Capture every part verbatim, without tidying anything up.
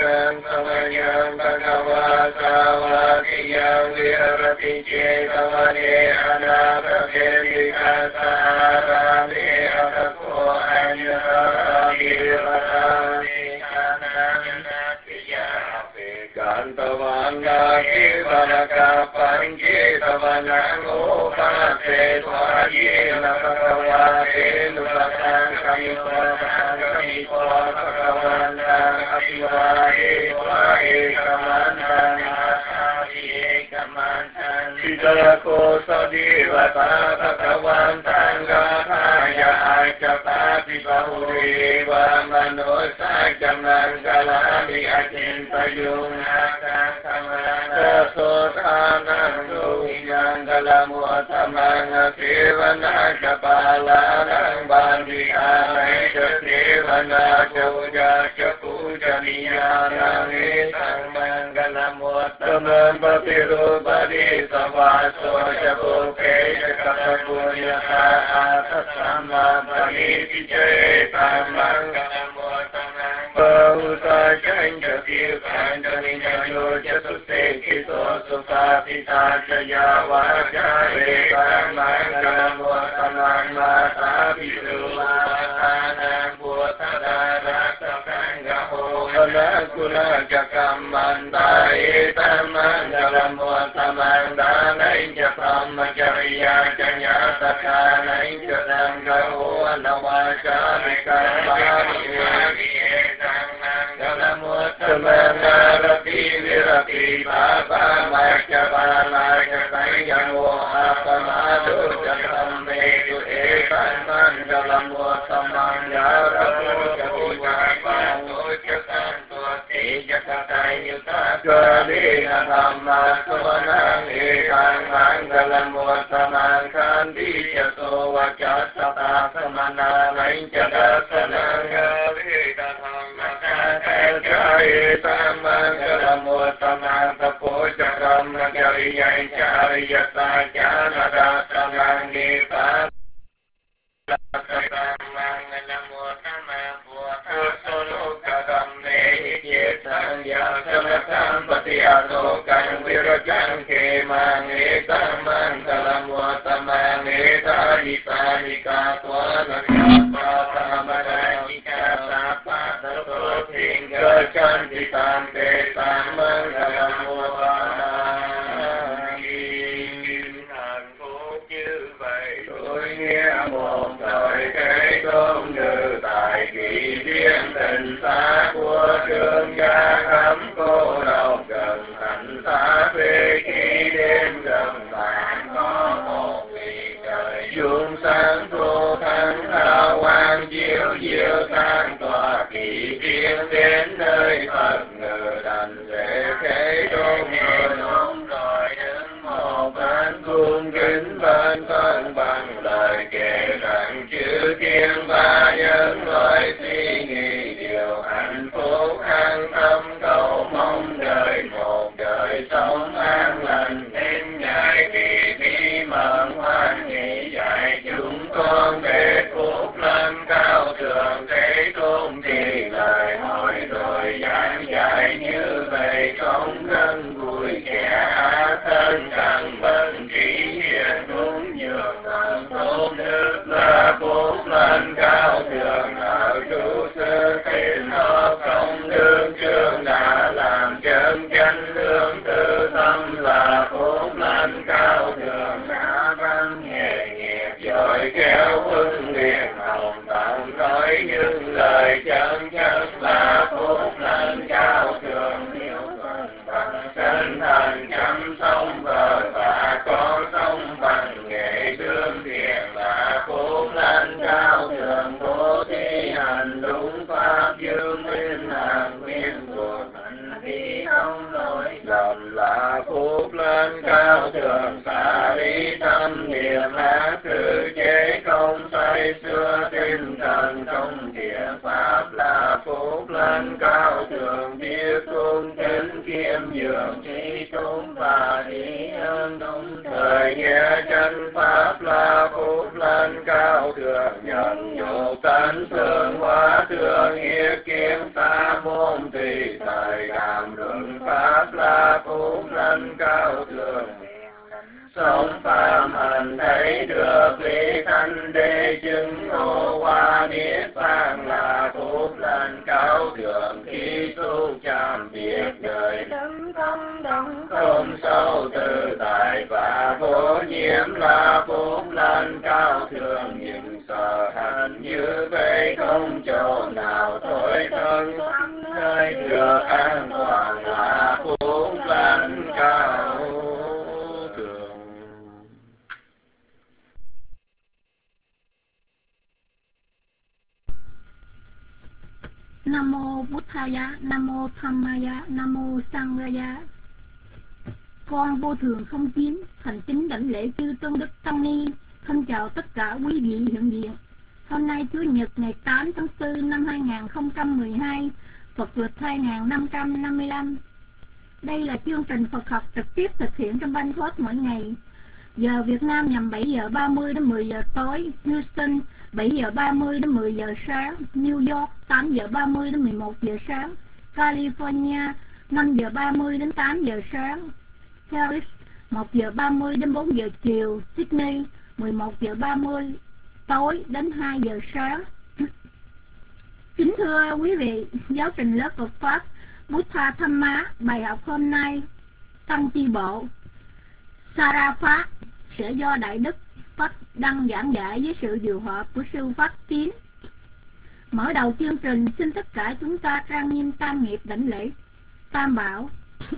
Buddhaṃ Samaññam Bhagavā Sāvātiyam Virati Cetavane Anātapeti Kāsārāni Atako Aññārāni Varāni Kantavanga Kivanaka Pancetavana Upase Svajena Bhagavate Nupasang Kamipasang Kamipasang Bhagavantang Apivahe Vahe Kamantang Asadi Kamantang Siddhako Sadivata Bhagavantang Gathaya Acapati Bahudeva Manosakyaman Galami Acintayung Sasothanang Duhyang Galamuatamang Sivana Kapalanang Bandhiyanay Sivana Puja Pujaniyanang Isang Mangalamuatamang Patirupadi Savaso Chapuke Chakapunyata Atasama Paniti Chetam Mangalamuatamang Pausa Chancha Tirkanjani Nyo Chasuse Kito Sukapita Chaya Vajare Mangalamuatamang Mata Visuvatanang Bhutadarasakangaho Naguna Jakamanda Etamangalamuatamang Danay Japamacharya Chanyatakanayin Chadangaho Anawacharikambhari Galamuatamang Narati Virati Baba Marchabala Chatayango Apamadu Jatametu Etamang Galamuatamang Yarabu Jativapato Chatanto Jakatayuta Gadina Dhamma Savanang Ekang Mangalamuatamang Kandi Chato Vachatata Samana Vainchadasanang Gadina Dhamma Jayeta Mangalamuatamang Tapo Chakam Nagariyai Chariyata Janadatamang Nipa Mangalamuatamang Solo Kadam Nehi Sangya Samatam Patiasokan Virajang Kemang Eta Mangalamuatamang Eta Hisanika Twanakapa Samadajika Sapa Tato Tingga Chantitam Tetam Mangalamuatamang Hằng phúc như vậy tôi nghe một thời thế công như tại kỳ thiên tình xa của trường gia cấm cô độc gần thành xa về khi đêm gần tàn có một vì trời chuông sáng thu thắng hào quang chiếu diệu tan tỏa kỳ thiên đến nơi Phật ngự đành để thế tôn người đúng rồi đứng một bên cung kính bên thân bằng lời kể rằng chư thiên ba nhân loại suy nghĩ điều hạnh phúc an tâm cầu mong đời một đời sống an lành thêm ngày kỳ thi mận hoan hỷ dạy chúng con để phúc lên cao thượng thế tôn thì lời hỏi rồi giảng dạy như vậy không gần vui kẻ thân cần bần trí hiền đúng nhường thần tôn đức là phúc lên cao thượng ở trụ sư thiên hợp công đương chương đã làm chân chánh lương tư tâm là phúc lên cao thượng đã văn nghề nghiệp giỏi kéo huân liền hồng tận nói những lời chân chất là phúc lên cao thượng hiếu thuận bằng sinh thành chăm sông bờ và con sông bằng nghệ đương thiền là phúc lên cao thượng bố thí hành đúng pháp dương nguyên hàng nguyên của thành khí không lỗi lầm là phúc lên cao thượng xả lý tâm niệm ác cử chế không say xưa tinh thần trong thiện pháp là phúc lên cao thượng biết cung kính kiêm nhường trí tôn và lý ơn đúng thời nghe chân pháp là phúc lên cao thượng nhận nhục tánh thương hóa thương nghĩa kiếm xa môn tùy thời đàm luận pháp la phúc lành cao thượng. Sống pháp hành thấy được lý thanh đế chứng ngộ qua niết bàn là phúc lành cao thượng. Khi tu chạm biệt đời đấng thâm đấng không sâu tự tại và vô nhiễm là phúc lành cao thượng. Nhưng sở hành như vậy không chỗ nào tối thân nơi được an toàn là phúc lành cao thượng. Nam mô Buddhaya, Nam mô Dhammaya, Nam mô Sanghaya. Con vô thường không chín, thành kính đảnh lễ chư tôn đức tăng ni. Thân chào tất cả quý vị hiện diện. Hôm nay Chủ nhật ngày tám tháng tư năm hai nghìn không trăm mười hai, Phật lịch hai nghìn năm trăm năm mươi lăm. Đây là chương trình Phật học trực tiếp thực hiện trong Banh Thoát mỗi ngày. Giờ Việt Nam nhằm bảy giờ ba mươi đến mười giờ tối, Houston bảy giờ ba mươi đến mười giờ sáng, New York tám giờ ba mươi đến mười một giờ sáng, California năm giờ ba mươi đến tám giờ sáng, Paris một giờ ba mươi đến bốn giờ chiều, Sydney mười một giờ ba mươi tối đến hai giờ sáng. Kính thưa quý vị, giáo trình lớp Phật Pháp Buddha Dhamma bài học hôm nay Tăng Chi Bộ Sarapha sẽ do Đại Đức Pháp Đăng giảng dạy với sự điều hợp của Sư Pháp Tín. Mở đầu chương trình, xin tất cả chúng ta trang nghiêm tam nghiệp đảnh lễ Tam Bảo.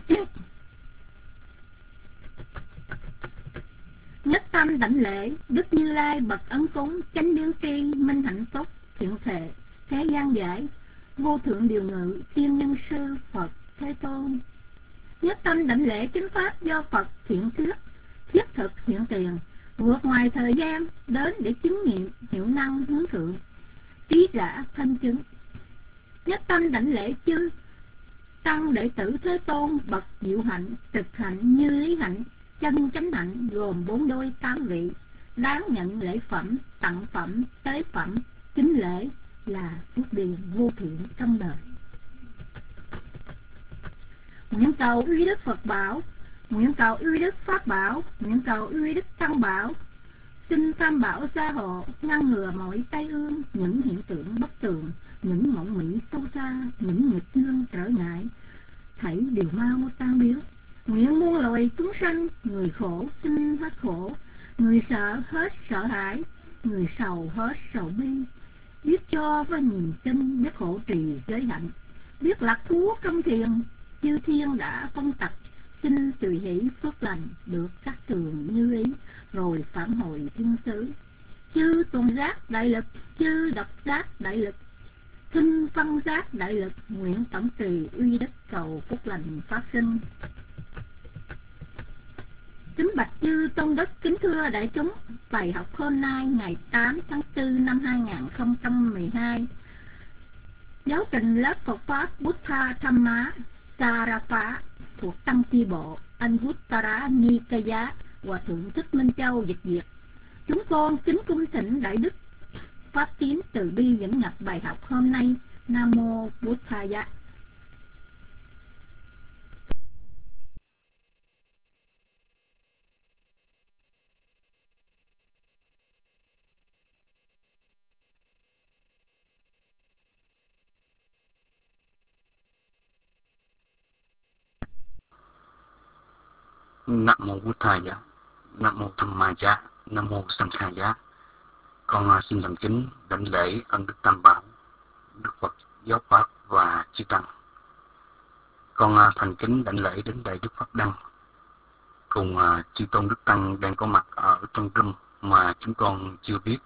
Nhất tâm đảnh lễ Đức Như Lai bậc ấn cúng, chánh biến tri, minh hạnh túc, thiện thệ, thế gian giải, vô thượng điều ngự, tiên nhân sư Phật Thế Tôn. Nhất tâm đảnh lễ chính pháp do Phật thiện thuyết, thiết thực hiện tiền, vượt ngoài thời gian đến để chứng nghiệm hiệu năng hướng thượng, trí rã thanh chứng. Nhất tâm đảnh lễ chư tăng đệ tử Thế Tôn bậc diệu hạnh, trực hạnh, như lý hạnh, chân chánh hạnh, gồm bốn đôi tám vị, đáng nhận lễ phẩm, tặng phẩm, tế phẩm, kính lễ là phước điền vô thiện trong đời. Nguyện cầu uy đức Phật bảo, nguyện cầu uy đức Pháp bảo, nguyện cầu uy đức Tăng bảo, xin Tam bảo gia hộ, ngăn ngừa mọi tai ương, những hiện tượng bất tường, những mộng mị sâu xa, những nghịch lương trở ngại, thảy đều mau tan biến. Nguyện muôn loài chúng sanh, người khổ xin hết khổ, người sợ hết sợ hãi, người sầu hết sầu bi, biết cho và nhìn chân, biết hộ trì giới hạnh, biết lạc thú trong thiền, chư thiên đã phân tặc, xin tùy hỷ phước lành được các tường như ý, rồi phản hồi thiên xứ. Chư tuần giác đại lực, chư độc giác đại lực, kinh phân giác đại lực, nguyện tổng trì uy đức cầu phúc lành phát sinh. Kính bạch chư tôn đức, kính thưa đại chúng, bài học hôm nay ngày tám tháng tư năm hai nghìn không trăm mười hai, giáo trình lớp Phật Pháp Buddha Dhamma Sarapha thuộc Tăng Chi Bộ Anguttara Nikaya, Hòa thượng Thích Minh Châu dịch việt. Chúng con kính cung thỉnh Đại Đức Pháp Tín từ bi dẫn nhập bài học hôm nay. Nam mô Buddhaya. Nam mô Buddhaya, Nam mô Dhammaya, Nam mô Sanghaya. Con xin thành kính đảnh lễ ân đức Tam Bảo, Đức Phật Giáo Pháp và chư tăng. Con thành kính đảnh lễ đến Đại Đức Pháp Đăng cùng chư tôn đức tăng đang có mặt ở trong room mà chúng con chưa biết.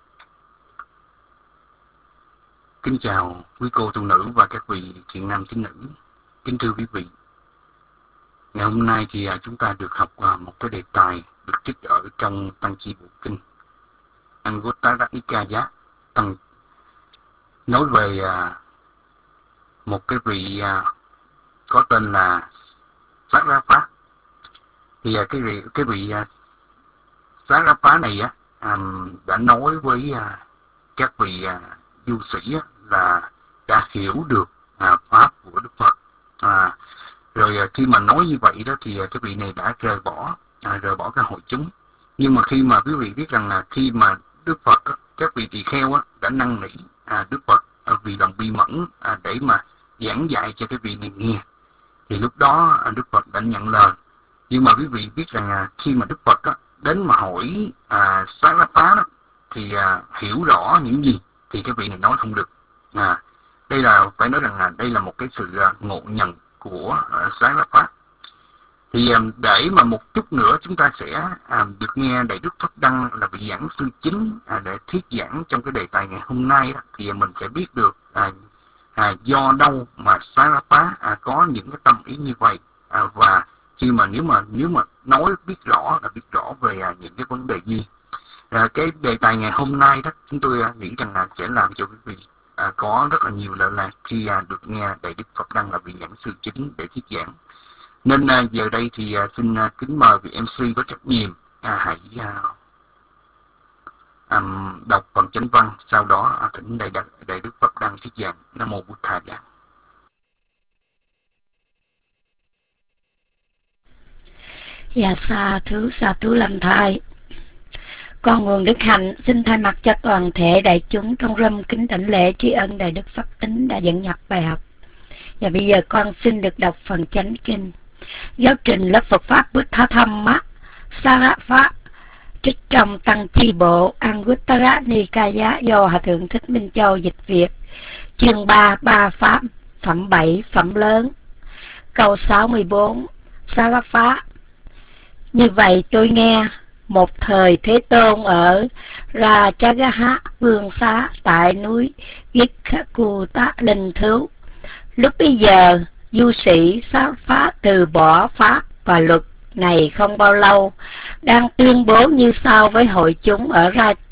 Kính chào quý cô tu nữ và các vị thiện nam tín nữ. Kính thưa quý vị, ngày hôm nay thì chúng ta được học một cái đề tài được trích ở trong Tăng Chi Bộ Kinh Anguttara Nikaya, tăng nói về một cái vị có tên là Sarapha. Thì cái vị cái vị Sarapha này á đã nói với các vị du sĩ là đã hiểu được à, pháp của Đức Phật. À, rồi à, khi mà nói như vậy đó thì à, cái vị này đã rời bỏ à, rời bỏ cái hội chúng. Nhưng mà khi mà quý vị biết rằng là khi mà Đức Phật á, các vị tỳ kheo á, đã năn nỉ à, Đức Phật à, vì lòng bi mẫn à, để mà giảng dạy cho cái vị này nghe, thì lúc đó à, Đức Phật đã nhận lời. Nhưng mà quý vị biết rằng à, khi mà Đức Phật á, đến mà hỏi à, Xá Lợi Phá đó, thì à, hiểu rõ những gì thì cái vị này nói không được. À, đây là phải nói rằng là đây là một cái sự à, ngộ nhận của à, Xá Lợi Phá. Thì à, để mà một chút nữa chúng ta sẽ à, được nghe Đại Đức Pháp Đăng là vị giảng sư chính à, để thuyết giảng trong cái đề tài ngày hôm nay đó, thì mình sẽ biết được à, à, do đâu mà Xá Lợi Phá à, có những cái tâm ý như vậy. À, và khi mà nếu mà nếu mà nói biết rõ là biết rõ về à, những cái vấn đề gì. À, cái đề tài ngày hôm nay đó chúng tôi à, nghĩ rằng là sẽ làm cho quý vị à, có rất là nhiều lợi lạc khi à, được nghe Đại Đức Phật Đăng là vị giảng sư chính để thuyết giảng. Nên à, giờ đây thì à, xin à, kính mời vị em xê có trách nhiệm à, hãy à, à, đọc phần chánh văn, sau đó à, thỉnh Đại, Đại Đức Phật Đăng thuyết giảng. Nam mô Bụt Thầy. Dạ sa thú sa thú lâm thai. Con nguồn Đức Hạnh xin thay mặt cho toàn thể đại chúng trong râm kính đảnh lễ tri ân Đại Đức Pháp Tính đã dẫn nhập bài học. Và bây giờ con xin được đọc phần chánh kinh. Giáo trình lớp Phật Pháp Buddha Dhamma Sarava trích trong Tăng Chi Bộ Anguttara Nikaya do Hòa Thượng Thích Minh Châu dịch Việt. Chương ba, ba Pháp, phẩm bảy, phẩm lớn. Câu sáu mươi bốn, Sarava. Như vậy tôi nghe, một thời Thế Tôn ở Rajagaha Vương Xá tại núi Gikhakuta Linh Thứu. Lúc bây giờ, du sĩ Sarava từ bỏ Pháp và luật này không bao lâu, đang tuyên bố như sau với hội chúng ở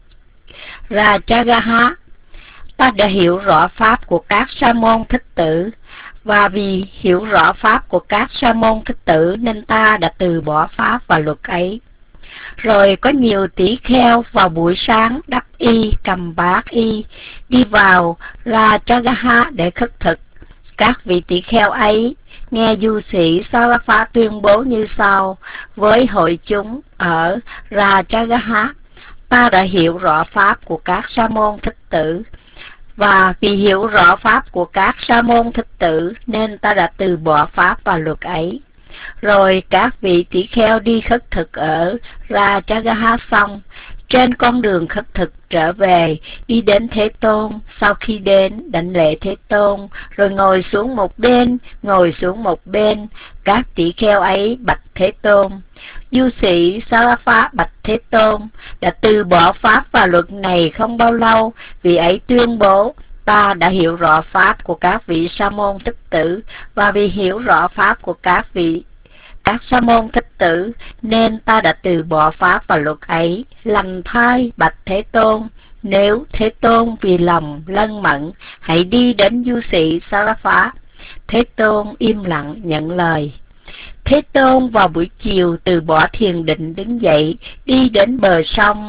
Rajagaha. Ta đã hiểu rõ Pháp của các sa môn thích tử, và vì hiểu rõ Pháp của các sa môn thích tử nên ta đã từ bỏ Pháp và luật ấy. Rồi có nhiều tỷ kheo vào buổi sáng đắp y, cầm bát y, đi vào Rajagaha để khất thực. Các vị tỷ kheo ấy nghe du sĩ Sarava tuyên bố như sau với hội chúng ở Rajagaha: ta đã hiểu rõ Pháp của các sa môn thích tử, và vì hiểu rõ Pháp của các sa môn thích tử nên ta đã từ bỏ Pháp và luật ấy. Rồi các vị tỷ kheo đi khất thực ở Rajagaha xong, trên con đường khất thực trở về, đi đến Thế Tôn. Sau khi đến, đảnh lễ Thế Tôn, rồi ngồi xuống một bên, ngồi xuống một bên. Các tỷ kheo ấy bạch Thế Tôn. Du sĩ Sarava bạch Thế Tôn, đã từ bỏ Pháp và luật này không bao lâu, vì ấy tuyên bố: ta đã hiểu rõ Pháp của các vị sa môn thích tử, và vì hiểu rõ Pháp của các vị các sa môn thích tử nên ta đã từ bỏ Pháp và luật ấy. Lành thai bạch Thế Tôn, nếu Thế Tôn vì lòng lân mẫn, hãy đi đến du sĩ Sarava. Thế Tôn im lặng nhận lời. Thế Tôn vào buổi chiều từ bỏ thiền định đứng dậy, đi đến bờ sông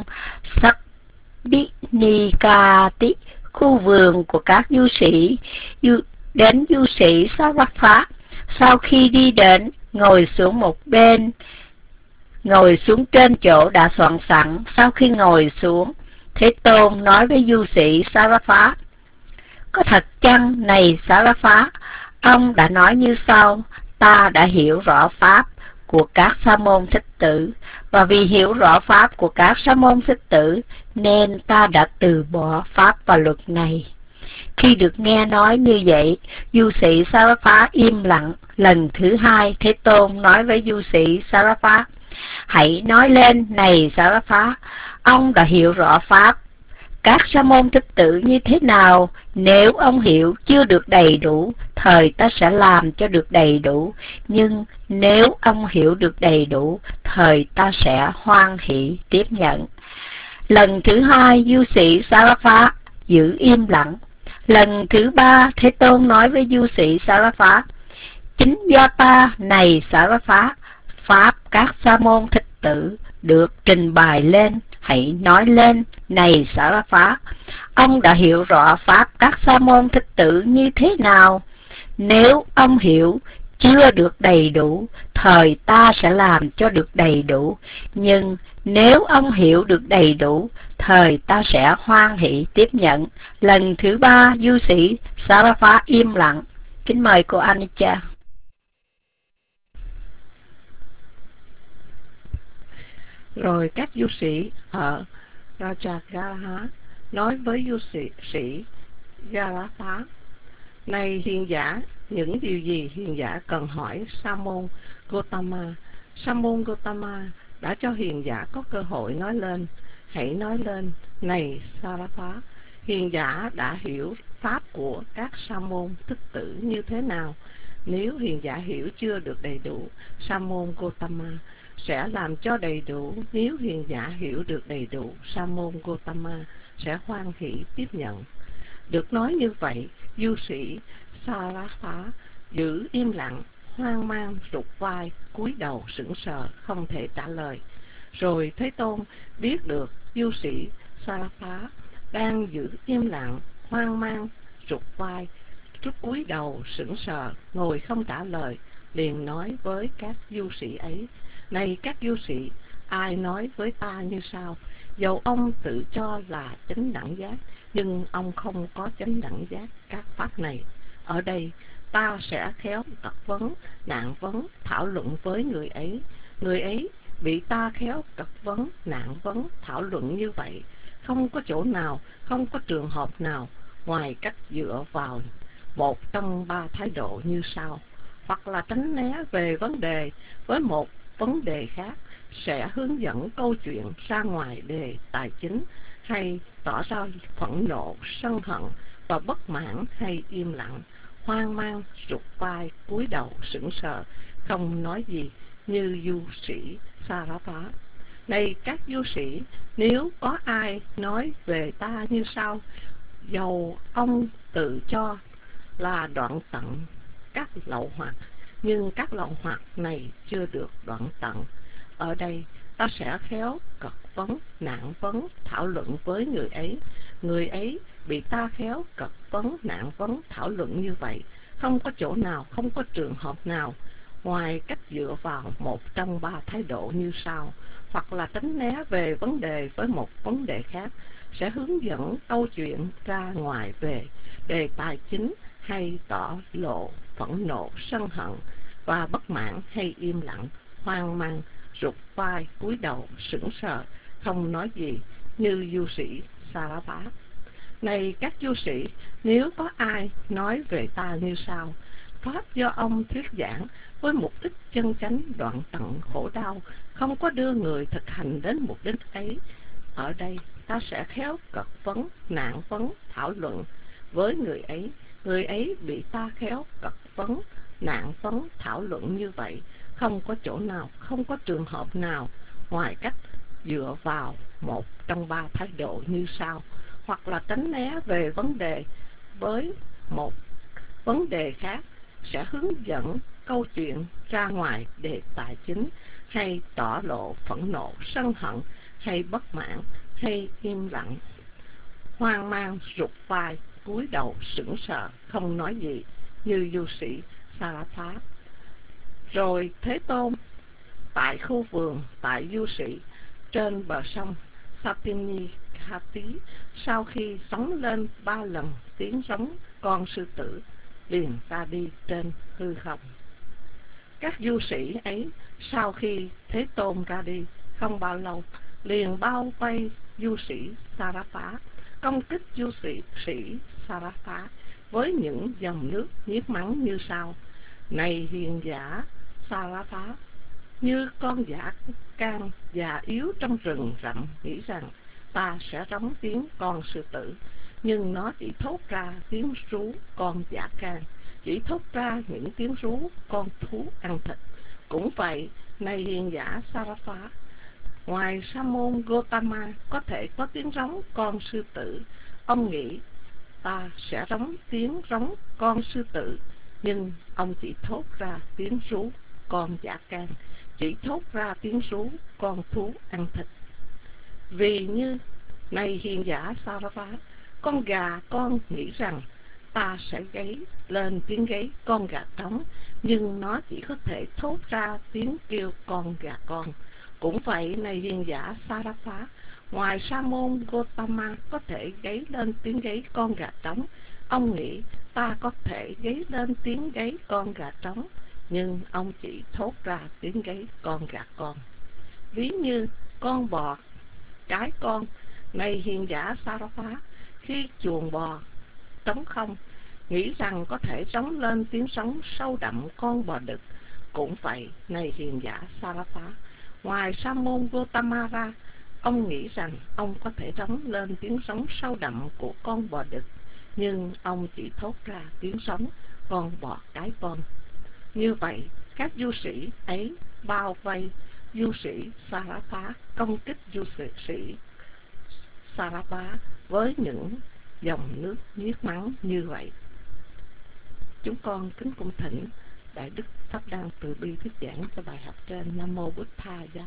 Sakdinikati, khu vườn của các du sĩ, du, đến du sĩ Sarava. Sau khi đi đến, ngồi xuống một bên, ngồi xuống trên chỗ đã soạn sẵn. Sau khi ngồi xuống, Thế Tôn nói với du sĩ Sarava: có thật chăng này Sarava, ông đã nói như sau: ta đã hiểu rõ Pháp của các sa môn thích tử, và vì hiểu rõ Pháp của các sa môn thích tử nên ta đã từ bỏ Pháp và luật này. Khi được nghe nói như vậy, du sĩ Sarava im lặng. Lần thứ hai, Thế Tôn nói với du sĩ Sarava: hãy nói lên này Sarava, ông đã hiểu rõ Pháp các sa môn thích tử như thế nào? Nếu ông hiểu chưa được đầy đủ, thời ta sẽ làm cho được đầy đủ. Nhưng nếu ông hiểu được đầy đủ, thời ta sẽ hoan hỷ tiếp nhận. Lần thứ hai, du sĩ Sarava giữ im lặng. Lần thứ ba, Thế Tôn nói với du sĩ Sarava: chính do ta này Sarava, Pháp các sa môn thích tử được trình bày lên, hãy nói lên này Sarava, ông đã hiểu rõ Pháp các sa môn thích tử như thế nào? Nếu ông hiểu chưa được đầy đủ, thời ta sẽ làm cho được đầy đủ. Nhưng nếu ông hiểu được đầy đủ, thời ta sẽ hoan hỷ tiếp nhận. Lần thứ ba, du sĩ Sarapa im lặng. Kính mời cô Anicca. Rồi các du sĩ ở Rajagaha nói với du sĩ, sĩ Galatha: Này hiền giả, những điều gì hiền giả cần hỏi Sa môn Gotama? Sa môn Gotama đã cho hiền giả có cơ hội nói lên. Hãy nói lên. Này Sarapa, hiền giả đã hiểu pháp của các sa môn thức tử như thế nào? Nếu hiền giả hiểu chưa được đầy đủ, Sa môn Gotama sẽ làm cho đầy đủ. Nếu hiền giả hiểu được đầy đủ, Sa môn Gotama sẽ hoan hỷ tiếp nhận. Được nói như vậy, du sĩ Sarapa giữ im lặng, hoang mang, rụt vai, cúi đầu sững sờ, không thể trả lời. Rồi Thế Tôn biết được du sĩ Sarapa đang giữ im lặng, hoang mang, rụt vai, rút cúi đầu sững sờ, ngồi không trả lời, liền nói với các du sĩ ấy: Này các du sĩ, ai nói với ta như sau: Dầu ông tự cho là chánh đẳng giác, nhưng ông không có chánh đẳng giác các pháp này. Ở đây ta sẽ khéo cật vấn, nạn vấn, thảo luận với người ấy. Người ấy bị ta khéo cật vấn, nạn vấn, thảo luận như vậy, không có chỗ nào, không có trường hợp nào ngoài cách dựa vào một trong ba thái độ như sau: hoặc là tránh né về vấn đề với một vấn đề khác, sẽ hướng dẫn câu chuyện ra ngoài đề tài chính, hay tỏ ra phẫn nộ, sân hận và bất mãn, hay im lặng, hoang mang, rụt vai, cúi đầu sững sờ, không nói gì, như du sĩ Sarapa. Này các du sĩ, nếu có ai nói về ta như sau: Dầu ông tự cho là đoạn tận các lậu hoặc, nhưng các lậu hoặc này chưa được đoạn tận. Ở đây ta sẽ khéo cật vấn, nạn vấn, thảo luận với người ấy. Người ấy bị ta khéo cật vấn, nạn vấn, thảo luận như vậy, không có chỗ nào, không có trường hợp nào ngoài cách dựa vào một trong ba thái độ như sau: hoặc là tránh né về vấn đề với một vấn đề khác, sẽ hướng dẫn câu chuyện ra ngoài về đề tài chính, hay tỏ lộ phẫn nộ, sân hận và bất mãn, hay im lặng, hoang mang, rụt vai, cúi đầu sững sờ, không nói gì, như du sĩ Sarapa. Này các du sĩ, nếu có ai nói về ta như sau: Pháp do ông thuyết giảng với mục đích chân chánh đoạn tận khổ đau, không có đưa người thực hành đến mục đích ấy. Ở đây ta sẽ khéo cật vấn, nạn vấn, thảo luận với người ấy. Người ấy bị ta khéo cật vấn, nạn vấn, thảo luận như vậy, không có chỗ nào, không có trường hợp nào ngoài cách dựa vào một trong ba thái độ như sau: hoặc là tránh né về vấn đề với một vấn đề khác, sẽ hướng dẫn câu chuyện ra ngoài đề tài chính, hay tỏ lộ phẫn nộ, sân hận, hay bất mãn, hay im lặng, hoang mang, rụt vai, cúi đầu sững sờ, không nói gì, như du sĩ Sarapa. Rồi Thế Tôn tại khu vườn tại du sĩ trên bờ sông Satini Khati, sau khi sóng lên ba lần tiếng giống con sư tử, liền ra đi trên hư không. Các du sĩ ấy sau khi Thế Tôn ra đi không bao lâu, liền bao vây du sĩ Sarapa, công kích du sĩ sĩ Sarapa với những dòng nước nhiếc mắng như sau: Này hiền giả Sarapa, như con dã can già yếu trong rừng rậm nghĩ rằng ta sẽ rống tiếng con sư tử, nhưng nó chỉ thốt ra tiếng rú con dã can, chỉ thốt ra những tiếng rú con thú ăn thịt. Cũng vậy, này hiền giả Sarapa, ngoài Sa môn Gotama có thể có tiếng rống con sư tử, ông nghĩ ta sẽ rống tiếng rống con sư tử, nhưng ông chỉ thốt ra tiếng rú con dã can, chỉ thốt ra tiếng rú con thú ăn thịt. Vì như này hiền giả Sarapa, con gà con nghĩ rằng ta sẽ gáy lên tiếng gáy con gà trống, nhưng nó chỉ có thể thốt ra tiếng kêu con gà con. Cũng vậy, này hiền giả Sarapa, ngoài Sa môn Gotama có thể gáy lên tiếng gáy con gà trống, ông nghĩ ta có thể gáy lên tiếng gáy con gà trống, nhưng ông chỉ thốt ra tiếng gáy con gà con. Ví như con bò cái con, này hiền giả Sarapa, khi chuồng bò trống không, nghĩ rằng có thể trống lên tiếng sống sâu đậm con bò đực. Cũng vậy, này hiền giả Sarapa, ngoài Sa môn Gotama ra, ông nghĩ rằng ông có thể trống lên tiếng sống sâu đậm của con bò đực, nhưng ông chỉ thốt ra tiếng sống con bò cái con. Như vậy, các du sĩ ấy bao vây du sĩ Sarapa, công kích du sĩ Sarapa với những dòng nước nhiếc mắng như vậy. Chúng con kính cung thỉnh Đại Đức Pháp Đăng từ bi thuyết giảng cho bài học trên. Nam mô Bụt Tha Giá.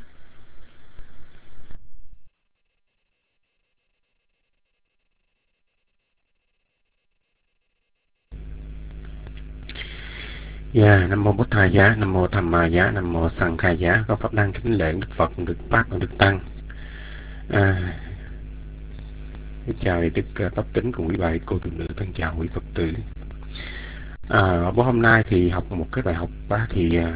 Yeah, Nam mô Bụt Tha Giá, Nam mô Tham Ma Giá, Nam mô Sang Kha Giá. Có Pháp Đăng kính lễ Đức Phật, Đức Pháp và Đức Tăng. À, chào Đức Pháp Tính cùng quý bà cô tu nữ, thân chào quý Phật tử. À, bữa hôm nay thì học một cái bài học đó thì à,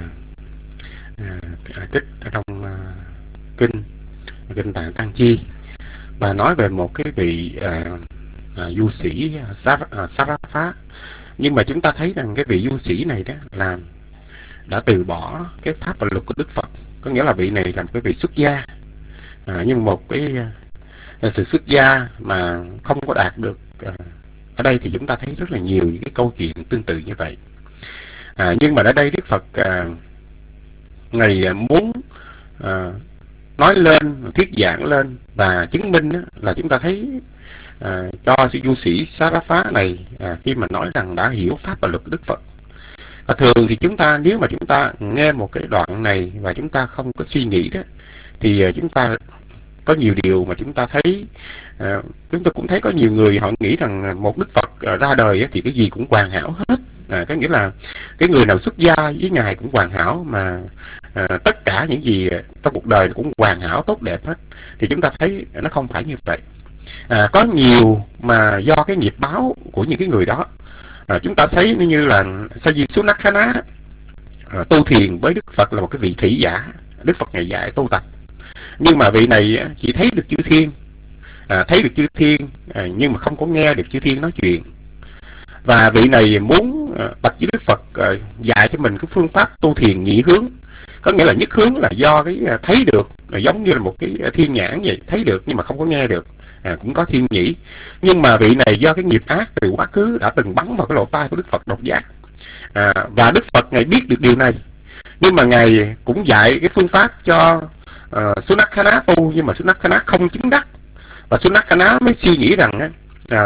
à, trích ở trong à, kinh kinh Tạng Tăng Chi, và nói về một cái vị à, à, du sĩ Sarapa. Nhưng mà chúng ta thấy rằng cái vị du sĩ này đó là đã từ bỏ cái pháp và luật của Đức Phật, có nghĩa là vị này là một cái vị xuất gia, à, nhưng một cái à, sự xuất gia mà không có đạt được. À, ở đây thì chúng ta thấy rất là nhiều những cái câu chuyện tương tự như vậy. À, nhưng mà ở đây Đức Phật à, Ngài muốn à, nói lên, thuyết giảng lên và chứng minh đó, là chúng ta thấy à, cho sự du sĩ Sarapa này à, khi mà nói rằng đã hiểu pháp và luật của Đức Phật. Và thường thì chúng ta, nếu mà chúng ta nghe một cái đoạn này và chúng ta không có suy nghĩ đó, thì à, chúng ta có nhiều điều mà chúng ta thấy, à, chúng ta cũng thấy có nhiều người họ nghĩ rằng một Đức Phật à, ra đời thì cái gì cũng hoàn hảo hết. À, có nghĩa là cái người nào xuất gia với Ngài cũng hoàn hảo, mà à, tất cả những gì trong cuộc đời cũng hoàn hảo tốt đẹp hết. Thì chúng ta thấy nó không phải như vậy. À, có nhiều mà do cái nghiệp báo của những cái người đó. À, chúng ta thấy như là Sa Di Sunakhana à, tu thiền với Đức Phật là một cái vị thị giả. Đức Phật Ngài dạy tu tập, nhưng mà vị này chỉ thấy được chư thiên, à, thấy được chư thiên à, nhưng mà không có nghe được chư thiên nói chuyện. Và vị này muốn à, bạch với Đức Phật à, dạy cho mình cái phương pháp tu thiền nhị hướng, có nghĩa là nhất hướng là do cái à, thấy được, à, giống như là một cái thiên nhãn vậy, thấy được nhưng mà không có nghe được. À, cũng có thiên nhĩ. Nhưng mà vị này do cái nghiệp ác từ quá khứ đã từng bắn vào cái lỗ tai của Đức Phật độc giác, à, và Đức Phật Ngài biết được điều này, nhưng mà Ngài cũng dạy cái phương pháp cho uh, Sunakhana tu, nhưng mà Sunakhana không chứng đắc. Và Sunakhana mới suy nghĩ rằng á, à,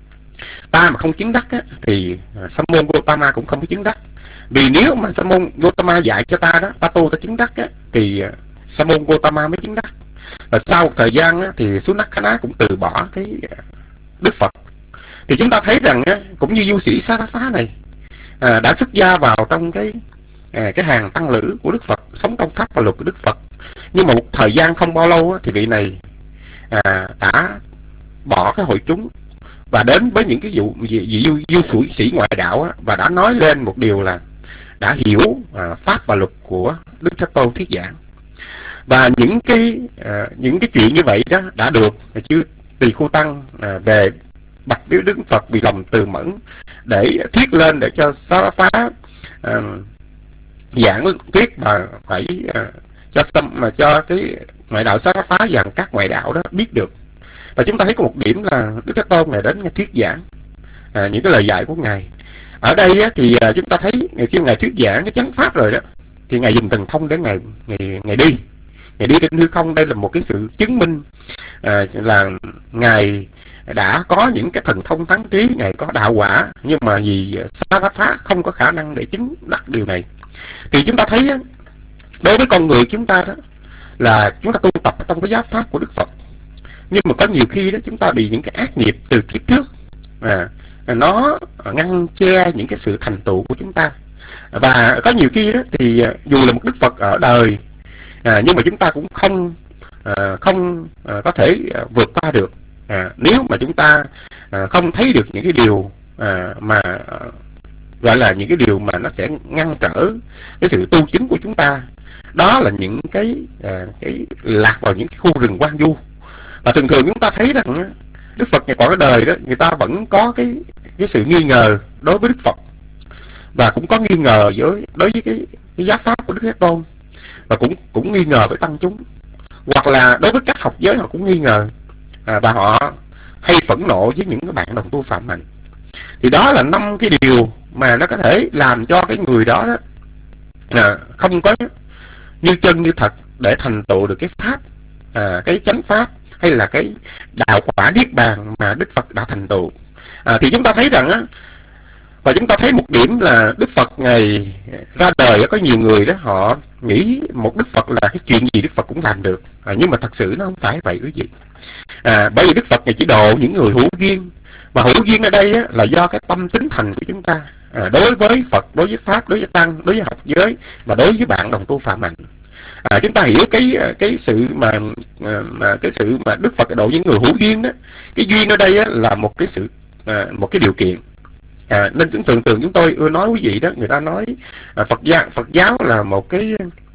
ta mà không chứng đắc á, thì uh, Sa môn Gotama cũng không có chứng đắc. Vì nếu mà Sa môn Gotama dạy cho ta đó, ta tu ta chứng đắc á, thì uh, Sa môn Gotama mới chứng đắc. Và sau một thời gian á, thì Sunakhana cũng từ bỏ cái Đức Phật. Thì chúng ta thấy rằng á, cũng như du sĩ Sarapa này à, đã xuất gia vào trong cái à, cái hàng tăng lữ của Đức Phật, sống trong pháp và luật của Đức Phật. Nhưng mà một thời gian không bao lâu á, thì vị này à, đã bỏ cái hội chúng và đến với những cái vụ vị du, du, du sĩ ngoại đạo á, và đã nói lên một điều là đã hiểu à, pháp và luật của Đức Thế Tôn thuyết giảng. Và những cái à, những cái chuyện như vậy đó đã được chứ Tỳ Khu Tăng à, về bạch với Đức Phật vì lòng từ mẫn để thuyết lên để cho Sarapa à, giảng thuyết và phải à, cho mà cho cái ngoại đạo Sarapa và các ngoại đạo đó biết được. Và chúng ta thấy có một điểm là Đức Thế Tôn Ngài đến Ngài thuyết giảng à, những cái lời dạy của Ngài. Ở đây á, thì à, chúng ta thấy khi Ngài thuyết giảng cái chánh pháp rồi đó, thì Ngài dùng thần thông để Ngài Ngài, Ngài đi Ngài đi trên hư không. Đây là một cái sự chứng minh à, là Ngài đã có những cái thần thông thắng trí, Ngài có đạo quả, nhưng mà vì Sarapa không có khả năng để chứng đắc điều này. Thì chúng ta thấy á, đối với con người chúng ta đó là chúng ta tu tập trong cái giáo pháp của Đức Phật, nhưng mà có nhiều khi đó chúng ta bị những cái ác nghiệp từ kiếp trước à, nó ngăn che những cái sự thành tựu của chúng ta. Và có nhiều khi đó thì dù là một Đức Phật ở đời, à, nhưng mà chúng ta cũng không à, không à, có thể à, vượt qua được à, nếu mà chúng ta à, không thấy được những cái điều à, mà à, gọi là những cái điều mà nó sẽ ngăn trở cái sự tu chứng của chúng ta. Đó là những cái à, cái lạc vào những cái khu rừng hoang vu. Và thường thường chúng ta thấy rằng Đức Phật ngày còn ở đời đó, người ta vẫn có cái cái sự nghi ngờ đối với Đức Phật, và cũng có nghi ngờ với đối với cái, cái giáo pháp của Đức Thế Tôn, và cũng cũng nghi ngờ với tăng chúng, hoặc là đối với các học giới họ cũng nghi ngờ, à, và họ hay phẫn nộ với những cái bạn đồng tu phạm hạnh. Thì đó là năm cái điều mà nó có thể làm cho cái người đó, đó à, không có như chân như thật để thành tựu được cái pháp, à, cái chánh pháp hay là cái đạo quả niết bàn mà Đức Phật đã thành tựu. À, thì chúng ta thấy rằng á, và chúng ta thấy một điểm là Đức Phật ngày ra đời có nhiều người đó họ nghĩ một Đức Phật là cái chuyện gì Đức Phật cũng làm được, à, nhưng mà thật sự nó không phải vậy quý vị. À, bởi vì Đức Phật ngày chỉ độ những người hữu duyên, mà hữu duyên ở đây á, là do cái tâm tính thành của chúng ta, à, đối với Phật, đối với Pháp, đối với Tăng, đối với học giới và đối với bạn đồng tu phạm hạnh. À, chúng ta hiểu cái cái sự mà, mà cái sự mà Đức Phật độ những người hữu duyên đó, cái duyên ở đây á, là một cái sự à, một cái điều kiện. À, nên chúng thường thường chúng tôi ưa nói quý vị đó, người ta nói à, Phật giáo Phật giáo là một cái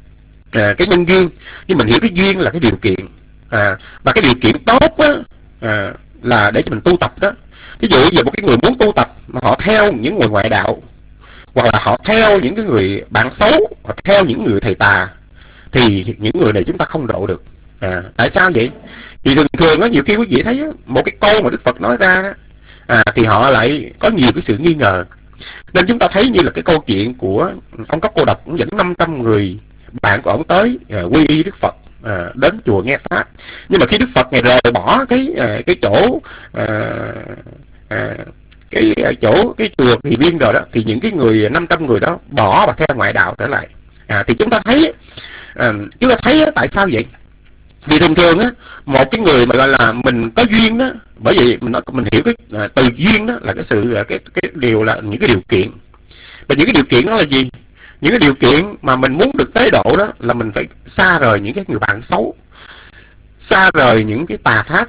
à, cái nhân duyên, nhưng mình hiểu cái duyên là cái điều kiện. À, và cái điều kiện tốt á, à, là để cho mình tu tập đó. Ví dụ giờ một cái người muốn tu tập mà họ theo những người ngoại đạo, hoặc là họ theo những cái người bạn xấu, hoặc theo những người thầy tà, thì những người này chúng ta không độ được. À, tại sao vậy? Thì thường thường á, nhiều khi quý vị thấy á, một cái câu mà Đức Phật nói ra đó, à, thì họ lại có nhiều cái sự nghi ngờ. Nên chúng ta thấy như là cái câu chuyện của ông Cấp Cô Độc cũng dẫn năm trăm người bạn của ông tới à, quy y Đức Phật, à, đến chùa nghe pháp. Nhưng mà khi Đức Phật ngày rời bỏ cái à, cái chỗ à, à, cái chỗ cái chùa Thì Viên rồi đó, thì những cái người năm trăm người đó bỏ và theo ngoại đạo trở lại. À, thì chúng ta thấy à, chúng ta thấy tại sao vậy? Vì thường thường á, một cái người mà gọi là mình có duyên đó, bởi vì mình nói mình hiểu cái à, từ duyên đó là cái sự cái cái điều là những cái điều kiện. Và những cái điều kiện đó là gì? Những cái điều kiện mà mình muốn được tế độ đó là mình phải xa rời những cái người bạn xấu, xa rời những cái tà pháp,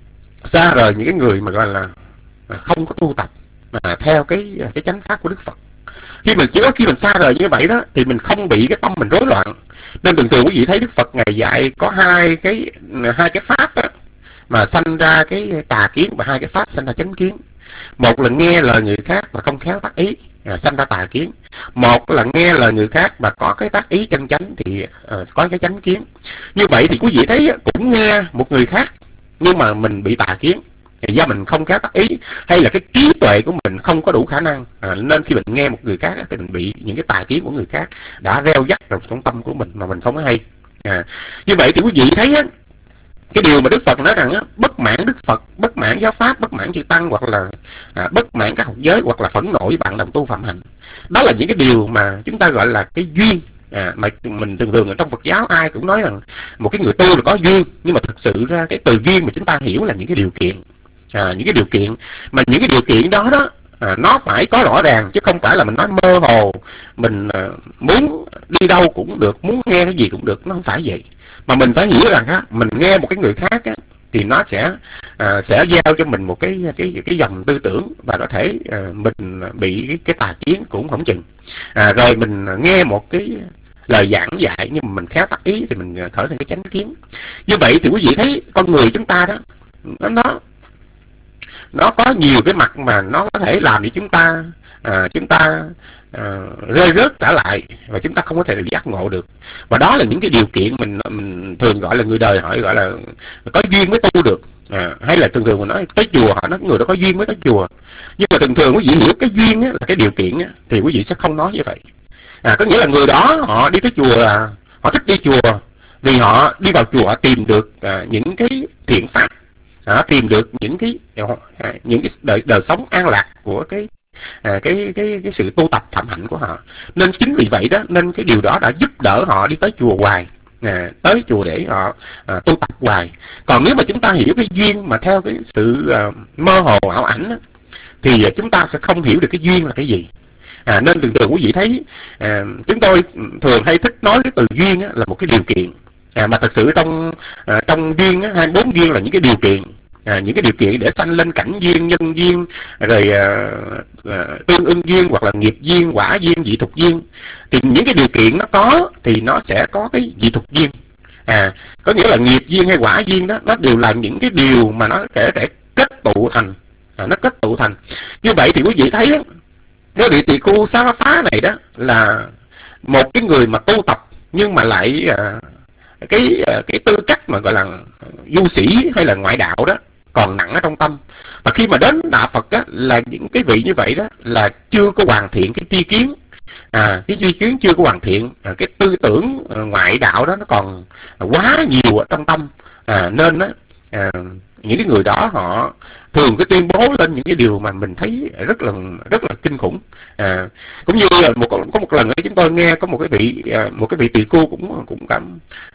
xa rời những cái người mà gọi là không có tu tập mà theo cái cái chánh pháp của Đức Phật. Khi mình chỉ có khi mình xa rời như vậy đó thì mình không bị cái tâm mình rối loạn. Nên thường thường quý vị thấy Đức Phật ngày dạy có hai cái hai cái pháp đó, mà sanh ra cái tà kiến, và hai cái pháp sanh ra chánh kiến. Một là nghe lời người khác mà không khéo tác ý, à, sanh ra tà kiến. Một là nghe lời người khác mà có cái tác ý chân chánh thì à, có cái chánh kiến. Như vậy thì quý vị thấy cũng nghe một người khác nhưng mà mình bị tà kiến, thì do mình không khéo tác ý, hay là cái trí tuệ của mình không có đủ khả năng, à, nên khi mình nghe một người khác thì mình bị những cái tà kiến của người khác đã reo rắc vào trong tâm của mình mà mình không có hay. À, như vậy thì quý vị thấy á, cái điều mà Đức Phật nói rằng á, bất mãn Đức Phật, bất mãn giáo pháp, bất mãn chư tăng, hoặc là à, bất mãn các học giới, hoặc là phẫn nộ với bạn đồng tu phạm hạnh, đó là những cái điều mà chúng ta gọi là cái duyên. À, mà mình thường thường ở trong Phật giáo ai cũng nói rằng một cái người tu là có duyên, nhưng mà thực sự ra cái từ duyên mà chúng ta hiểu là những cái điều kiện. À, những cái điều kiện mà những cái điều kiện đó đó à, nó phải có rõ ràng, chứ không phải là mình nói mơ hồ, mình à, muốn đi đâu cũng được, muốn nghe cái gì cũng được, nó không phải vậy. Mà mình phải hiểu rằng á, mình nghe một cái người khác á, thì nó sẽ à, sẽ giao cho mình một cái cái cái dòng tư tưởng, và có thể à, mình bị cái, cái tà kiến cũng không chừng. À, rồi mình nghe một cái lời giảng dạy nhưng mà mình khéo tác ý thì mình khởi thành cái chánh kiến. Như vậy thì quý vị thấy con người chúng ta đó, nó nó nó có nhiều cái mặt mà nó có thể làm cho chúng ta à, chúng ta à, rơi rớt trở lại, và chúng ta không có thể giác ngộ được. Và đó là những cái điều kiện mình mình thường gọi là người đời họ gọi là có duyên mới tu được. À, hay là thường thường mình nói tới chùa, họ nói người đó có duyên mới tới chùa. Nhưng mà thường thường quý vị hiểu cái duyên á, là cái điều kiện á, thì quý vị sẽ không nói như vậy. À, có nghĩa là người đó họ đi tới chùa là họ thích đi chùa vì họ đi vào chùa họ tìm được à, những cái thiện pháp, à, tìm được những cái à, những cái đời, đời sống an lạc của cái à, cái cái cái sự tu tập phạm hạnh của họ. Nên chính vì vậy đó, nên cái điều đó đã giúp đỡ họ đi tới chùa hoài, à, tới chùa để họ à, tu tập hoài. Còn nếu mà chúng ta hiểu cái duyên mà theo cái sự à, mơ hồ ảo ảnh đó, thì chúng ta sẽ không hiểu được cái duyên là cái gì. À, nên thường thường quý vị thấy à, chúng tôi thường hay thích nói cái từ duyên á, là một cái điều kiện, à, mà thật sự trong à, trong duyên hai mươi bốn duyên là những cái điều kiện, à, những cái điều kiện để sanh lên cảnh duyên, nhân duyên, rồi à, à, tương ưng duyên, hoặc là nghiệp duyên, quả duyên, dị thục duyên. Thì những cái điều kiện nó có thì nó sẽ có cái dị thục duyên. À, có nghĩa là nghiệp duyên hay quả duyên đó, nó đều là những cái điều mà nó kể để kết tụ thành, à, nó kết tụ thành. Như vậy thì quý vị thấy đó, cái vị tỳ khu Xá Vá Phá này đó là một cái người mà tu tập nhưng mà lại à, cái à, cái tư cách mà gọi là du sĩ hay là ngoại đạo đó còn nặng ở trong tâm. Và khi mà đến đạo Phật á, là những cái vị như vậy đó là chưa có hoàn thiện cái tri kiến, à, cái tri kiến chưa có hoàn thiện, à, cái tư tưởng à, ngoại đạo đó nó còn quá nhiều ở trong tâm, à, nên đó, à, những cái người đó họ thường cái tuyên bố lên những cái điều mà mình thấy rất là rất là kinh khủng. À, cũng như là một có một lần ấy chúng tôi nghe có một cái vị một cái vị tỳ khu cũng cũng cả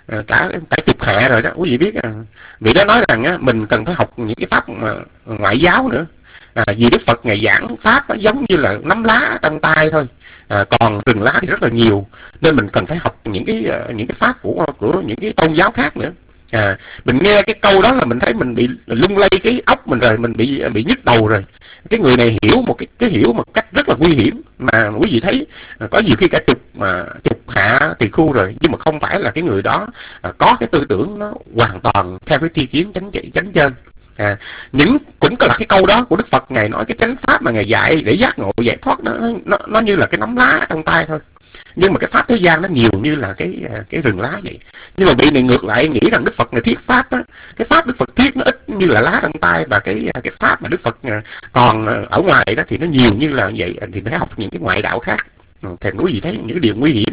cả cả chục hạ rồi đó, quý vị biết, à, vị đó nói rằng á, mình cần phải học những cái pháp mà ngoại giáo nữa, à, vì Đức Phật ngày giảng pháp á, giống như là nắm lá trong tay thôi, à, còn rừng lá thì rất là nhiều, nên mình cần phải học những cái những cái pháp của của những cái tôn giáo khác nữa. À, mình nghe cái câu đó là mình thấy mình bị lung lay cái óc mình rồi, mình bị bị nhức đầu rồi. Cái người này hiểu một cái cái hiểu một cách rất là nguy hiểm, mà quý vị thấy có nhiều khi cả chục mà chục hạ tỳ khu rồi, nhưng mà không phải là cái người đó à, có cái tư tưởng nó hoàn toàn theo cái tri kiến chánh chánh chân. À, những cũng có là cái câu đó của Đức Phật, ngài nói cái chánh pháp mà ngài dạy để giác ngộ giải thoát nó nó nó như là cái nắm lá trong tay thôi. Nhưng mà cái pháp thế gian nó nhiều như là cái cái rừng lá vậy. Nhưng mà vị này ngược lại nghĩ rằng Đức Phật này thiết pháp á, cái pháp Đức Phật thiết nó ít như là lá trong tay, và cái cái pháp mà Đức Phật còn ở ngoài đó thì nó nhiều như là vậy, thì phải học những cái ngoại đạo khác. Thì quý vị thấy những cái điều nguy hiểm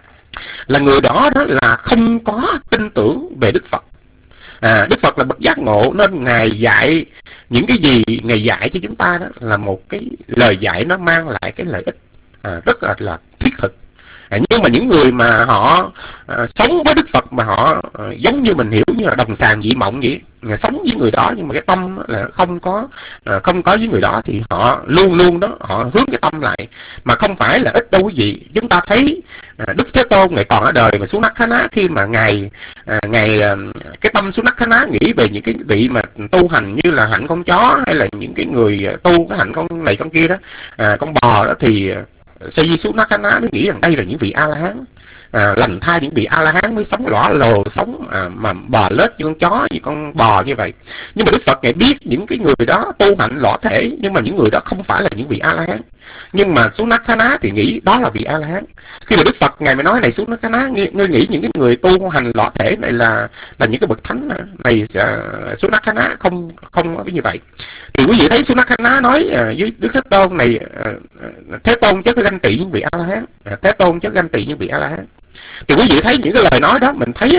là người đó đó là không có tin tưởng về Đức Phật. À, Đức Phật là bậc giác ngộ, nên ngài dạy những cái gì ngài dạy cho chúng ta đó là một cái lời dạy nó mang lại cái lợi ích à, rất là, là thiết thực. À, nhưng mà những người mà họ à, sống với Đức Phật mà họ à, giống như mình hiểu như là đồng sàng dị mộng vậy, à, sống với người đó nhưng mà cái tâm là không có à, không có với người đó, thì họ luôn luôn đó họ hướng cái tâm lại, mà không phải là ít đâu quý vị. Chúng ta thấy à, Đức Thế Tôn ngày còn ở đời mà xuống Nắc Khá Ná, khi mà ngài à, ngài à, cái tâm xuống Nắc Khá Ná nghĩ về những cái vị mà tu hành như là hạnh con chó, hay là những cái người tu cái hạnh con này con kia đó, à, con bò đó, thì Sa Di Xuống Nắc Khá Ná mới nghĩ rằng đây là những vị A La Hán, à, lành thai những vị A La Hán mới sống lõa lồ, sống à, mà bò lết như con chó, như con bò như vậy. Nhưng mà Đức Phật ngài biết những cái người đó tu hạnh lõa thể, nhưng mà những người đó không phải là những vị A La Hán. Nhưng mà Xuống Nắc Khá Ná thì nghĩ đó là vị A La Hán. Khi mà Đức Phật ngài mới nói này, Xuống Nắc Khá Ná, ngươi nghĩ những cái người tu hành lõa thể này là là những cái bậc thánh này, à, Xuống Nắc Khá Ná không không có như vậy. Thì quý vị thấy Xuống Nắc Khá Ná nói à, với Đức Thế Tôn này, à, Thế Tôn chớ ganh tị những vị A La Hán, à, Thế Tôn chớ ganh tị những vị A La Hán. Thì quý vị thấy những cái lời nói đó, mình thấy á,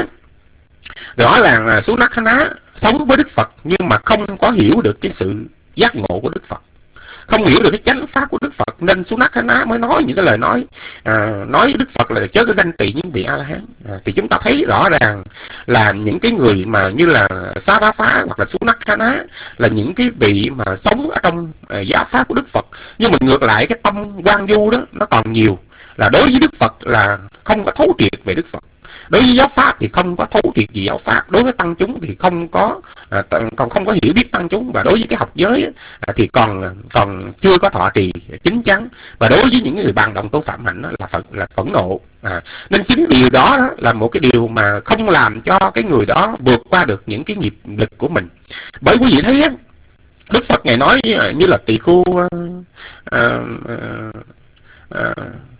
rõ ràng là Xuống Nắc Khá Ná sống với Đức Phật nhưng mà không có hiểu được cái sự giác ngộ của Đức Phật, không hiểu được cái chánh pháp của Đức Phật, nên Xuống Nắc Khá Ná mới nói những cái lời nói à, nói Đức Phật là chớ có ganh tị những vị A La Hán. À, thì chúng ta thấy rõ ràng là những cái người mà như là Xá Vá Phá hoặc là Xuống Nắc Khá Ná là những cái vị mà sống ở trong à, giáo pháp của Đức Phật, nhưng mà ngược lại cái tâm quan du đó nó còn nhiều, là đối với Đức Phật là không có thấu triệt về Đức Phật, đối với giáo pháp thì không có thấu triệt gì giáo pháp, đối với tăng chúng thì không có à, còn không có hiểu biết tăng chúng, và đối với cái học giới à, thì còn còn chưa có thọ trì chính chắn, và đối với những người bạn đồng tu phạm hạnh đó là phẫn là phẫn nộ. À, nên chính điều đó, đó là một cái điều mà không làm cho cái người đó vượt qua được những cái nghiệp lực của mình. Bởi quý vị thấy á, Đức Phật ngài nói như là tỳ khu uh, uh, uh,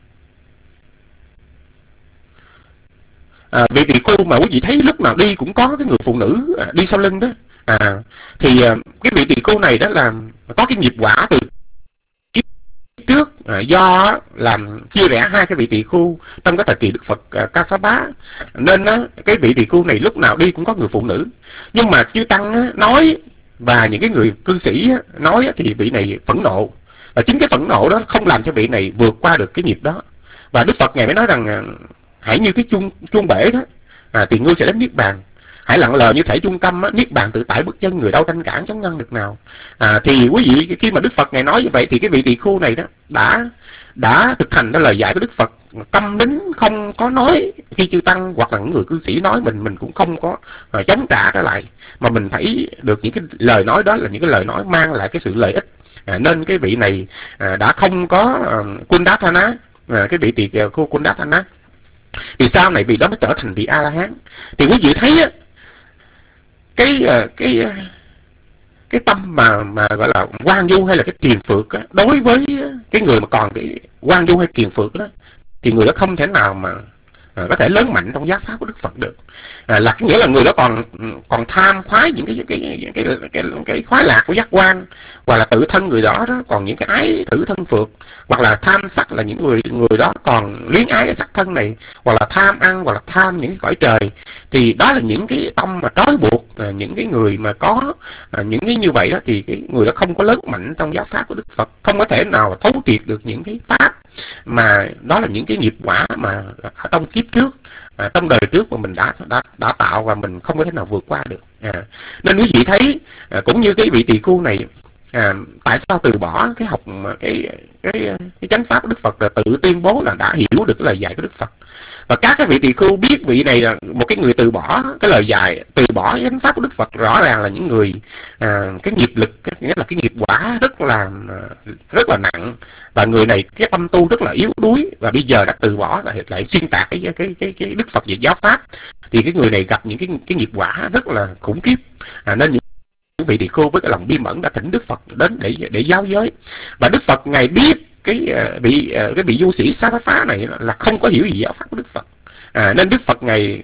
À, vị tỳ khu mà quý vị thấy lúc nào đi cũng có cái người phụ nữ à, đi sau lưng đó, à, thì à, cái vị tỳ khu này đó là có cái nghiệp quả từ kiếp trước à, do làm chia rẽ hai cái vị tỳ khu trong cái thời kỳ Đức Phật à, Kassapa, nên á, cái vị tỳ khu này lúc nào đi cũng có người phụ nữ. Nhưng mà chư tăng á, nói và những cái người cư sĩ á, nói á, thì vị này phẫn nộ, và chính cái phẫn nộ đó không làm cho vị này vượt qua được cái nghiệp đó. Và Đức Phật ngài mới nói rằng hãy như cái chuông chuông bể đó, à, thì ngươi sẽ đến niết bàn. hãy lặng lờ như thể trung tâm á, niết bàn tự tại bước chân, người đâu tranh cản chống ngăn được nào. À, thì quý vị khi mà Đức Phật Ngài nói như vậy thì cái vị tỳ khưu này đó đã đã thực hành cái lời dạy của Đức Phật, câm nín không có nói khi chư tăng hoặc là những người cư sĩ nói, mình mình cũng không có uh, chống trả trở lại, mà mình thấy được những cái lời nói đó là những cái lời nói mang lại cái sự lợi ích. À, nên cái vị này à, đã không có uh, Kundathana, à, cái vị tỳ khưu Kundathana, thì sau này vị đó mới trở thành vị A La Hán. Thì quý vị thấy á, cái uh, cái uh, cái tâm mà mà gọi là quan du hay là cái kiền phược á, đối với cái người mà còn cái quan du hay kiền phược đó, thì người đó không thể nào mà à, có thể lớn mạnh trong giáo pháp của Đức Phật được. À, là cái nghĩa là người đó còn còn tham khoái những cái cái cái cái, cái, cái, cái khoái lạc của giác quan, hoặc là tự thân người đó đó còn những cái ái thử thân phược, hoặc là tham sắc là những người người đó còn luyến ái cái sắc thân này, hoặc là tham ăn, hoặc là tham những cái cõi trời. Thì đó là những cái tâm mà trói buộc à, những cái người mà có à, những cái như vậy đó, thì cái người đó không có lớn mạnh trong giáo pháp của Đức Phật, không có thể nào thấu triệt được những cái pháp mà đó là những cái nghiệp quả mà ở trong kiếp trước, à, trong đời trước mà mình đã đã đã tạo và mình không có thể nào vượt qua được. À, nên quý vị thấy à, cũng như cái vị tỳ khưu này, à, tại sao từ bỏ cái học cái cái cái chánh pháp của Đức Phật, là tự tuyên bố là đã hiểu được cái lời dạy của Đức Phật. Và các cái vị tỳ khưu biết vị này là một cái người từ bỏ cái lời dạy, từ bỏ chánh pháp của Đức Phật, rõ ràng là những người à, cái nghiệp lực, cái, nghĩa là cái nghiệp quả rất là rất là nặng, và người này cái tâm tu rất là yếu đuối, và bây giờ đã từ bỏ lại lại xuyên tạc cái cái cái cái Đức Phật về giáo pháp, thì cái người này gặp những cái cái nghiệp quả rất là khủng khiếp. À, nên những vị tỳ khưu với cái lòng bi mẫn đã thỉnh Đức Phật đến để để giáo giới, và Đức Phật Ngài biết cái vị cái vị du sĩ Sarapa này là không có hiểu gì giáo pháp của Đức Phật. À, nên Đức Phật Ngài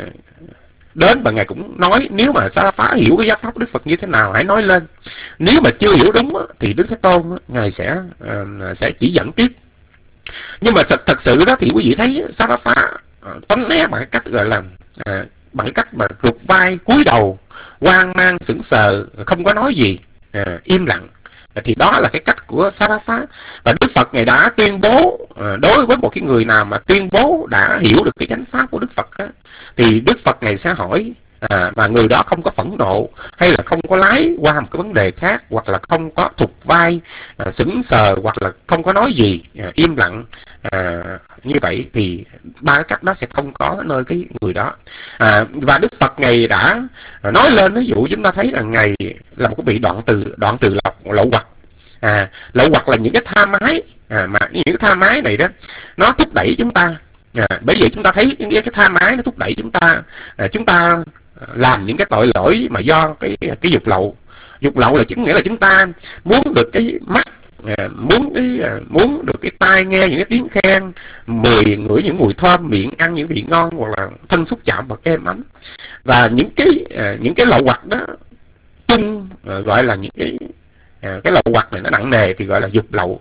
đến và Ngài cũng nói, nếu mà Sarapa hiểu cái giáo pháp của Đức Phật như thế nào hãy nói lên, nếu mà chưa hiểu đúng thì Đức Thế Tôn Ngài sẽ sẽ chỉ dẫn tiếp. Nhưng mà thật, thật sự đó thì quý vị thấy Sarapa tránh né bằng cách gọi là à, bằng cách mà rụt vai, cúi đầu, hoang mang, sững sờ, không có nói gì, à, im lặng. Thì đó là cái cách của Sarapa. Và Đức Phật Ngài đã tuyên bố, à, đối với một cái người nào mà tuyên bố đã hiểu được cái chánh pháp của Đức Phật á, thì Đức Phật Ngài sẽ hỏi, à, mà người đó không có phẫn nộ, hay là không có lái qua một cái vấn đề khác, hoặc là không có thụt vai, à, sững sờ, hoặc là không có nói gì, à, im lặng, à, như vậy thì ba cái cách đó sẽ không có nơi cái người đó. À, và Đức Phật Ngài đã nói lên, ví dụ chúng ta thấy là Ngài là một cái vị đoạn từ đoạn từ lậu lậu hoặc. À, lậu hoặc là những cái tham ái, à, mà những cái tham ái này đó nó thúc đẩy chúng ta. À, bởi vì chúng ta thấy những cái tham ái nó thúc đẩy chúng ta, à, chúng ta làm những cái tội lỗi mà do cái cái dục lậu. Dục lậu là chính nghĩa là chúng ta muốn được cái mắt, à, muốn cái à, muốn được cái tai nghe những cái tiếng khen, mùi ngửi những mùi thơm, miệng ăn những vị ngon, hoặc là thân xúc chạm và êm ấm. Và những cái à, những cái lậu hoặc đó chung à, gọi là những cái à, cái lậu hoặc này nó nặng nề thì gọi là dục lậu.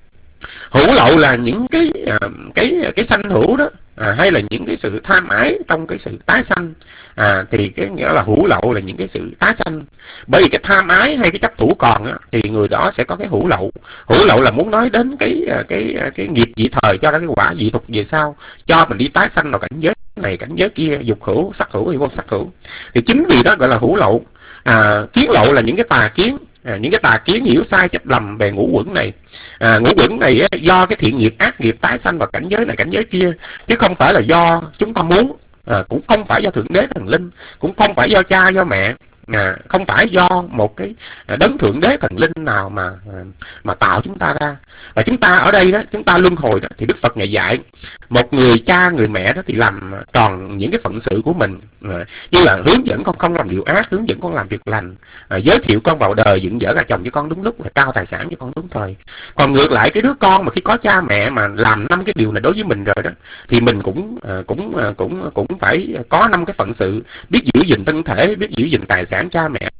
Hữu lậu là những cái à, cái cái sanh hữu đó, à, hay là những cái sự tham ái trong cái sự tái sanh, à, thì cái nghĩa là hữu lậu là những cái sự tái sanh. Bởi vì cái tham ái hay cái chấp thủ còn á, thì người đó sẽ có cái hữu lậu. Hữu lậu là muốn nói đến cái cái cái nghiệp dị thời, cho ra cái quả dị tục về sau, cho mình đi tái sanh vào cảnh giới này cảnh giới kia, dục hữu, sắc hữu hay vô sắc hữu. Thì chính vì đó gọi là hữu lậu. À, kiến lậu là những cái tà kiến, à, những cái tà kiến hiểu sai chấp lầm về ngũ uẩn này. À, ngũ uẩn này á, do cái thiện nghiệp ác nghiệp tái sanh vào cảnh giới này cảnh giới kia, chứ không phải là do chúng ta muốn, à, cũng không phải do thượng đế thần linh, cũng không phải do cha do mẹ, à, không phải do một cái đấng thượng đế thần linh nào mà mà tạo chúng ta ra. Và chúng ta ở đây đó, chúng ta luân hồi đó, thì Đức Phật Ngài dạy một người cha người mẹ đó thì làm tròn những cái phận sự của mình, à, như là hướng dẫn con không làm điều ác, hướng dẫn con làm việc lành, à, giới thiệu con vào đời, dựng dở ra chồng cho con đúng lúc, là trao tài sản cho con đúng thời. Còn ngược lại cái đứa con mà khi có cha mẹ mà làm năm cái điều này đối với mình rồi đó, thì mình cũng à, cũng à, cũng cũng phải có năm cái phận sự, biết giữ gìn thân thể, biết giữ gìn tài sản cha mẹ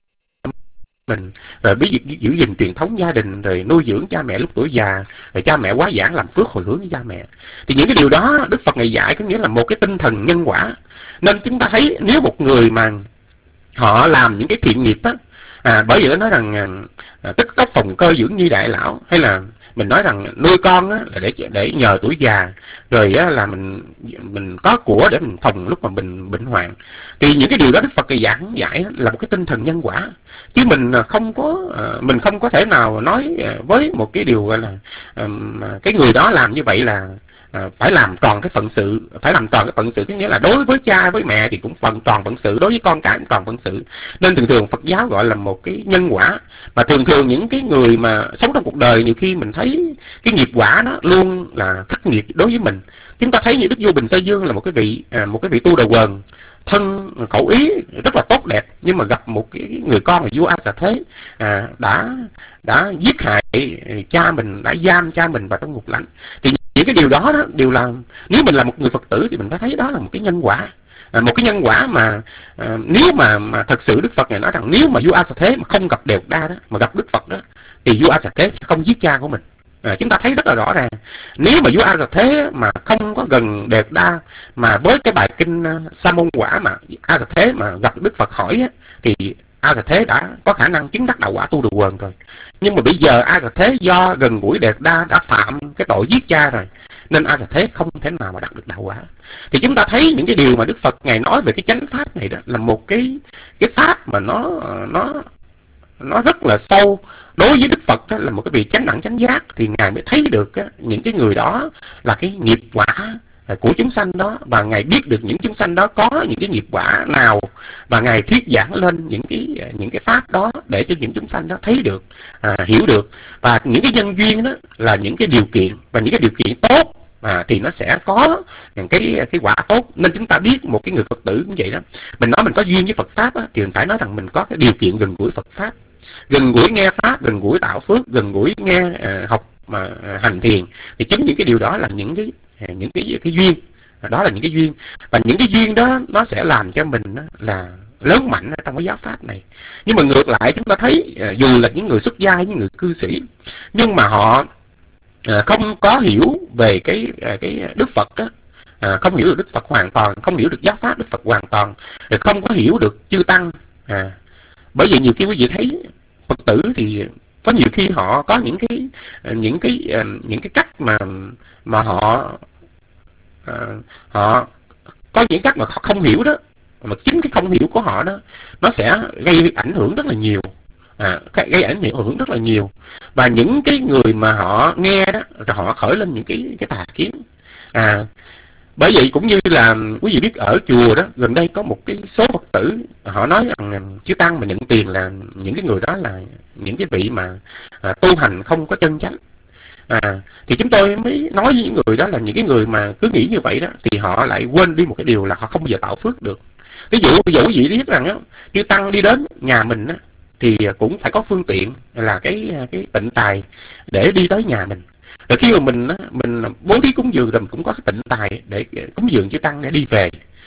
mình, rồi biết giữ gìn truyền thống gia đình, rồi nuôi dưỡng cha mẹ lúc tuổi già, rồi cha mẹ quá giảng làm phước hồi hướng với cha mẹ. Thì những cái điều đó Đức Phật Ngài dạy có nghĩa là một cái tinh thần nhân quả. Nên chúng ta thấy nếu một người mà họ làm những cái thiện nghiệp á, à, bởi vì nó nói rằng à, tức tốc phòng cơ dưỡng nhi đại lão, hay là mình nói rằng nuôi con á, là để để nhờ tuổi già, rồi á, là mình mình có của để mình phòng lúc mà mình bệnh hoạn. Thì những cái điều đó Đức Phật giảng giải là một cái tinh thần nhân quả, chứ mình không có mình không có thể nào nói với một cái điều gọi là cái người đó làm như vậy là À, phải làm tròn cái phận sự, phải làm tròn cái phận sự, có nghĩa là đối với cha với mẹ thì cũng phần tròn phận sự, đối với con cái cũng tròn phận sự. Nên thường thường Phật giáo gọi là một cái nhân quả. Mà thường thường những cái người mà sống trong cuộc đời, nhiều khi mình thấy cái nghiệp quả đó luôn là khắc nghiệt đối với mình. Chúng ta thấy như Đức Vua Bình Tây Dương là một cái vị à, một cái vị tu đầu quần, thân khẩu ý rất là tốt đẹp, nhưng mà gặp một cái người con là vua A Xà Thế à, đã đã giết hại cha mình, đã giam cha mình vào trong ngục lạnh. Thì những cái điều đó, đó đều là, nếu mình là một người Phật tử thì mình phải thấy đó là một cái nhân quả, à, một cái nhân quả mà à, nếu mà mà thật sự Đức Phật này nói rằng nếu mà vua A Xà Thế mà không gặp Đề Đa đó, mà gặp Đức Phật đó, thì vua A Xà Thế sẽ không giết cha của mình. À, chúng ta thấy rất là rõ ràng, nếu mà vua A Xà Thế mà không có gần Đề Đa, mà với cái bài kinh Sa Môn Quả mà A Xà Thế mà gặp Đức Phật hỏi á, thì A Xà Thế đã có khả năng chứng đắc đạo quả tu đầu quần rồi. Nhưng mà bây giờ A Xà Thế do gần gũi Đề Đa đã phạm cái tội giết cha rồi, nên A Xà Thế không thể nào mà đạt được đạo quả. Thì chúng ta thấy những cái điều mà Đức Phật ngài nói về cái chánh pháp này đó là một cái cái pháp mà nó nó nó rất là sâu. Đối với Đức Phật đó, là một cái vị chánh đẳng chánh giác, thì ngài mới thấy được á, những cái người đó là cái nghiệp quả của chúng sanh đó, và ngài biết được những chúng sanh đó có những cái nghiệp quả nào, và ngài thuyết giảng lên những cái những cái pháp đó để cho những chúng sanh đó thấy được, à, hiểu được. Và những cái nhân duyên đó là những cái điều kiện, và những cái điều kiện tốt à, thì nó sẽ có những cái cái quả tốt. Nên chúng ta biết một cái người Phật tử cũng vậy đó, mình nói mình có duyên với Phật pháp á, thì mình phải nói rằng mình có cái điều kiện gần gũi Phật pháp, gần gũi nghe pháp, gần gũi tạo phước, gần gũi nghe uh, học mà uh, hành thiền. Thì chính những cái điều đó là những cái uh, những cái cái duyên, đó là những cái duyên, và những cái duyên đó nó sẽ làm cho mình uh, là lớn mạnh ở trong cái giáo pháp này. Nhưng mà ngược lại chúng ta thấy uh, dù là những người xuất gia, những người cư sĩ, nhưng mà họ uh, không có hiểu về cái uh, cái Đức Phật đó, uh, không hiểu được Đức Phật hoàn toàn, không hiểu được giáo pháp Đức Phật hoàn toàn, rồi không có hiểu được chư tăng. À, bởi vì nhiều khi quý vị thấy Phật tử thì có nhiều khi họ có những cái những cái những cái cách mà mà họ uh, họ có những cách mà họ không hiểu đó, mà chính cái không hiểu của họ đó nó sẽ gây ảnh hưởng rất là nhiều, à, gây ảnh hưởng rất là nhiều. Và những cái người mà họ nghe đó, rồi họ khởi lên những cái cái tà kiến. À, bởi vậy cũng như là quý vị biết ở chùa đó, gần đây có một cái số Phật tử họ nói rằng chư tăng mà nhận tiền là những cái người đó là những cái vị mà à, tu hành không có chân chánh. À, thì chúng tôi mới nói với những người đó là những cái người mà cứ nghĩ như vậy đó, thì họ lại quên đi một cái điều là họ không bao giờ tạo phước được. Ví dụ bây giờ quý vị biết rằng á, chư tăng đi đến nhà mình á, thì cũng phải có phương tiện là cái cái tịnh tài để đi tới nhà mình. Rồi khi mà mình mình bố thí cúng dường rồi mình cũng có cái tịnh tài để cúng dường chư tăng để đi về.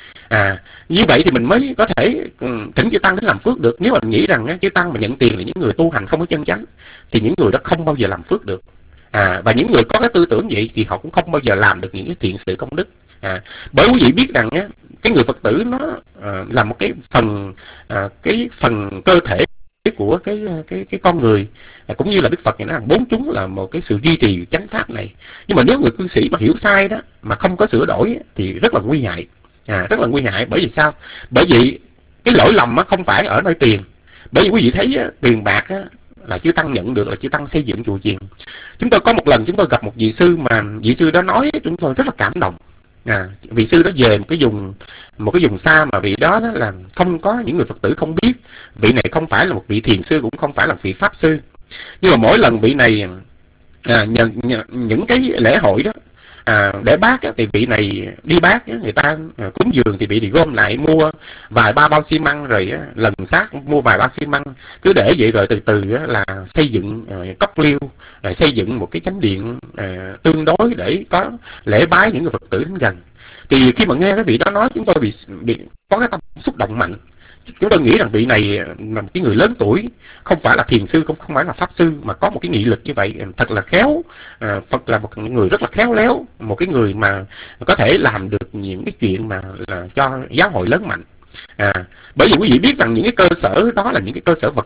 À, như vậy thì mình mới có thể thỉnh chư tăng đến làm phước được. Nếu mà mình nghĩ rằng chư tăng mà nhận tiền là những người tu hành không có chân chánh, thì những người đó không bao giờ làm phước được. À, và những người có cái tư tưởng vậy thì họ cũng không bao giờ làm được những cái thiện sự công đức. À, bởi quý vị biết rằng á, cái người Phật tử nó à, là một cái phần à, cái phần cơ thể của cái cái cái con người, à, cũng như là Đức Phật này nói rằng bốn chúng là một cái sự duy trì chánh pháp này. Nhưng mà nếu người cư sĩ mà hiểu sai đó, mà không có sửa đổi thì rất là nguy hại, à, rất là nguy hại. Bởi vì sao? Bởi vì cái lỗi lầm á không phải ở nơi tiền. Bởi vì quý vị thấy á, tiền bạc á, là chư tăng nhận được là chư tăng xây dựng chùa chiền. Chúng tôi có một lần chúng tôi gặp một vị sư mà vị sư đó nói chúng tôi rất là cảm động. À, vị sư đó về một cái vùng một cái vùng xa mà vị đó, đó là không có những người Phật tử không biết. Vị này không phải là một vị thiền sư, cũng không phải là vị pháp sư, nhưng mà mỗi lần vị này à, nhận, nhận những cái lễ hội đó à, để bác á, thì vị này đi bác á, người ta à, cúng dường thì vị này gom lại mua vài ba bao xi măng, rồi á, lần xác mua vài bao xi măng, cứ để vậy rồi từ từ á, là xây dựng à, cốc liêu, à, xây dựng một cái chánh điện à, tương đối để có lễ bái những người Phật tử đến gần. Thì khi mà nghe cái vị đó nói, chúng tôi bị, bị có cái tâm xúc động mạnh. Chúng tôi nghĩ rằng vị này là một cái người lớn tuổi, không phải là thiền sư, cũng không phải là pháp sư, mà có một cái nghị lực như vậy thật là khéo. À, Phật là một người rất là khéo léo, một cái người mà có thể làm được những cái chuyện mà là cho giáo hội lớn mạnh. À, bởi vì quý vị biết rằng những cái cơ sở đó là những cái cơ sở vật chất,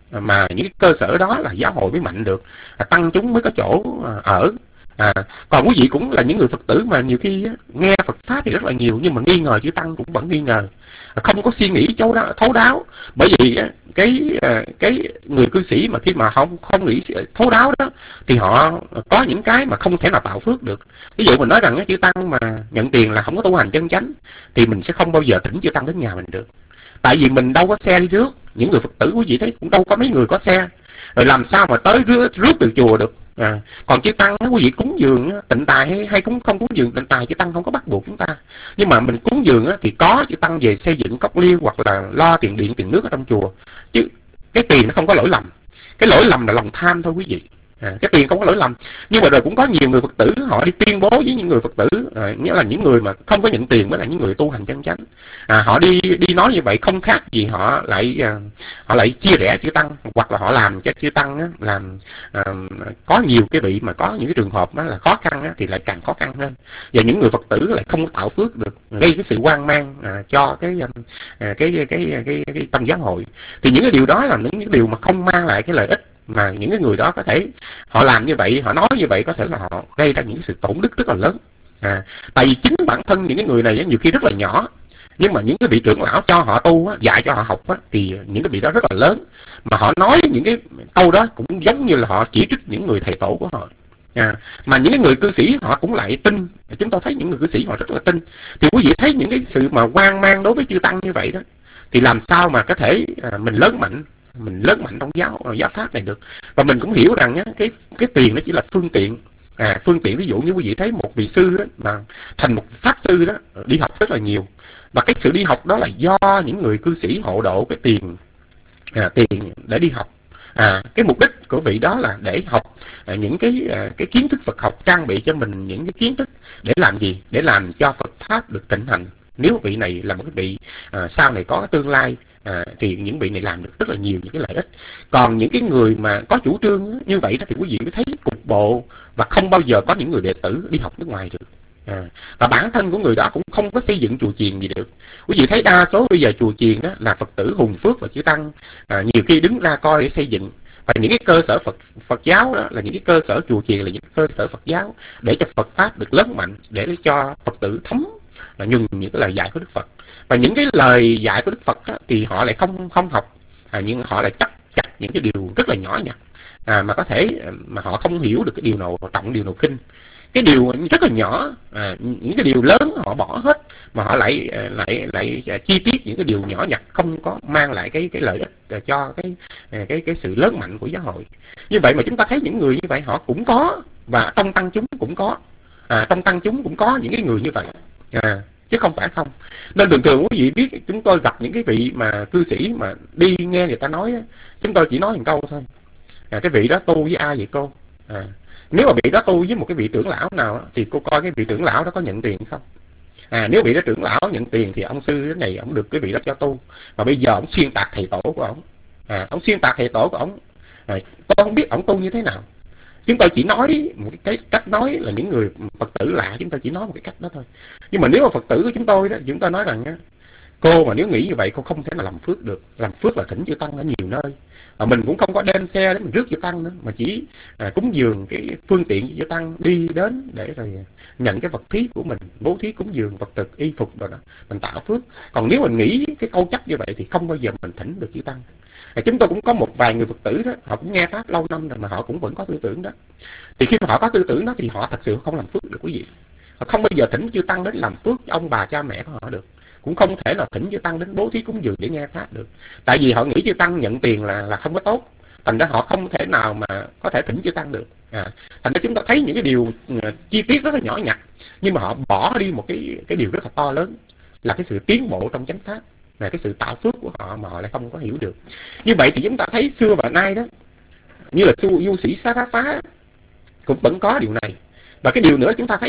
mà những cái cơ sở đó là giáo hội mới mạnh được, à, tăng chúng mới có chỗ à, ở. À, còn quý vị cũng là những người Phật tử mà nhiều khi á, nghe Phật pháp thì rất là nhiều, nhưng mà nghi ngờ chư tăng cũng vẫn nghi ngờ, không có suy nghĩ thấu đáo, thấu đáo. Bởi vì á, cái cái người cư sĩ mà khi mà không không nghĩ thấu đáo đó thì họ có những cái mà không thể nào tạo phước được. Ví dụ mình nói rằng á, chư tăng mà nhận tiền là không có tu hành chân chánh thì mình sẽ không bao giờ thỉnh chư tăng đến nhà mình được. Tại vì mình đâu có xe đi rước, những người Phật tử quý vị thấy cũng đâu có mấy người có xe, rồi làm sao mà tới rước, rước từ chùa được. À, còn chư tăng quý vị cúng dường tịnh tài hay, hay cũng không cúng dường tịnh tài, chư tăng không có bắt buộc chúng ta, nhưng mà mình cúng dường thì có chư tăng về xây dựng cốc liêu hoặc là lo tiền điện tiền nước ở trong chùa, chứ cái tiền nó không có lỗi lầm. Cái lỗi lầm là lòng tham thôi quý vị. À, cái tiền không có lỗi lầm. Nhưng mà rồi cũng có nhiều người Phật tử họ đi tuyên bố với những người Phật tử, à, nghĩa là những người mà không có nhận tiền với lại những người tu hành chân chánh, à, họ đi đi nói như vậy không khác gì họ lại à, họ lại chia rẽ chư tăng, hoặc là họ làm cho chư tăng á, làm à, có nhiều cái vị mà có những cái trường hợp đó là khó khăn á, thì lại càng khó khăn hơn, và những người Phật tử lại không có tạo phước được, gây cái sự hoang mang à, cho cái, à, cái, cái, cái, cái, cái, cái tâm giáo hội. Thì những cái điều đó là những cái điều mà không mang lại cái lợi ích, mà những cái người đó có thể họ làm như vậy, họ nói như vậy, có thể là họ gây ra những sự tổn đức rất là lớn. À, tại vì chính bản thân những cái người này nhiều khi rất là nhỏ, nhưng mà những cái vị trưởng lão cho họ tu á, dạy cho họ học á, thì những cái vị đó rất là lớn, mà họ nói những cái câu đó cũng giống như là họ chỉ trích những người thầy tổ của họ. À, mà những cái người cư sĩ họ cũng lại tin, chúng tôi thấy những người cư sĩ họ rất là tin. Thì quý vị thấy những cái sự mà hoang mang đối với chư tăng như vậy đó, thì làm sao mà có thể à, mình lớn mạnh mình lớn mạnh trong giáo giáo pháp này được. Và mình cũng hiểu rằng á, cái cái tiền nó chỉ là phương tiện. À, phương tiện, ví dụ như quý vị thấy một vị sư đó, mà thành một pháp sư đó, đi học rất là nhiều, và cái sự đi học đó là do những người cư sĩ hộ độ cái tiền à, tiền để đi học. À, cái mục đích của vị đó là để học à, những cái à, cái kiến thức Phật học, trang bị cho mình những cái kiến thức để làm gì, để làm cho Phật pháp được thịnh hành. Nếu vị này là một cái vị à, sau này có cái tương lai, à, thì những vị này làm được rất là nhiều những cái lợi ích. Còn những cái người mà có chủ trương như vậy đó thì quý vị mới thấy cục bộ, và không bao giờ có những người đệ tử đi học nước ngoài được. À, và bản thân của người đó cũng không có xây dựng chùa chiền gì được. Quý vị thấy đa số bây giờ chùa chiền đó là Phật tử hùng phước và chư tăng à, nhiều khi đứng ra coi để xây dựng. Và những cái cơ sở Phật Phật giáo đó là những cái cơ sở chùa chiền, là những cơ sở Phật giáo để cho Phật pháp được lớn mạnh, để cho Phật tử thấm là nhường những cái lời dạy của Đức Phật. Và những cái lời dạy của Đức Phật á, thì họ lại không không học, à, nhưng họ lại chấp chặt những cái điều rất là nhỏ nhặt, à, mà có thể mà họ không hiểu được cái điều nào trọng, điều nào khinh. Cái điều rất là nhỏ, à, những cái điều lớn họ bỏ hết, mà họ lại lại lại chi tiết những cái điều nhỏ nhặt không có mang lại cái cái lợi ích cho cái cái cái sự lớn mạnh của giáo hội. Như vậy mà chúng ta thấy những người như vậy họ cũng có, và trong tăng chúng cũng có, à, trong tăng chúng cũng có những cái người như vậy, à, chứ không phải không. Nên thường thường quý vị biết, chúng tôi gặp những cái vị mà cư sĩ mà đi nghe người ta nói, chúng tôi chỉ nói một câu thôi, à, cái vị đó tu với ai vậy cô? À, nếu mà vị đó tu với một cái vị trưởng lão nào thì cô coi cái vị trưởng lão đó có nhận tiền không. À, nếu vị đó trưởng lão nhận tiền thì ông sư cái này ông được cái vị đó cho tu, mà bây giờ ông xuyên tạc thầy tổ của ông, à, ông xuyên tạc thầy tổ của ông, à, tôi không biết ông tu như thế nào. Chúng tôi chỉ nói một cái cách nói là những người Phật tử lạ, chúng tôi chỉ nói một cái cách đó thôi. Nhưng mà nếu mà Phật tử của chúng tôi đó, chúng tôi nói rằng á, cô mà nếu nghĩ như vậy cô không thể nào làm phước được. Làm phước là thỉnh chư tăng ở nhiều nơi, và mình cũng không có đem xe để mình rước chư tăng nữa, mà chỉ à, cúng dường cái phương tiện cho chư tăng đi đến để rồi nhận cái vật thí của mình, bố thí cúng dường vật thực y phục rồi đó, mình tạo phước. Còn nếu mình nghĩ cái câu chấp như vậy thì không bao giờ mình thỉnh được chư tăng. À, chúng tôi cũng có một vài người Phật tử đó, họ cũng nghe pháp lâu năm rồi mà họ cũng vẫn có tư tưởng đó. Thì khi mà họ có tư tưởng đó thì họ thật sự không làm phước được quý vị. Họ không bao giờ thỉnh chư tăng đến làm phước cho ông bà cha mẹ của họ được, cũng không thể là thỉnh chư tăng đến bố thí cúng dường để nghe pháp được. Tại vì họ nghĩ chư tăng nhận tiền là là không có tốt, thành ra họ không thể nào mà có thể thỉnh chư tăng được. À, thành ra chúng ta thấy những cái điều uh, chi tiết rất là nhỏ nhặt, nhưng mà họ bỏ đi một cái cái điều rất là to lớn, là cái sự tiến bộ trong chánh pháp, là cái sự tạo phước của họ mà họ lại không có hiểu được. Như vậy thì chúng ta thấy xưa và nay đó, như là du, du sĩ Xá Rá Phá cũng vẫn có điều này. Và cái điều nữa chúng ta thấy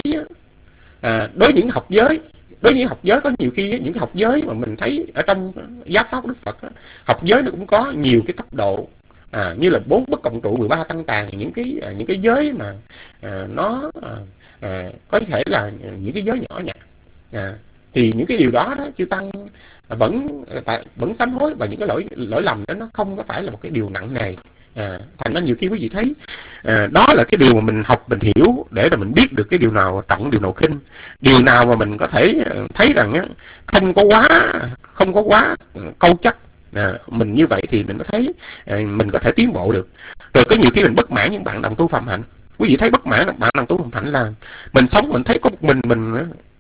à, đối với những học giới, đối với những học giới có nhiều khi những cái học giới mà mình thấy ở trong giáo pháp của Đức Phật đó, học giới nó cũng có nhiều cái cấp độ, à, như là bốn bất cộng trụ, mười ba tăng tàng, những cái những cái giới mà à, nó à, à, có thể là những cái giới nhỏ nhặt, à, thì những cái điều đó đó chư tăng vẫn vẫn sám hối, và những cái lỗi lỗi lầm đó nó không có phải là một cái điều nặng nề. À, thành ra nhiều khi quý vị thấy à, đó là cái điều mà mình học, mình hiểu để mà mình biết được cái điều nào trọng, điều nào khinh, điều nào mà mình có thể thấy rằng á, không có quá không có quá câu chấp. À, mình như vậy thì mình có thấy à, mình có thể tiến bộ được. Rồi có nhiều khi mình bất mãn những bạn đồng tu phạm hạnh. Quý vị thấy bất mãn bạn đồng tu phạm hạnh là mình sống mình thấy có một mình mình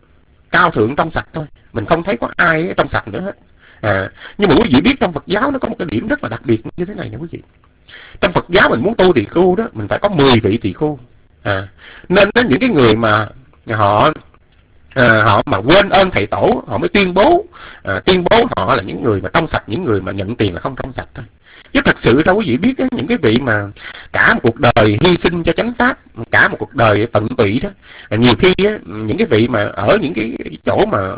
cao thượng trong sạch thôi, mình không thấy có ai trong sạch nữa hết. À, nhưng mà quý vị biết trong Phật giáo nó có một cái điểm rất là đặc biệt như thế này nè quý vị. Trong Phật giáo mình muốn tu tỳ khu đó, mình phải có mười vị tỳ khu. À, nên đến những cái người mà họ à, họ mà quên ơn thầy tổ, họ mới tuyên bố à, tuyên bố họ là những người mà trong sạch, những người mà nhận tiền là không trong sạch thôi. Chứ thật sự ra quý vị biết á, những cái vị mà cả một cuộc đời hy sinh cho chánh pháp, cả một cuộc đời tận tụy đó, nhiều khi á, những cái vị mà ở những cái chỗ mà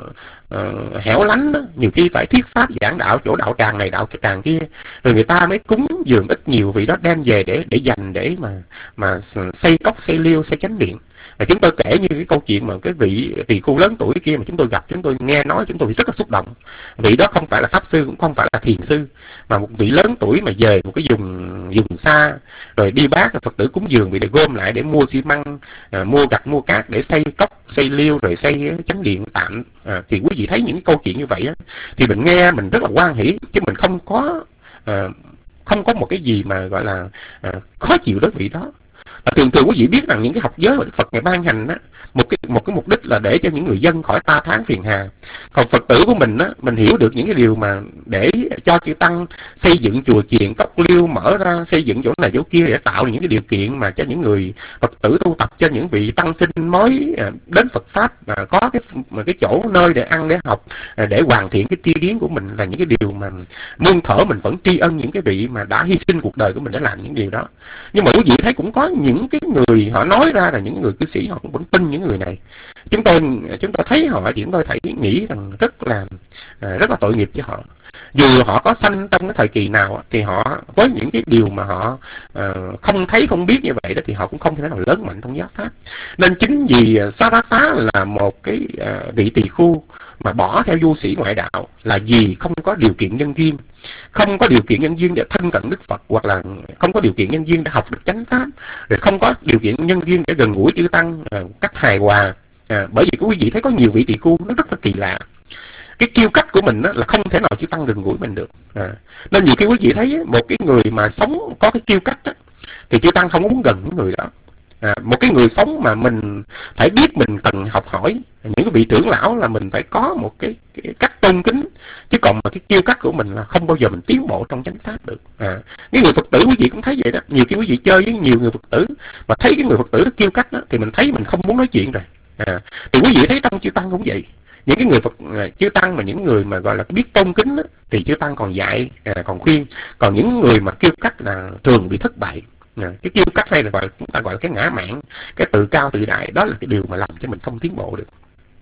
uh, hẻo lánh đó, nhiều khi phải thuyết pháp giảng đạo chỗ đạo tràng này đạo tràng kia, rồi người ta mới cúng dường ít nhiều vị đó đem về để để dành để mà mà xây cốc, xây liêu, xây chánh điện. Và chúng tôi kể như cái câu chuyện mà cái vị tỳ khu lớn tuổi kia mà chúng tôi gặp, chúng tôi nghe nói, chúng tôi rất là xúc động. Vị đó không phải là pháp sư, cũng không phải là thiền sư, mà một vị lớn tuổi mà về một cái vùng vùng xa, rồi đi bác Phật tử cúng dường vị để gom lại để mua xi măng, à, mua gạch, mua cát để xây cốc, xây liêu, rồi xây chánh điện tạm. À, thì quý vị thấy những cái câu chuyện như vậy á, thì mình nghe mình rất là hoan hỉ, chứ mình không có à, không có một cái gì mà gọi là à, khó chịu đối vị đó. Và thường thường quý vị biết rằng những cái học giới mà Đức Phật ngày ban hành á, một cái một cái mục đích là để cho những người dân khỏi ta tháng phiền hà. Còn Phật tử của mình á, mình hiểu được những cái điều mà để cho chư tăng xây dựng chùa chiền, cốc liêu, mở ra xây dựng chỗ này chỗ kia để tạo những cái điều kiện mà cho những người Phật tử tu tập, cho những vị tăng sinh mới đến Phật pháp mà có cái mà cái chỗ nơi để ăn, để học, để hoàn thiện cái tri kiến của mình, là những cái điều mà muôn thở mình vẫn tri ân những cái vị mà đã hy sinh cuộc đời của mình để làm những điều đó. Nhưng mà quý vị thấy cũng có những cái người họ nói ra là những người cư sĩ, họ cũng vẫn tin những người này. Chúng tôi chúng tôi thấy họ thì chúng tôi thấy nghĩ rằng rất là rất là tội nghiệp cho họ. Dù họ có sanh trong cái thời kỳ nào thì họ với những cái điều mà họ uh, không thấy không biết như vậy đó, thì họ cũng không thể nào lớn mạnh trong giáo pháp. Nên chính vì Sarasa là một cái uh, vị tỳ khu mà bỏ theo du sĩ ngoại đạo là vì không có điều kiện nhân duyên, không có điều kiện nhân duyên để thân cận Đức Phật, hoặc là không có điều kiện nhân duyên để học được chánh pháp, rồi không có điều kiện nhân duyên để gần gũi chư tăng uh, cách hài hòa. À, bởi vì quý vị thấy có nhiều vị tỳ khu nó rất là kỳ lạ. Cái kiêu cách của mình á, là không thể nào chư tăng gần gũi mình được. À, nên nhiều khi quý vị thấy một cái người mà sống có cái kiêu cách á, thì chư tăng không muốn gần những người đó. À, một cái người sống mà mình phải biết mình cần học hỏi, những cái vị trưởng lão là mình phải có một cái, cái cách tôn kính, chứ còn mà cái kiêu cách của mình là không bao giờ mình tiến bộ trong chánh pháp được. À, cái người Phật tử quý vị cũng thấy vậy đó. Nhiều khi quý vị chơi với nhiều người Phật tử mà thấy cái người Phật tử nó kiêu cách đó, thì mình thấy mình không muốn nói chuyện rồi. À, thì quý vị thấy trong chư tăng cũng vậy. Những cái người Phật chư tăng mà những người mà gọi là biết tôn kính đó, thì chư tăng còn dạy, à, còn khuyên. Còn những người mà kiêu cách là thường bị thất bại. À, cái kiêu cách hay là gọi chúng ta gọi là cái ngã mạn, cái tự cao tự đại, đó là cái điều mà làm cho mình không tiến bộ được.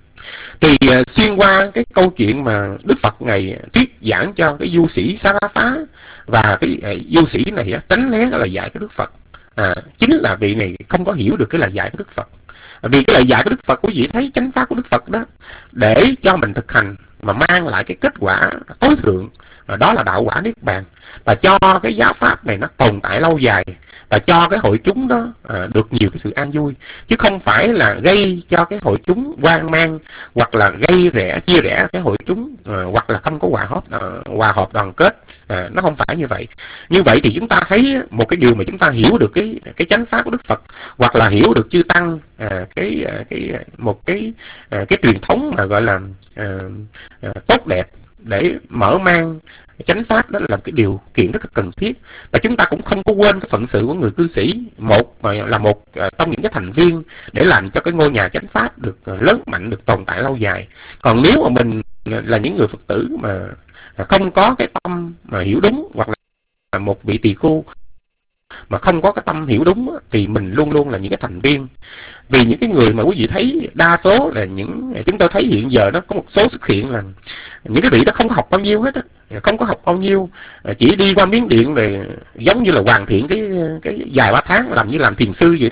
Thì uh, xuyên qua cái câu chuyện mà Đức Phật ngày thuyết giảng cho cái du sĩ Sarasa, và cái uh, du sĩ này uh, tránh né cái lời dạy của Đức Phật. À, chính là vị này không có hiểu được cái lời dạy của Đức Phật. Vì cái lời dạy của Đức Phật, quý vị thấy chánh pháp của Đức Phật đó, để cho mình thực hành mà mang lại cái kết quả tối thượng, đó là đạo quả niết bàn, và cho cái giáo pháp này nó tồn tại lâu dài, và cho cái hội chúng đó à, được nhiều cái sự an vui, chứ không phải là gây cho cái hội chúng hoang mang, hoặc là gây rẽ chia rẽ cái hội chúng, à, hoặc là không có hòa hợp à, hòa hợp đoàn kết. À, nó không phải như vậy. Như vậy thì chúng ta thấy một cái điều mà chúng ta hiểu được cái cái chánh pháp của Đức Phật, hoặc là hiểu được chư tăng à, cái cái một cái à, cái truyền thống mà gọi là à, à, tốt đẹp để mở mang chánh pháp, đó là cái điều kiện rất là cần thiết. Và chúng ta cũng không có quên cái phận sự của người cư sĩ, một mà là một uh, trong những cái thành viên để làm cho cái ngôi nhà chánh pháp được uh, lớn mạnh, được tồn tại lâu dài. Còn nếu mà mình uh, là những người Phật tử mà uh, không có cái tâm mà hiểu đúng, hoặc là một vị tỳ khu mà không có cái tâm hiểu đúng, thì mình luôn luôn là những cái thành viên. Vì những cái người mà quý vị thấy đa số là những, chúng tôi thấy hiện giờ nó có một số xuất hiện là những cái vị đó không có học bao nhiêu hết á, không có học bao nhiêu, chỉ đi qua miếng điện về giống như là hoàn thiện cái cái vài ba tháng làm như làm thiền sư vậy đó.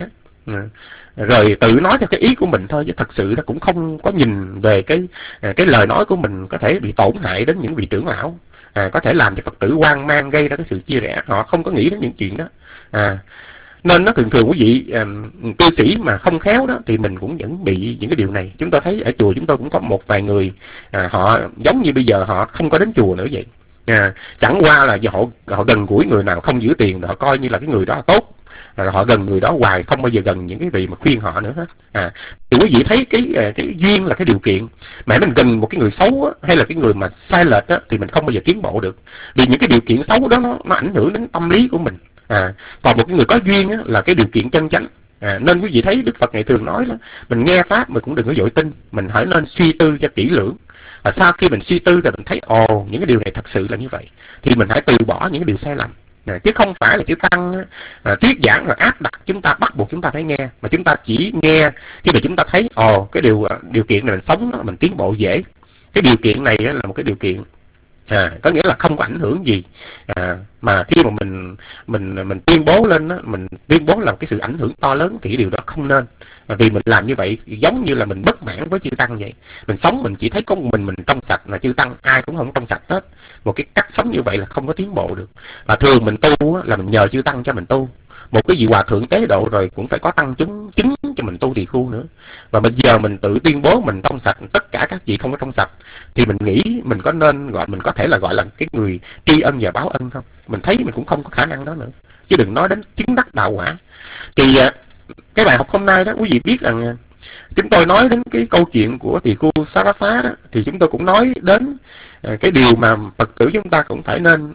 rồi tự nói theo cái ý của mình thôi, chứ thật sự nó cũng không có nhìn về cái cái lời nói của mình có thể bị tổn hại đến những vị trưởng lão, à, có thể làm cho Phật tử hoang mang, gây ra cái sự chia rẽ. Họ không có nghĩ đến những chuyện đó. À, nên nó thường thường quý vị uh, cư sĩ mà không khéo đó thì mình cũng vẫn bị những cái điều này. Chúng tôi thấy ở chùa chúng tôi cũng có một vài người, à, họ giống như bây giờ họ không có đến chùa nữa vậy. À, chẳng qua là do họ họ gần gũi người nào không giữ tiền, họ coi như là cái người đó là tốt, à, họ gần người đó hoài, không bao giờ gần những cái vị mà khuyên họ nữa hết. À, thì quý vị thấy cái cái duyên là cái điều kiện, mà mình gần một cái người xấu á, hay là cái người mà sai lệch á, thì mình không bao giờ tiến bộ được, vì những cái điều kiện xấu đó nó, nó ảnh hưởng đến tâm lý của mình. À, còn một cái người có duyên á, là cái điều kiện chân chánh. À, nên quý vị thấy Đức Phật ngày thường nói là mình nghe pháp mình cũng đừng có vội tin, mình hãy nên suy tư cho kỹ lưỡng. Và sau khi mình suy tư rồi mình thấy ồ những cái điều này thật sự là như vậy, thì mình hãy từ bỏ những cái điều sai lầm. À, chứ không phải là chữ tăng à, thuyết giảng rồi áp đặt chúng ta, bắt buộc chúng ta phải nghe, mà chúng ta chỉ nghe khi mà chúng ta thấy ồ cái điều điều kiện này mình sống đó, mình tiến bộ dễ. Cái điều kiện này là một cái điều kiện, à, có nghĩa là không có ảnh hưởng gì, à, mà khi mà mình mình mình tuyên bố lên đó, mình tuyên bố là cái sự ảnh hưởng to lớn, thì cái điều đó không nên. À, vì mình làm như vậy giống như là mình bất mãn với chư tăng vậy. Mình sống mình chỉ thấy có một mình mình trong sạch, là chư tăng ai cũng không trong sạch hết. Một cái cách sống như vậy là không có tiến bộ được. Và thường mình tu là mình nhờ chư tăng cho mình tu. Một cái vị hòa thượng tế độ rồi cũng phải có tăng chúng chứng cho mình tu tỳ khu nữa. Và bây giờ mình tự tuyên bố mình trong sạch, tất cả các vị không có trong sạch, thì mình nghĩ mình có nên gọi, mình có thể là gọi là cái người tri ân và báo ân không? Mình thấy mình cũng không có khả năng đó nữa, chứ đừng nói đến chứng đắc đạo quả. Thì cái bài học hôm nay đó, quý vị biết rằng chúng tôi nói đến cái câu chuyện của tỳ khu Xá Bá Phá đó, thì chúng tôi cũng nói đến cái điều mà Phật tử chúng ta cũng phải nên,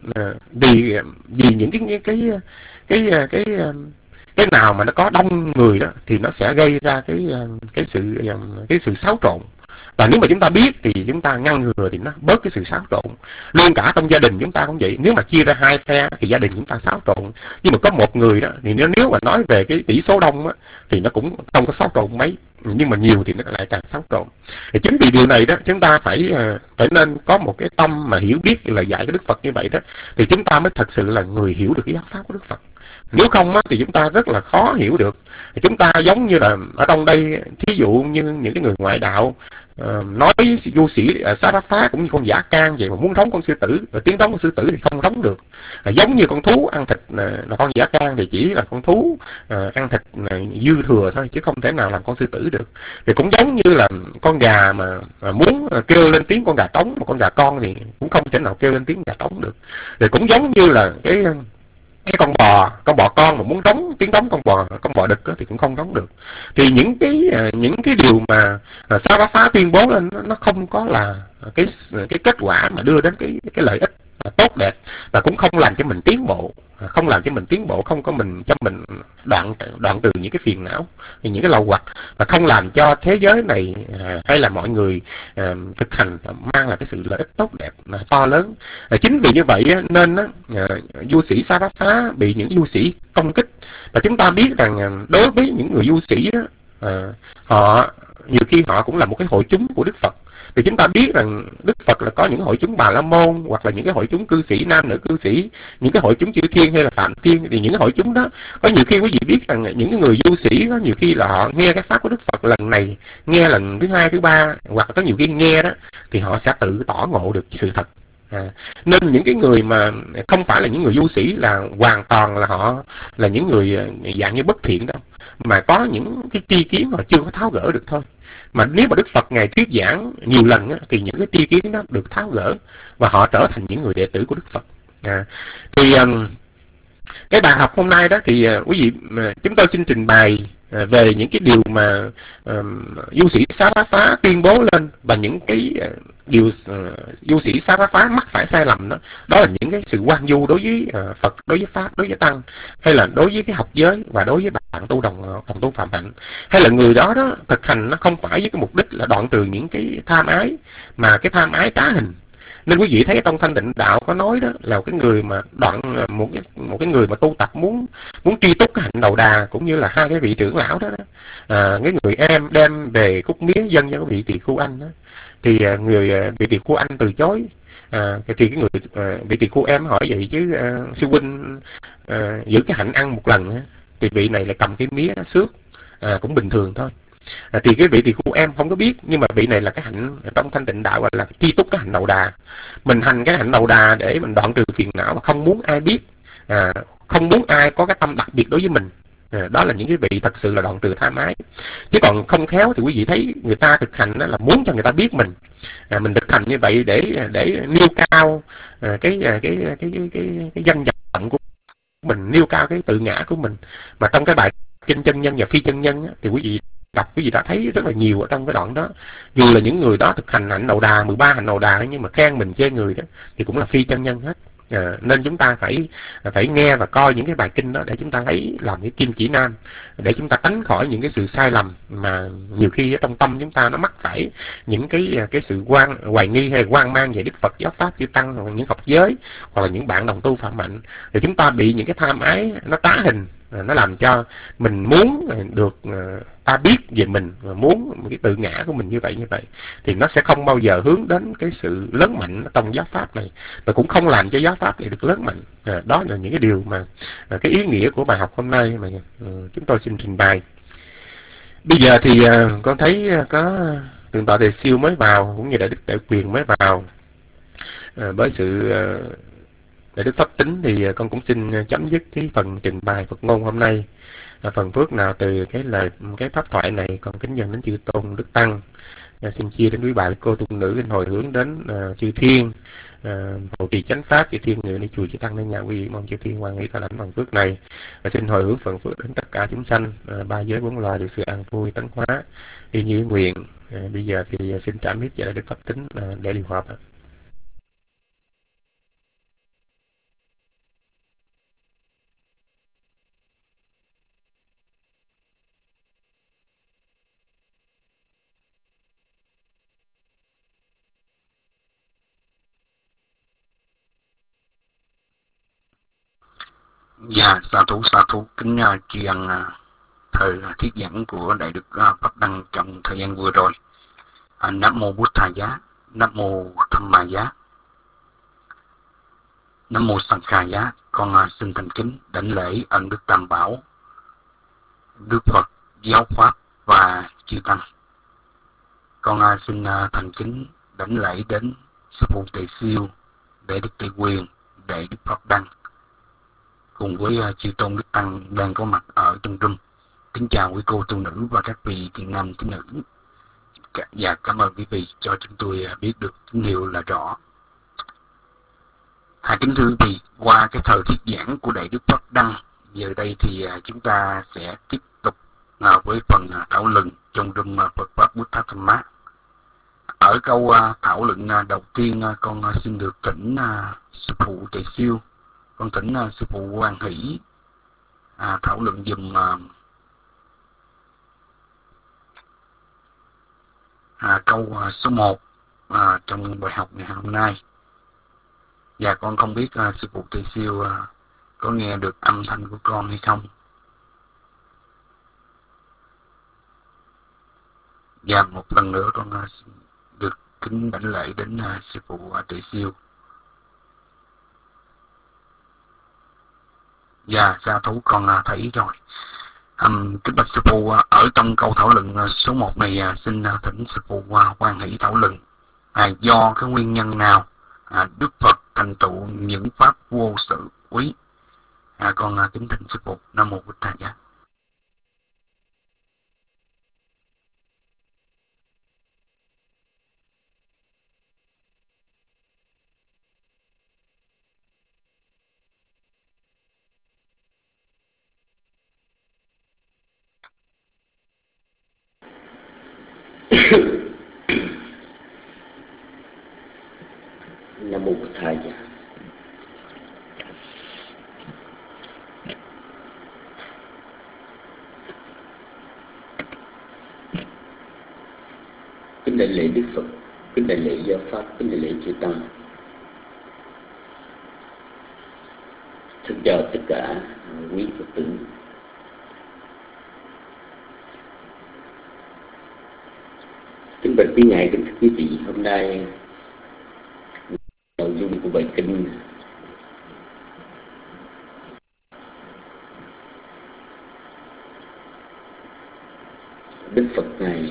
vì vì những cái cái cái cái cái cái nào mà nó có đông người đó thì nó sẽ gây ra cái cái sự cái sự xáo trộn. Và nếu mà chúng ta biết thì chúng ta ngăn ngừa thì nó bớt cái sự xáo trộn. Luôn cả trong gia đình chúng ta cũng vậy. Nếu mà chia ra hai phe thì gia đình chúng ta xáo trộn. Nhưng mà có một người đó thì nếu nếu mà nói về cái tỷ số đông á, thì nó cũng không có xáo trộn mấy. Nhưng mà nhiều thì nó lại càng xáo trộn. Thì chính vì điều này đó chúng ta phải phải nên có một cái tâm mà hiểu biết lời dạy của Đức Phật như vậy đó, thì chúng ta mới thật sự là người hiểu được cái giáo pháp của Đức Phật. Nếu không á, thì chúng ta rất là khó hiểu được. Chúng ta giống như là ở trong đây, thí dụ như những cái người ngoại đạo uh, nói với du sĩ uh, Xá Bá Phá cũng như con dã can vậy, mà muốn thống con sư tử, rồi tiếng thống con sư tử thì không thống được. Uh, giống như con thú ăn thịt uh, là con dã can thì chỉ là con thú uh, ăn thịt uh, dư thừa thôi, chứ không thể nào làm con sư tử được. Thì cũng giống như là con gà mà uh, muốn uh, kêu lên tiếng con gà trống, mà con gà con thì cũng không thể nào kêu lên tiếng gà trống được. Thì cũng giống như là cái cái con bò con bò con mà muốn trống tiếng trống con bò con bò đực thì cũng không trống được. Thì những cái những cái điều mà Xá Bá Phá tuyên bố lên nó không có là cái cái kết quả mà đưa đến cái cái lợi ích tốt đẹp, và cũng không làm cho mình tiến bộ, không làm cho mình tiến bộ, không có mình cho mình đoạn đoạn từ những cái phiền não, những cái lậu hoặc, và không làm cho thế giới này hay là mọi người à, thực hành mang lại cái sự lợi ích tốt đẹp à, to lớn. À, chính vì như vậy nên á, à, du sĩ Xá Bá Phá bị những du sĩ công kích. Và chúng ta biết rằng đối với những người du sĩ đó, à, họ nhiều khi họ cũng là một cái hội chúng của Đức Phật. Thì chúng ta biết rằng Đức Phật là có những hội chúng Bà La Môn, hoặc là những cái hội chúng cư sĩ, nam nữ cư sĩ, những cái hội chúng chư thiên hay là phạm thiên. Thì những cái hội chúng đó có nhiều khi quý vị biết rằng những cái người du sĩ đó, nhiều khi là họ nghe cái pháp của Đức Phật lần này, nghe lần thứ hai, thứ ba, hoặc là có nhiều khi nghe đó thì họ sẽ tự tỏ ngộ được sự thật. À, nên những cái người mà không phải là những người du sĩ là hoàn toàn là họ là những người dạng như bất thiện đâu, mà có những cái tri kiến họ chưa có tháo gỡ được thôi. Mà nếu mà Đức Phật Ngài thuyết giảng nhiều lần á, thì những cái tri kiến đó được tháo gỡ và họ trở thành những người đệ tử của Đức Phật. À, thì um, cái bài học hôm nay đó thì uh, quý vị uh, chúng tôi xin trình bày uh, về những cái điều mà um, du sĩ Xá Bá Phá tuyên bố lên, và những cái uh, điều uh, du sĩ Xá Bá Phá mắc phải sai lầm đó. Đó là những cái sự hoan du đối với uh, Phật, đối với Pháp, đối với Tăng, hay là đối với cái học giới và đối với bạn tu đồng đồng tu phạm hạnh, hay là người đó đó thực hành nó không phải với cái mục đích là đoạn trừ những cái tham ái, mà cái tham ái trá hình. Nên quý vị thấy trong Thanh Tịnh Đạo có nói đó là cái người mà đoạn một cái một cái người mà tu tập muốn muốn tri túc cái hạnh đầu đà, cũng như là hai cái vị trưởng lão đó, đó à, cái người em đem về cúc mía dâng cho cái vị tỳ khu anh đó, thì người vị tỳ khu anh từ chối. À, thì cái người à, vị tỳ khu em hỏi vậy chứ à, sư huynh à, giữ cái hạnh ăn một lần á, thì vị này lại cầm cái mía nó xước à, cũng bình thường thôi. À, thì cái vị tỳ khưu em không có biết, nhưng mà vị này là cái hạnh trong thanh tịnh đạo gọi là chi túc cái hạnh đầu đà. Mình hành cái hạnh đầu đà để mình đoạn trừ phiền não mà không muốn ai biết, à, không muốn ai có cái tâm đặc biệt đối với mình. À, đó là những cái vị thật sự là đoạn trừ tham ái. Chứ còn không khéo thì quý vị thấy người ta thực hành đó là muốn cho người ta biết mình. À, mình thực hành như vậy để để nêu cao à, cái, cái, cái cái cái cái cái danh vọng của mình, nêu cao cái tự ngã của mình. Mà trong cái bài kinh chân nhân và phi chân nhân á, thì quý vị đọc quý vị đã thấy rất là nhiều ở trong cái đoạn đó. Dù là những người đó thực hành hạnh đầu đà, mười ba hạnh đầu đà, nhưng mà khen mình chê người đó thì cũng là phi chân nhân hết. À, nên chúng ta phải phải nghe và coi những cái bài kinh đó để chúng ta lấy làm cái kim chỉ nam, để chúng ta tránh khỏi những cái sự sai lầm mà nhiều khi ở trong tâm chúng ta nó mắc phải những cái cái sự quan hoài nghi hay quan mang về Đức Phật, giáo pháp, chư tăng, hoặc những học giới, hoặc là những bạn đồng tu phạm hạnh, thì chúng ta bị những cái tham ái nó tá hình, nó làm cho mình muốn được ta biết về mình, và muốn cái tự ngã của mình như vậy như vậy thì nó sẽ không bao giờ hướng đến cái sự lớn mạnh trong giáo pháp này, và cũng không làm cho giáo pháp này được lớn mạnh. À, đó là những cái điều mà à, cái ý nghĩa của bài học hôm nay mà uh, chúng tôi xin trình bày. Bây giờ thì uh, con thấy uh, có Thượng tọa Tề Siêu mới vào, cũng như Đại Đức Đại Quyền mới vào. À, với sự uh, Đại Đức Pháp Tính thì uh, con cũng xin chấm dứt cái phần trình bày Phật ngôn hôm nay. À, phần phước nào từ cái lời cái pháp thoại này còn kính dâng đến chư tôn Đức Tăng. À, xin chia đến quý bà cô tu nữ, xin hồi hướng đến uh, chư thiên hộ trì chánh pháp, chư thiên người đi chùa chư tăng đến nhà quý vị, mong chư thiên quan nghĩ ta lãnh phần phước này. Và xin hồi hướng phần phước đến tất cả chúng sanh, à, ba giới bốn loài được sự an vui tấn hóa y như nguyện. À, bây giờ thì xin trạm hết và Đức Pháp Tính à, để điều họp. Dạ, sa thú sa thú kính uh, tri ân uh, thời uh, thuyết giảng của Đại Đức uh, Pháp Đăng trong thời gian vừa rồi. uh, Nam mô Bụt Thầy Giá, Nam mô Tham Ma Giá, Nam mô Sang Kha Giá. Con uh, xin thành kính đảnh lễ ân Đức Tam Bảo, Đức Phật, giáo pháp và chư tăng. Con uh, xin uh, thành kính đảnh lễ đến sư phụ Tề Siêu, Đại Đức Tề Quyền, Đại Đức Pháp Đăng cùng với uh, chư tôn Đức Tăng đang có mặt ở trong room. Kính chào quý cô tu nữ và các vị thiện nam tín nữ. Và cảm ơn quý vị cho chúng tôi uh, biết được tín hiệu là rõ. Hà kính thưa quý vị, qua cái thời thuyết giảng của Đại Đức Pháp Đăng, giờ đây thì uh, chúng ta sẽ tiếp tục uh, với phần uh, thảo luận trong room uh, Phật Pháp Bút Thát Tham Má. Ở câu uh, thảo luận uh, đầu tiên, uh, con uh, xin được thỉnh uh, sư phụ Tề Siêu, con thỉnh uh, sư phụ Quan Hỷ à, thảo luận dùm uh, à, câu uh, số một uh, trong bài học ngày hôm nay. Và con không biết uh, sư phụ Tề Siêu uh, có nghe được âm thanh của con hay không. Và một lần nữa con uh, xin được kính đảnh lễ đến uh, sư phụ uh, Tề Siêu. Dạ, sa thú con uh, thấy rồi. Um, kính bạch sư phụ, uh, ở trong câu thảo luận uh, số một này, uh, xin uh, thỉnh sư phụ uh, Quan Hỷ thảo luận à, do cái nguyên nhân nào à, Đức Phật thành tựu những pháp vô sự quý. À, con uh, kính thỉnh sư phụ. Nam mô Bụt Thầy Giá. Nam mô Bụt Thầy Giá. Kính đại lễ Đức Phật, kính đại lễ giáo pháp, kính đại lễ chư tăng. Xin chào tất cả quý Phật tử. Kính bạch quý ngài, kính thưa quý vị, hôm nay nội dung của bài kinh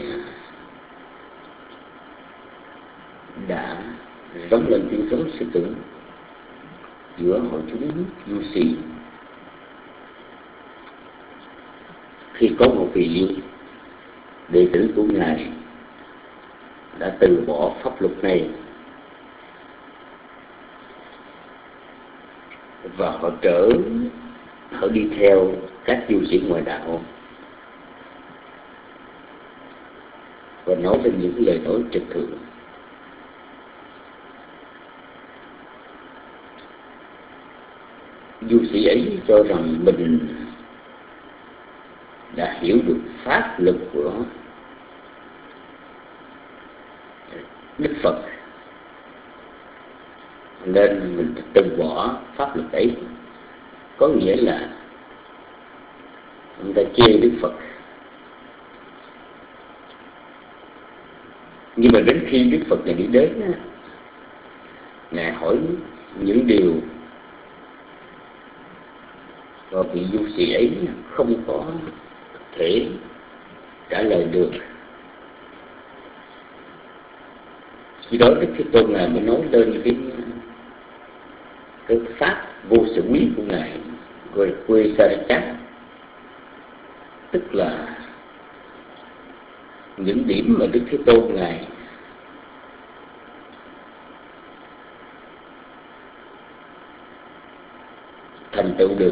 đã rống lên tiếng rống sư tử giữa hội chúng du sĩ khi có một vị đệ tử của Ngài đã từ bỏ pháp luật này và họ trở họ đi theo các du sĩ ngoại đạo và nói lên những lời nói trịch thượng. Du sĩ ấy cho rằng mình đã hiểu được pháp lực của Đức Phật nên mình từ bỏ pháp lực ấy, có nghĩa là ông ta chê Đức Phật. Nhưng mà đến khi Đức Phật này đi đến, Ngài hỏi những điều và vị du sĩ ấy không có thể trả lời được. Khi đó Đức Thế Tôn Ngài mới nói lên cái cái pháp vô sự quý của Ngài, gọi là quê sa chát, tức là những điểm mà Đức Thế Tôn Ngài thành tựu được.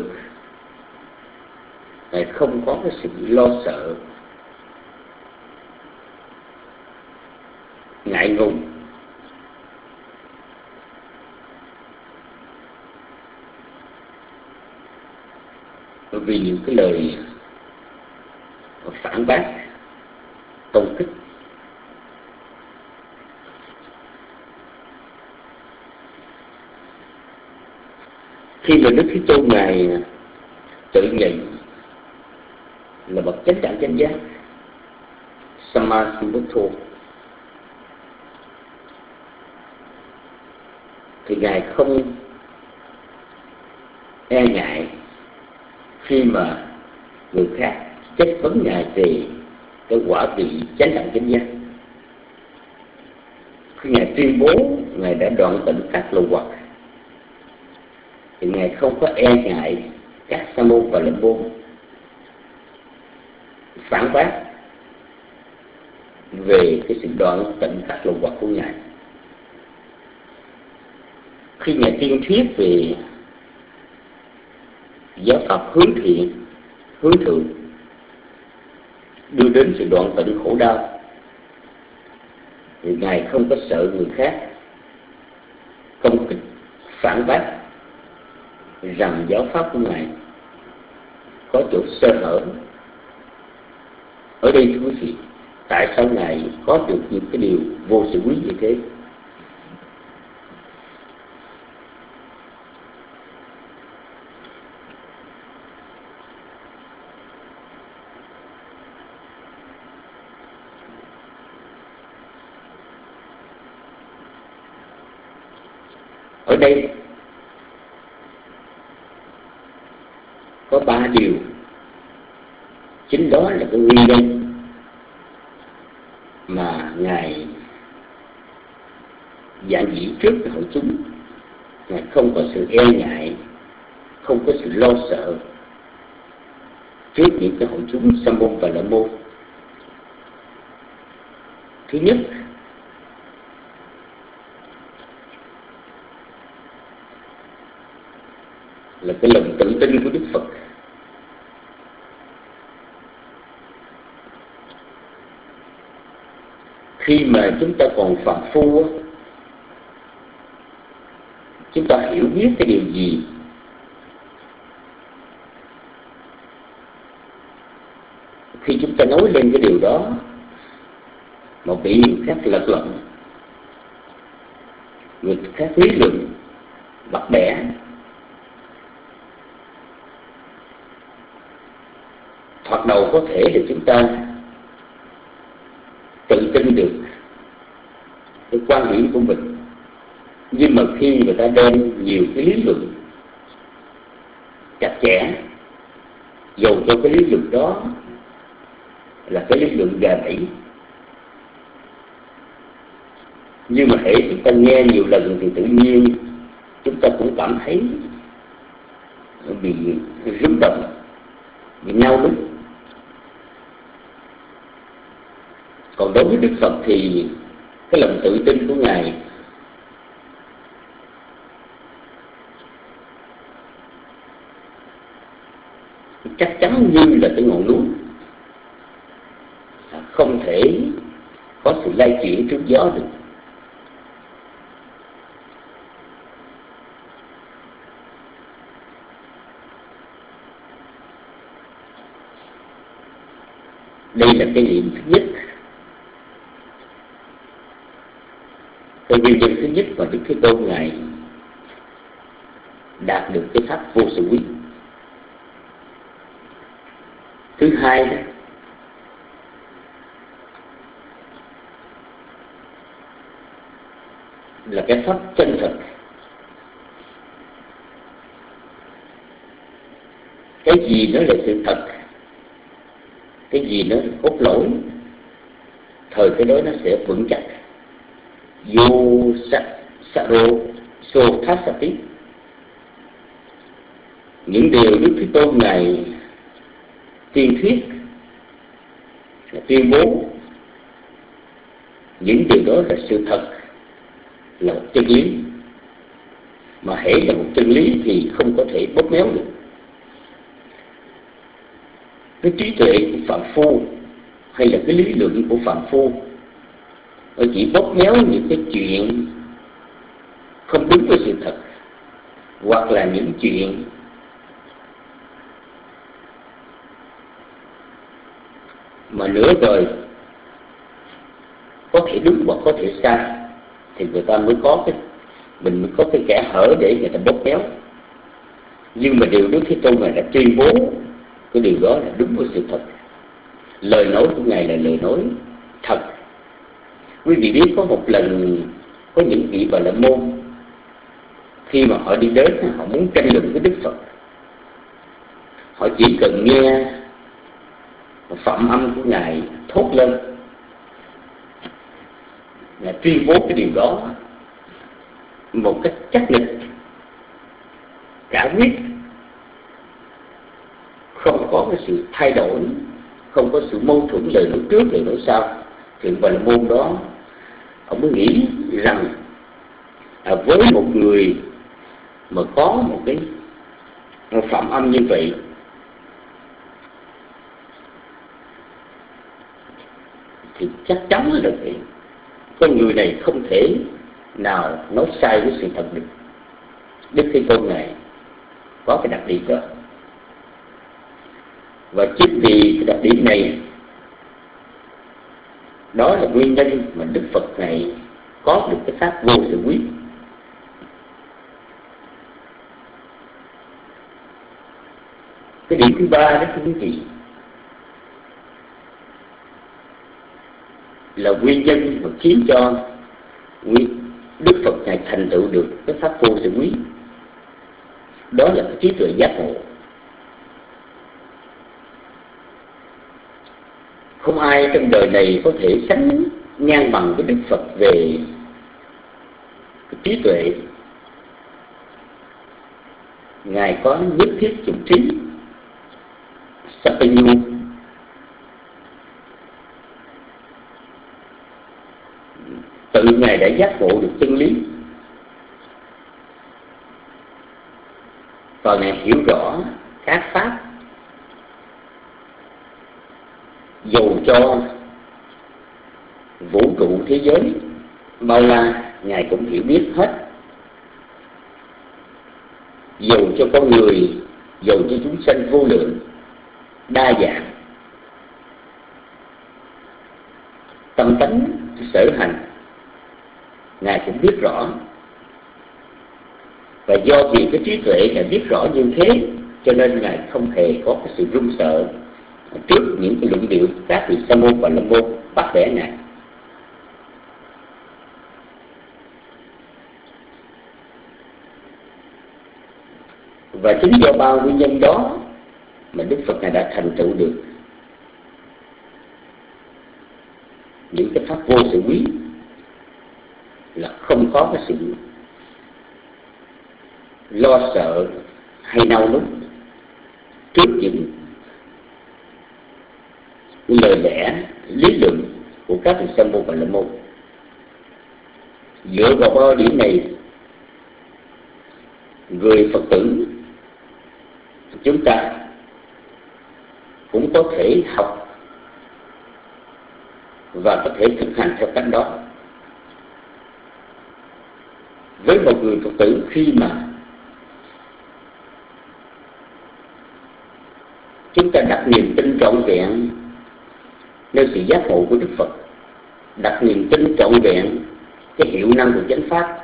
Ngài không có cái sự lo sợ, ngại ngùng, vì những cái lời phản bác, công kích. Khi mà Đức Thế Tôn Ngài tự nhận là bậc chánh đẳng chánh giác Sammasambuddho thì Ngài không e ngại khi mà người khác chất vấn Ngài về cái quả vị chánh đẳng chánh giác. Khi Ngài tuyên bố Ngài đã đoạn tận các lậu hoặc thì Ngài không có e ngại các sa môn và lệnh môn phản bác về cái sự đoạn tận các lậu hoặc của Ngài. Khi Ngài tuyên thuyết về giáo pháp hướng thiện, hướng thượng, đưa đến sự đoạn tận khổ đau, thì Ngài không có sợ người khác công kích phản bác rằng giáo pháp của Ngài có chỗ sơ hở. Ở đây thưa quý vị, tại sao Ngài có được những cái điều vô sự quý như thế? Ở đây có ba điều, chính đó là cái nguyên nhân mà Ngài giảng dĩ trước hội chúng. Ngài không có sự e ngại, không có sự lo sợ trước những cái hội chúng sa môn và la môn. Thứ nhất là cái lòng tự tin của Đức Phật. Khi mà chúng ta còn phàm phu, chúng ta hiểu biết cái điều gì khi chúng ta nói lên cái điều đó mà bị người khác lật lọng, người khác lý luận bắt bẻ, thoạt đầu có thể là chúng ta tự tin được cái quan điểm của mình, nhưng mà khi người ta đem nhiều cái lý luận chặt chẽ, dầu cho cái lý luận đó là cái lý luận gà bẫy, Nhưng mà hễ chúng ta nghe nhiều lần thì tự nhiên chúng ta cũng cảm thấy bị rung động, bị nao nức. Còn đối với Đức Phật thì cái lòng tự tin của Ngài chắc chắn như là cái ngọn núi, không thể có sự lay chuyển trước gió được. Đây là cái điểm thứ nhất, cái nguyên nhân thứ nhất mà Đức Thế Tôn Ngài đạt được cái pháp vô sự quý. Thứ hai đó là cái pháp chân thật. Cái gì nó là sự thật, cái gì nó cốt lõi, thời cái đó nó sẽ vững chắc. Yo saro so thasati. Những điều Đức Thế Tôn Ngài tuyên thuyết, là tuyên bố, những điều đó là sự thật, là một chân lý. Mà hễ là một chân lý thì không có thể bóp méo được. Cái trí tuệ của phạm phu hay là cái lý luận của phạm phu nó chỉ bóp méo những cái chuyện không đúng với sự thật, hoặc là những chuyện mà nửa vời có thể đúng hoặc có thể sai, thì người ta mới có cái mình mới có cái kẽ hở để người ta bóp méo. Nhưng mà điều Đức Thế Tôn Ngài đã tuyên bố, cái điều đó là đúng với sự thật. Lời nói của Ngài là lời nói thật. Quý vị biết có một lần có những vị Bà La Môn, khi mà họ đi đến, họ muốn tranh luận với Đức Phật, họ chỉ cần nghe phạm âm của Ngài thốt lên, Ngài tuyên bố cái điều đó một cách chắc nịch, cả quyết, không có cái sự thay đổi, không có sự mâu thuẫn lời nói trước lời nói sau, thì Bà La Môn đó ông mới nghĩ rằng à, với một người mà có một cái phạm âm như vậy thì chắc chắn là cái con người này không thể nào nói sai với sự thật được. Đức Thế Tôn Ngài có cái đặc điểm đó, và chính vì cái đặc điểm này, đó là nguyên nhân mà Đức Phật này có được cái pháp vô sự quý. Cái điểm thứ ba đó thưa quý vị, là nguyên nhân mà khiến cho Đức Phật Ngài thành tựu được cái pháp vô sự quý. Đó là cái trí tuệ giác ngộ. Không ai trong đời này có thể sánh ngang bằng với Đức Phật về cái trí tuệ. Ngài có nhất thiết chủng trí Sapanyu, tự Ngài đã giác ngộ được chân lý, và Ngài hiểu rõ các pháp, dầu cho vũ trụ thế giới bao la Ngài cũng hiểu biết hết. Dầu cho con người, dầu cho chúng sanh vô lượng đa dạng, tâm tánh sở hành Ngài cũng biết rõ. Và do vì cái trí tuệ Ngài biết rõ như thế, cho nên Ngài không hề có cái sự run sợ trước những cái luận điệu các vị Sa môn và La môn bắt bẻ Ngài. Và chính do bao nguyên nhân đó mà Đức Phật Ngài đã thành tựu được những cái pháp vô sự quý. là không có cái sự lo sợ hay nao núng trước những lời lẽ lý luận của các vị sa môn và la môn. Dựa vào bao điểm này, người Phật tử chúng ta cũng có thể học và có thể thực hành theo cách đó. Với một người Phật tử khi mà chúng ta đặt niềm tin trọn vẹn nơi sự giác ngộ của Đức Phật, đặt niềm tin trọn vẹn cái hiệu năng của chánh pháp,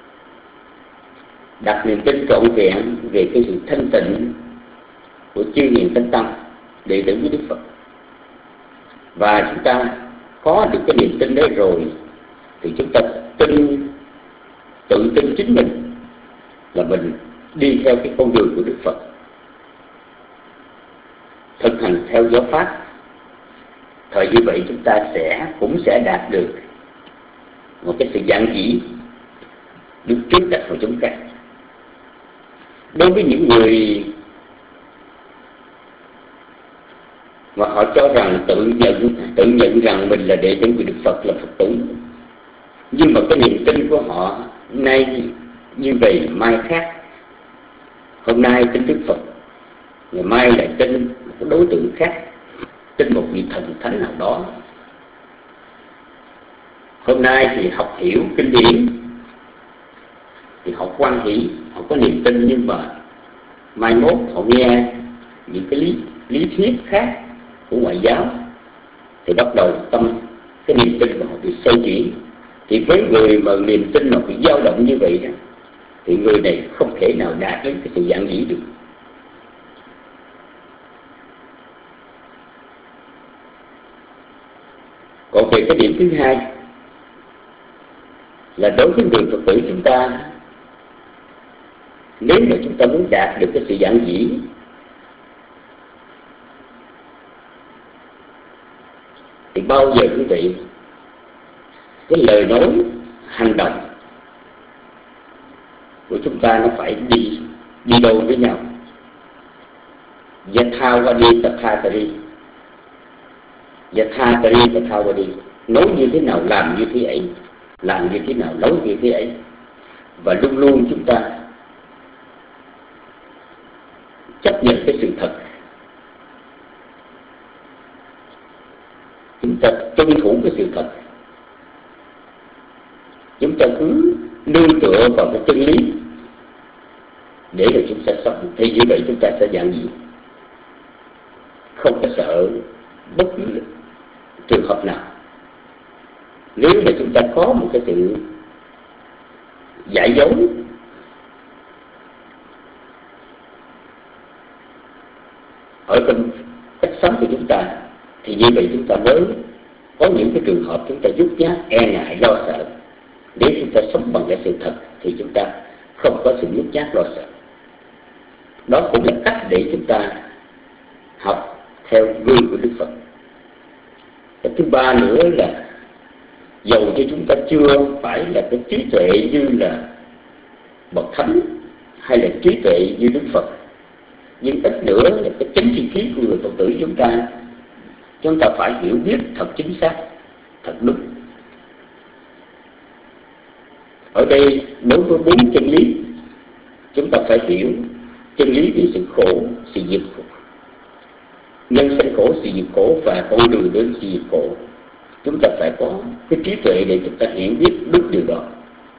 đặt niềm tin trọn vẹn về cái sự thanh tịnh của chư hiền thánh tăng đệ tử với Đức Phật, và chúng ta có được cái niềm tin đấy rồi, thì chúng ta tin tự tin chính mình là mình đi theo cái con đường của Đức Phật, thực hành theo giáo pháp. Thời như vậy chúng ta sẽ cũng sẽ đạt được một cái sự giản dị Đức trước đặt vào chúng ta. Đối với những người mà họ cho rằng tự nhận tự nhận rằng mình là đệ tử của Đức Phật, là Phật tử, nhưng mà cái niềm tin của họ nay như vậy mai khác. Hôm nay tin Đức Phật, ngày mai lại tin một cái đối tượng khác, tin một vị thần thánh nào đó. Hôm nay thì học hiểu kinh điển, thì họ hoan hỷ, họ có niềm tin, nhưng mà mai mốt họ nghe những cái lý lý thuyết khác của ngoại giáo thì bắt đầu tâm cái niềm tin của họ bị xoay chuyển. Thì với người mà niềm tin mà bị dao động như vậy đó, thì người này không thể nào đạt đến cái sự giản dị được. Còn về cái điểm thứ hai là đối với người Phật tử chúng ta, nếu mà chúng ta muốn đạt được cái sự giản dị thì bao giờ quý vị cái lời nói, hành động của chúng ta nó phải đi đi đôi với nhau. Yathavadi tathatari, Yathatari tathavadi, nói như thế nào làm như thế ấy, làm như thế nào nói như thế ấy. Và luôn luôn chúng ta chấp nhận cái sự thật, chúng ta tuân thủ cái sự thật, chúng ta cứ nương tựa vào cái chân lý để rồi chúng ta sống. Thì như vậy chúng ta sẽ giản dị, không có sợ bất cứ trường hợp nào. Nếu mà chúng ta có một cái sự giải dấu ở trong cách sống của chúng ta, thì như vậy chúng ta mới có những cái trường hợp chúng ta nhút nhát, e ngại, lo sợ. Nếu chúng ta sống bằng cái sự thật thì chúng ta không có sự nhút nhát, lo sợ. Đó cũng là cách để chúng ta học theo gương của Đức Phật. Cái thứ ba nữa là dầu cho chúng ta chưa phải là cái trí tuệ như là bậc thánh hay là trí tuệ như Đức Phật, nhưng ít nữa là cái chánh tri kiến của người Phật tử chúng ta, chúng ta phải hiểu biết thật chính xác, thật đúng. Ở đây đối với bốn chân lý, chúng ta phải hiểu chân lý về sự khổ, sự diệt khổ, nhân sinh khổ, sự diệt khổ và con đường đến sự diệt khổ. Chúng ta phải có cái trí tuệ để chúng ta hiểu biết đúng điều đó.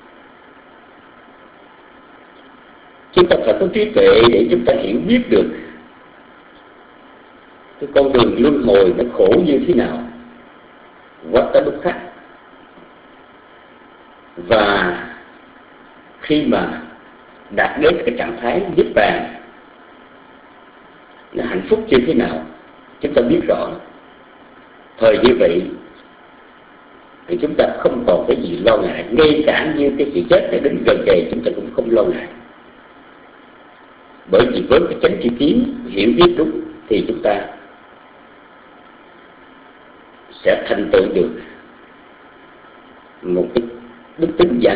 Chúng ta phải có trí tuệ để chúng ta hiểu biết được cái con đường luân hồi nó khổ như thế nào, Vata Dukkha. Và khi mà đạt đến cái trạng thái niết bàn là hạnh phúc như thế nào, chúng ta biết rõ. Thời như vậy thì chúng ta không còn cái gì lo ngại, ngay cả như cái sự chết đã đến gần kề chúng ta cũng không lo ngại. Bởi vì với cái chánh tri kiến hiểu biết đúng thì chúng ta sẽ thành tựu được một cái đức tính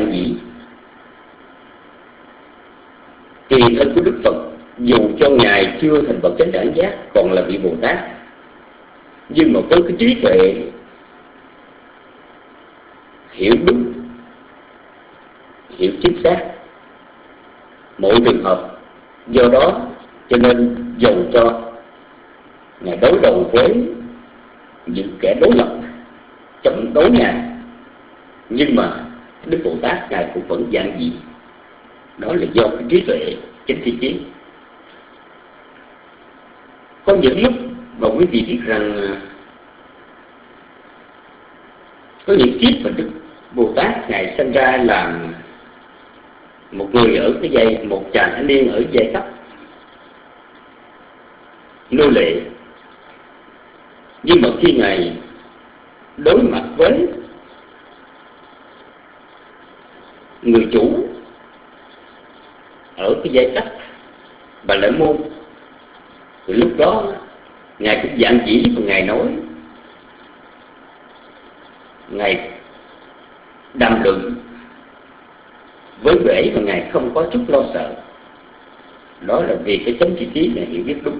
thân của Đức Phật, dù cho Ngài chưa thành bậc chánh đẳng giác, còn là vị Bồ Tát, nhưng mà với cái trí tuệ hiểu đúng, hiểu chính xác mọi trường hợp. Do đó cho nên dầu cho Ngài đối đầu với những kẻ đối lập chống đối Ngài, nhưng mà Đức Bồ Tát Ngài cũng vẫn giản dị. Đó là do cái trí tuệ chánh tri kiến. Có những lúc mà quý vị biết rằng có những kiếp mà Đức Bồ Tát Ngài sinh ra làm một người ở cái giai, một chàng thanh niên ở giai cấp nô lệ, nhưng mà khi Ngài đối mặt với người chủ ở cái giai cấp Bà La Môn, thì lúc đó Ngài cũng giản dĩ và Ngài nói, Ngài đàm luận với bể mà Ngài không có chút lo sợ. Đó là vì cái chánh tri kiến này hiểu biết đúng.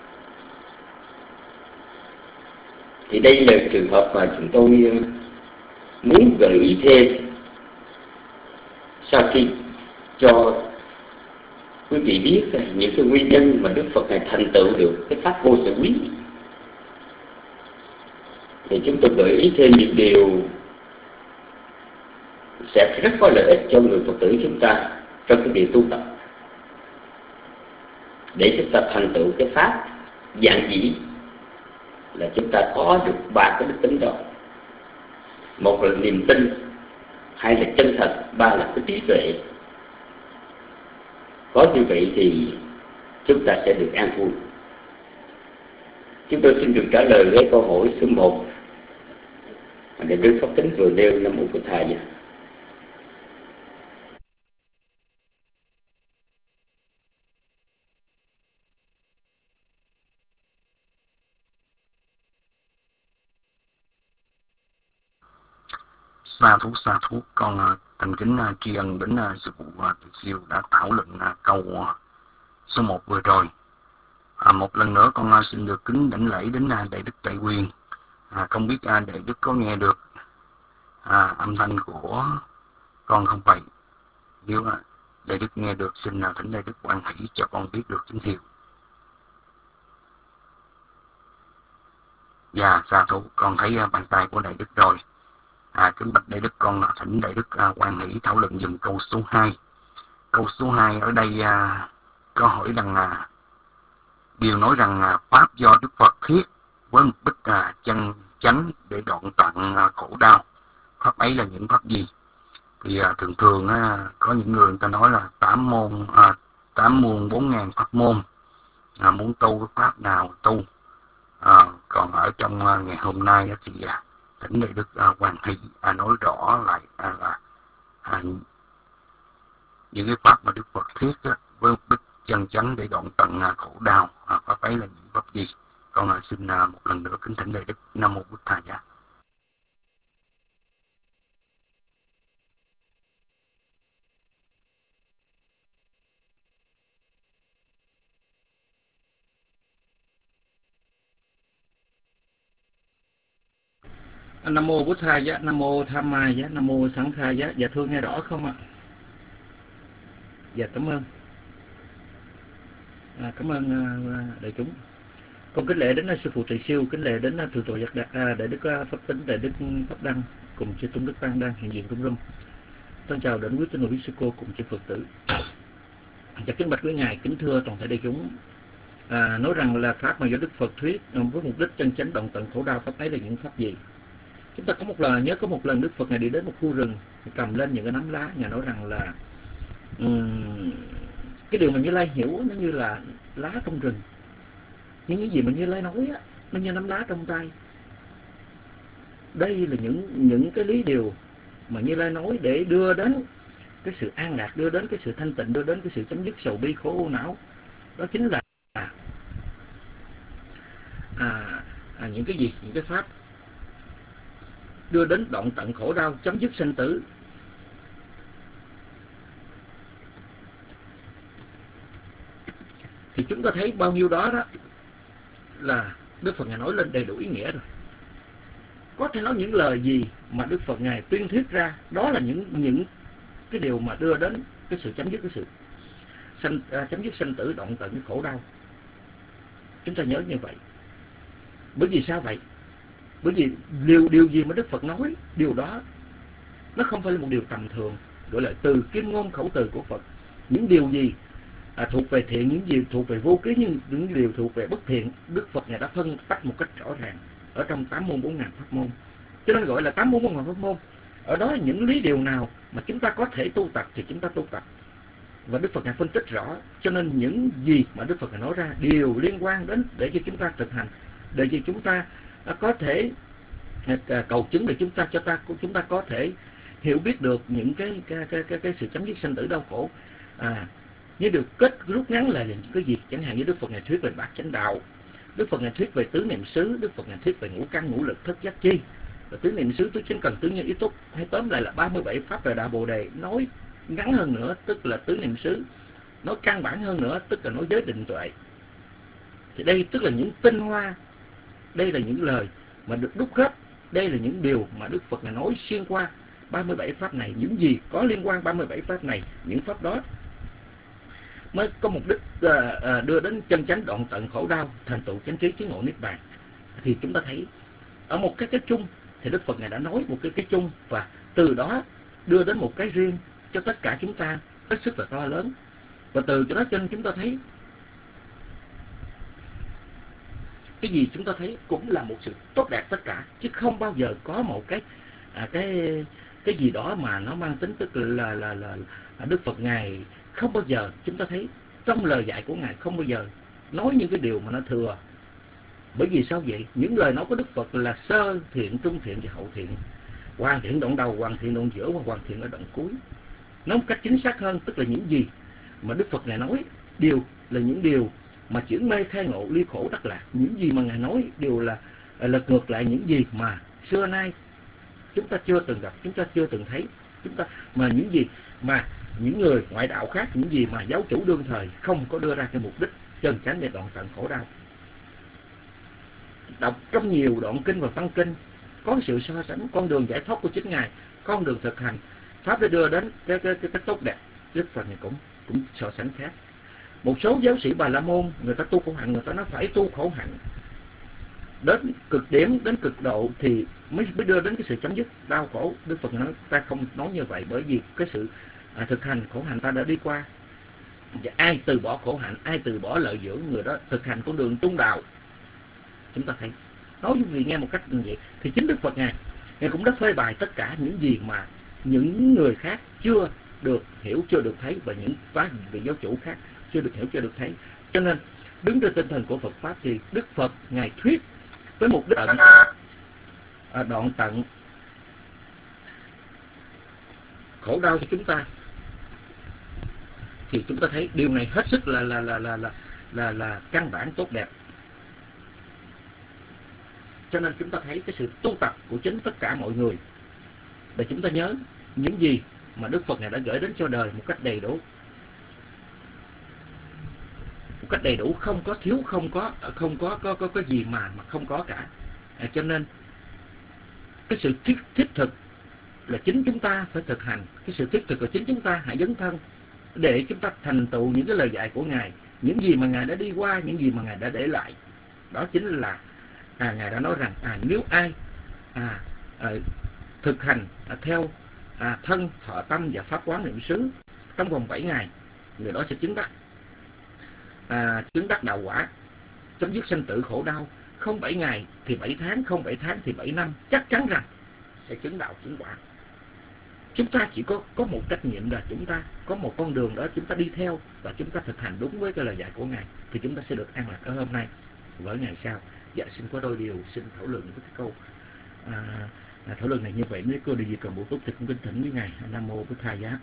Thì đây là trường hợp mà chúng tôi muốn gợi ý thêm sau khi cho quý vị biết những cái nguyên nhân mà Đức Phật Ngài thành tựu được cái pháp vô sở quý. Thì chúng tôi gợi ý thêm những điều sẽ rất có lợi ích cho người Phật tử chúng ta trong cái việc tu tập, để chúng ta thành tựu cái pháp giản dị, là chúng ta có được ba cái đức tính đó. Một là niềm tin, hai là chân thật, ba là cái trí tuệ. Có như vậy thì chúng ta sẽ được an vui. Chúng tôi xin được trả lời với câu hỏi số một mà Đại Đức Pháp Tính vừa nêu. Nam mô Bổn Thầy. Sa thú sa thú con uh, thành kính uh, tri ân đến uh, sư phụ uh, Từ Siêu đã thảo luận uh, câu uh, số một vừa rồi. À, một lần nữa con uh, xin được kính đảnh lễ đến uh, Đại Đức Đại Quyền. À, không biết uh, Đại Đức có nghe được uh, âm thanh của con không vậy? Nếu uh, Đại Đức nghe được, xin uh, thỉnh Đại Đức quan hỷ cho con biết được kính thiệu. Dạ, sa thú con thấy uh, bàn tay của Đại Đức rồi. À, kính bạch Đại Đức, con thỉnh Đại Đức à, quan hỷ thảo luận dùm câu số hai. Câu số hai ở đây à, có hỏi rằng à, điều nói rằng à, pháp do Đức Phật thiết với mục đích à, chân chánh để đoạn tận à, khổ đau. Pháp ấy là những pháp gì? Thì à, thường thường à, có những người người ta nói là tám môn à, tám muôn bốn ngàn pháp môn, à, muốn tu cái pháp nào tu. À, còn ở trong à, ngày hôm nay thì à, thỉnh Đại Đức uh, Hoàng Thị uh, nói rõ lại uh, là uh, những cái pháp mà Đức Phật thiết uh, với mục đích chân chánh để đoạn tận uh, khổ đau. Uh, pháp ấy là những pháp gì? Con uh, xin uh, một lần nữa kính thỉnh Đại Đức. Nam mô Bổn Thầy. Nam mô Bổn Thầy giá, Nam mô Tham Mai giá, Nam mô Sẵn Khai giá. Dạ thưa nghe rõ không ạ? Dạ cảm ơn. À, cảm ơn uh, đại chúng. Con kính lễ đến uh, sư phụ Từ Siêu, kính lễ đến uh, thượng tọa Giác uh, Đại Đức uh, Pháp Tính, Đại Đức Pháp Đăng cùng chư tôn đức tăng đang hiện diện trong room. Thân chào đến quý tín đồ quý sư cô cùng chư Phật tử. Dạ kính bạch quý ngài, kính thưa toàn thể đại chúng. À, nói rằng là pháp mà do Đức Phật thuyết với mục đích chân chánh đoạn tận khổ đau, pháp ấy là những pháp gì? Chúng ta có một lần nhớ có một lần Đức Phật này đi đến một khu rừng, cầm lên những cái nắm lá, Ngài nói rằng là um, cái điều mà Như Lai hiểu nó như là lá trong rừng, những cái gì mà Như Lai nói á, nó như nắm lá trong tay. Đây là những những cái lý điều mà Như Lai nói để đưa đến cái sự an lạc, đưa đến cái sự thanh tịnh, đưa đến cái sự chấm dứt sầu bi khổ ưu não. Đó chính là à, à, à, những cái gì, những cái pháp đưa đến đoạn tận khổ đau, chấm dứt sinh tử. chúng ta thấy bao nhiêu đó đó là Đức Phật Ngài nói lên đầy đủ ý nghĩa rồi. Có thể nói những lời gì mà Đức Phật Ngài tuyên thuyết ra, đó là những những cái điều mà đưa đến cái sự chấm dứt cái sự sanh, à, chấm dứt sanh tử, đoạn tận cái khổ đau. Chúng ta nhớ như vậy. Bởi vì sao vậy? Bởi vì điều điều gì mà Đức Phật nói, điều đó nó không phải là một điều tầm thường, gọi là từ kim ngôn khẩu từ của Phật. Những điều gì à, thuộc về thiện, những gì thuộc về vô ký, nhưng những điều thuộc về bất thiện, Đức Phật Ngài đã phân tách một cách rõ ràng ở trong tám môn bốn ngàn pháp môn. Cho nên gọi là tám môn bốn ngàn pháp môn. Ở đó những lý điều nào mà chúng ta có thể tu tập thì chúng ta tu tập. Và Đức Phật Ngài phân tích rõ. Cho nên những gì mà Đức Phật Ngài nói ra đều liên quan đến để cho chúng ta thực hành, để cho chúng ta có thể cầu chứng, để chúng ta cho ta chúng ta có thể hiểu biết được những cái cái cái cái, cái sự chấm dứt sanh tử đau khổ. À, như được kết rút ngắn là những cái gì? Chẳng hạn như Đức Phật Ngài thuyết về bát chánh đạo, Đức Phật Ngài thuyết về tứ niệm xứ, Đức Phật Ngài thuyết về ngũ căn ngũ lực thất giác chi, và tứ niệm xứ, tứ chánh cần, tứ nhân ý túc, hay tóm lại là ba mươi bảy pháp về đạo Bồ Đề. Nói ngắn hơn nữa tức là tứ niệm xứ, nói căn bản hơn nữa tức là nói giới định tuệ. Thì đây tức là những tinh hoa, đây là những lời mà được đúc kết, đây là những điều mà Đức Phật Ngài nói xuyên qua ba mươi bảy pháp này. Những gì có liên quan ba mươi bảy pháp này, những pháp đó mới có mục đích uh, uh, đưa đến chân chánh đoạn tận khổ đau, thành tựu chánh trí chứng ngộ niết bàn. Thì chúng ta thấy ở một cái cái chung thì Đức Phật Ngài đã nói một cái cái chung, và từ đó đưa đến một cái riêng cho tất cả chúng ta hết sức là to lớn. Và từ cho đó trên chúng ta thấy cái gì chúng ta thấy cũng là một sự tốt đẹp tất cả, chứ không bao giờ có một cái à, cái cái gì đó mà nó mang tính tức là là là, là Đức Phật Ngài không bao giờ, chúng ta thấy trong lời dạy của Ngài không bao giờ nói những cái điều mà nó thừa. Bởi vì sao vậy? Những lời nói của Đức Phật là sơ thiện, trung thiện và hậu thiện, hoàn thiện đoạn đầu, hoàn thiện đoạn giữa và hoàn thiện ở đoạn cuối. Nói một cách chính xác hơn tức là những gì mà Đức Phật Ngài nói đều là những điều mà chuyển mê khai ngộ, ly khổ đắc lạc. Những gì mà Ngài nói đều là lật ngược lại những gì mà xưa nay chúng ta chưa từng gặp, chúng ta chưa từng thấy. Chúng ta mà những gì mà những người ngoại đạo khác, những gì mà giáo chủ đương thời không có đưa ra cái mục đích chân chánh để đoạn tận khổ đau. Đọc trong nhiều đoạn kinh và văn kinh có sự so sánh con đường giải thoát của chính Ngài, con đường thực hành pháp để đưa đến cái cái cái, cái tốt đẹp. Đức Phật này cũng cũng so sánh khác. Một số giáo sĩ Bà La Môn người ta tu khổ hạnh, người ta nói phải tu khổ hạnh đến cực điểm, đến cực độ thì mới mới đưa đến cái sự chấm dứt đau khổ. Đức Phật nói ta không nói như vậy, bởi vì cái sự à, thực hành khổ hạnh ta đã đi qua. Và ai từ bỏ khổ hạnh, ai từ bỏ lợi dưỡng, người đó thực hành con đường trung đạo. Chúng ta thấy nói như vậy, nghe một cách như vậy thì chính Đức Phật Ngài Ngài cũng đã phơi bày tất cả những gì mà những người khác chưa được hiểu, chưa được thấy, và những phái vị giáo chủ khác chưa được hiểu, chưa được thấy. Cho nên đứng trên tinh thần của Phật pháp thì Đức Phật Ngài thuyết với mục đích tận à, đoạn tận khổ đau cho chúng ta, thì chúng ta thấy điều này hết sức là là là là là là, là căn bản tốt đẹp. Cho nên chúng ta thấy cái sự tu tập của chính tất cả mọi người, để chúng ta nhớ những gì mà Đức Phật Ngài đã gửi đến cho đời một cách đầy đủ, một cách đầy đủ, không có thiếu, không có không có có có cái gì mà mà không có cả. À, cho nên cái sự thiết thiết thực là chính chúng ta phải thực hành, cái sự thiết thực là chính chúng ta hãy dấn thân để chúng ta thành tựu những cái lời dạy của Ngài, những gì mà Ngài đã đi qua, những gì mà Ngài đã để lại. Đó chính là à, Ngài đã nói rằng à, nếu ai à, à, thực hành à, theo à, thân, thọ, tâm và pháp quán niệm xứ trong vòng bảy ngày, người đó sẽ chứng đắc à, chứng đắc đạo quả, chấm dứt sanh tử khổ đau. Không bảy ngày thì bảy tháng, không bảy tháng thì bảy năm, chắc chắn rằng sẽ chứng đạo chứng quả. Chúng ta chỉ có có một trách nhiệm là chúng ta có một con đường đó chúng ta đi theo, và chúng ta thực hành đúng với cái lời dạy của Ngài, thì chúng ta sẽ được an lạc ở hôm nay và ở ngày sau. Dạ, xin có đôi điều xin thảo luận với cái câu à, à, thảo luận này như vậy. Nếu cô điều gì cần bổ túc thì cũng kính thỉnh với Ngài. Nam mô Bổn Thầy Giá.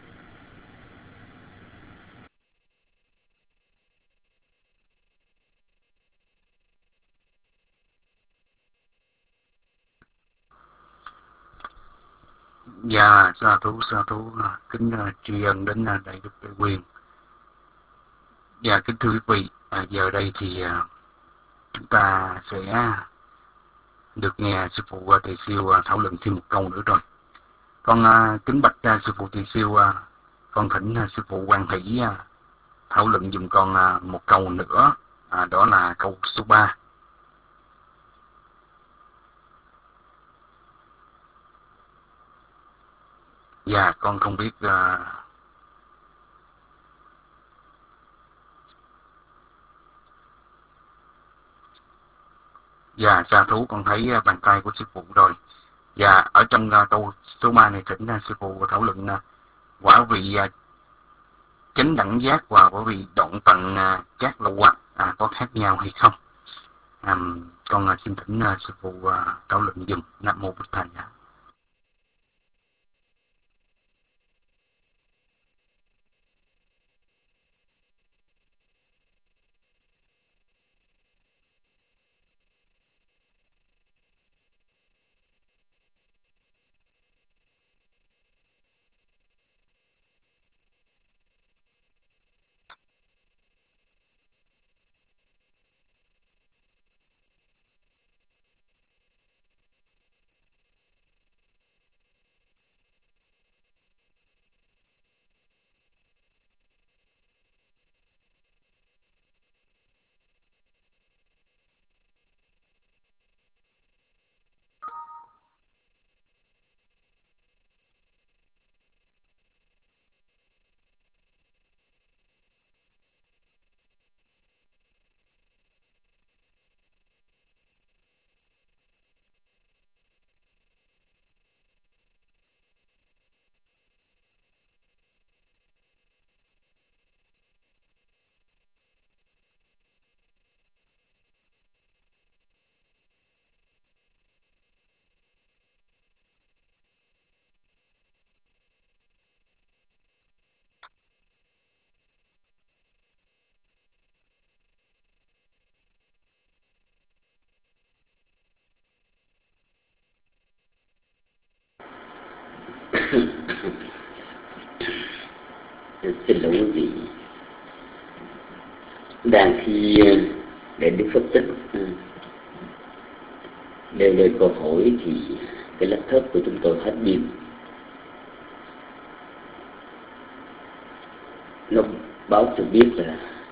Dạ, sa thú sa thú kính uh, tri ân đến uh, đại đức Đại Quyền. Dạ kính thưa quý vị, à, giờ đây thì à, chúng ta sẽ được nghe sư phụ à, Tỳ Siêu à, thảo luận thêm một câu nữa rồi. Con à, kính bạch à, sư phụ Tỳ Siêu, à, con thỉnh à, sư phụ Quan Hỷ à, thảo luận dùm con à, một câu nữa, à, đó là câu số ba. Dạ con không biết à, dạ sa thú, con thấy à, bàn tay của sư phụ rồi. Dạ ở trong à, câu số ba này thỉnh à, sư phụ thảo luận à, quả vị à, chánh đẳng giác và quả vị đoạn tận à, các lậu hoặc à, có khác nhau hay không? À, con à, xin thỉnh à, sư phụ à, thảo luận dùm. Nam mô Bụt Thầy. À. Xin lỗi quý vị, đang khi để Đức Phật tích nêu lên câu hỏi thì cái laptop của chúng tôi hết pin. Nó báo cho biết là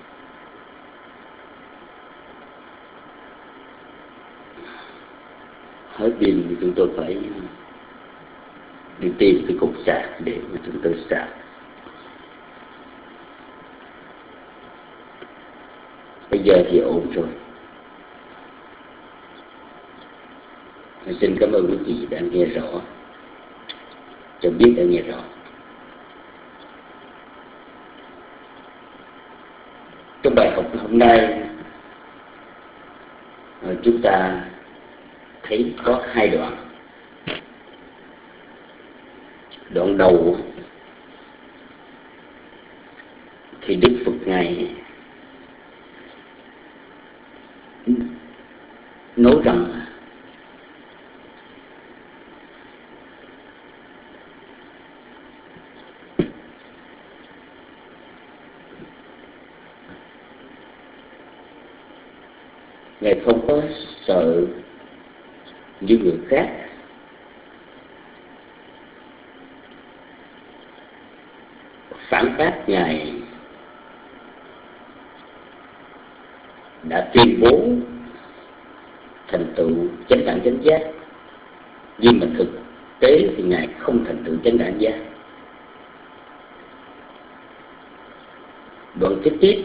hết pin thì chúng tôi phải đi tìm cái cục sạc để mà chúng tôi sạc. Bây giờ thì ổn rồi. Xin cảm ơn quý vị đã nghe rõ, cho biết đã nghe rõ. Trong bài học hôm nay, chúng ta thấy có hai đoạn. Đoạn đầu thì Đức Phật Ngài nói rằng Ngài không có sợ như người khác phản bác Ngài đã tuyên bố thành tựu chánh đẳng chánh giác, nhưng mà thực tế thì Ngài không thành tựu chánh đẳng giác. Đoạn kế tiếp,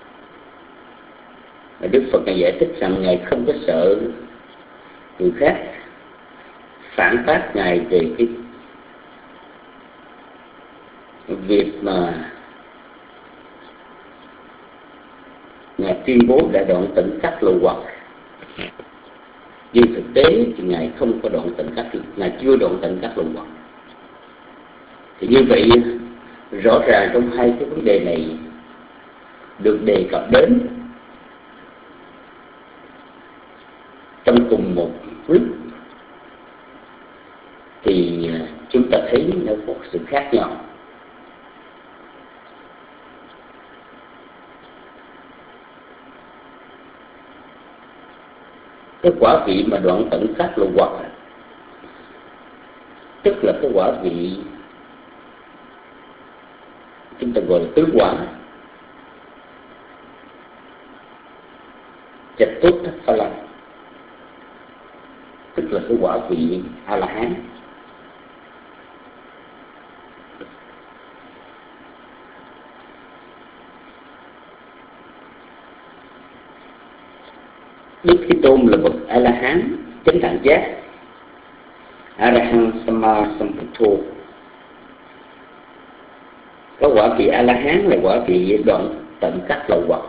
Đức Phật Ngài giải thích rằng Ngài không có sợ người khác phản bác Ngài về cái việc mà Ngài tuyên bố đã đoạn tận các lậu hoặc, nhưng thực tế thì Ngài không có đoạn tận các Ngài chưa đoạn tận các lậu hoặc. Thì như vậy rõ ràng trong hai cái vấn đề này được đề cập đến trong cùng một clip thì chúng ta thấy nó có sự khác nhau. cái quả vị mà đoạn tận các lậu hoặc, tức là cái quả vị chúng ta gọi là tứ quả, chạch tốt thất pha lăng, tức là cái quả vị A La Hán. Đức Thế Tôn là bậc A La Hán chánh đẳng giác, Arahant Sama Sambuddho. Cái quả vị A La Hán là quả vị đoạn tận các lậu hoặc.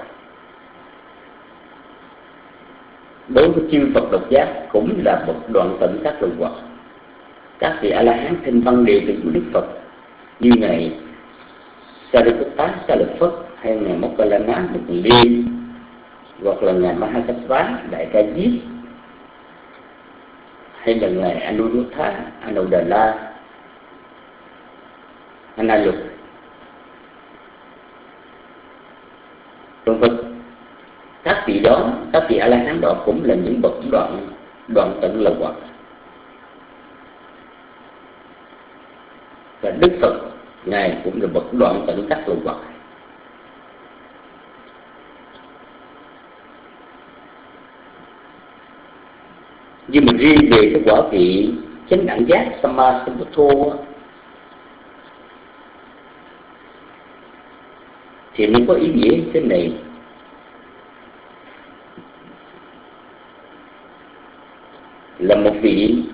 Đối với chư Phật độc giác cũng là bậc đoạn tận các lậu hoặc. Các vị A La Hán thinh văn đệ tử của Đức Phật như ngài Sariputta Sa Lợi Phất, hay ngài Mokkallana Mục Liên, hoặc là ngài Mahakasapa Đại Ca Diếp, hay là ngài Anuruddha Anudala Analuk, vân vân. Các vị đó, các vị A La Hán đó cũng là những bậc đoạn đoạn tận lậu hoặc. Và Đức Phật ngài cũng là bậc đoạn tận các lậu hoặc. Nhưng mà riêng về cái quả vị chánh đẳng giác Sama Sambuddho thì nó có ý nghĩa thế này. Là một vị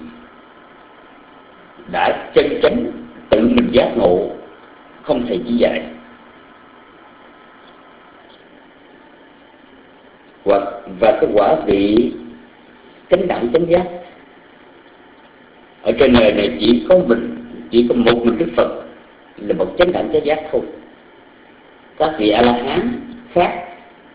đã chân chánh tự mình giác ngộ, không thể chỉ dạy. Và, và cái quả vị chánh đẳng chánh giác ở trên đời này chỉ có mình, chỉ có một mình Đức Phật là một chánh đẳng chánh giác thôi. Các vị A La Hán khác,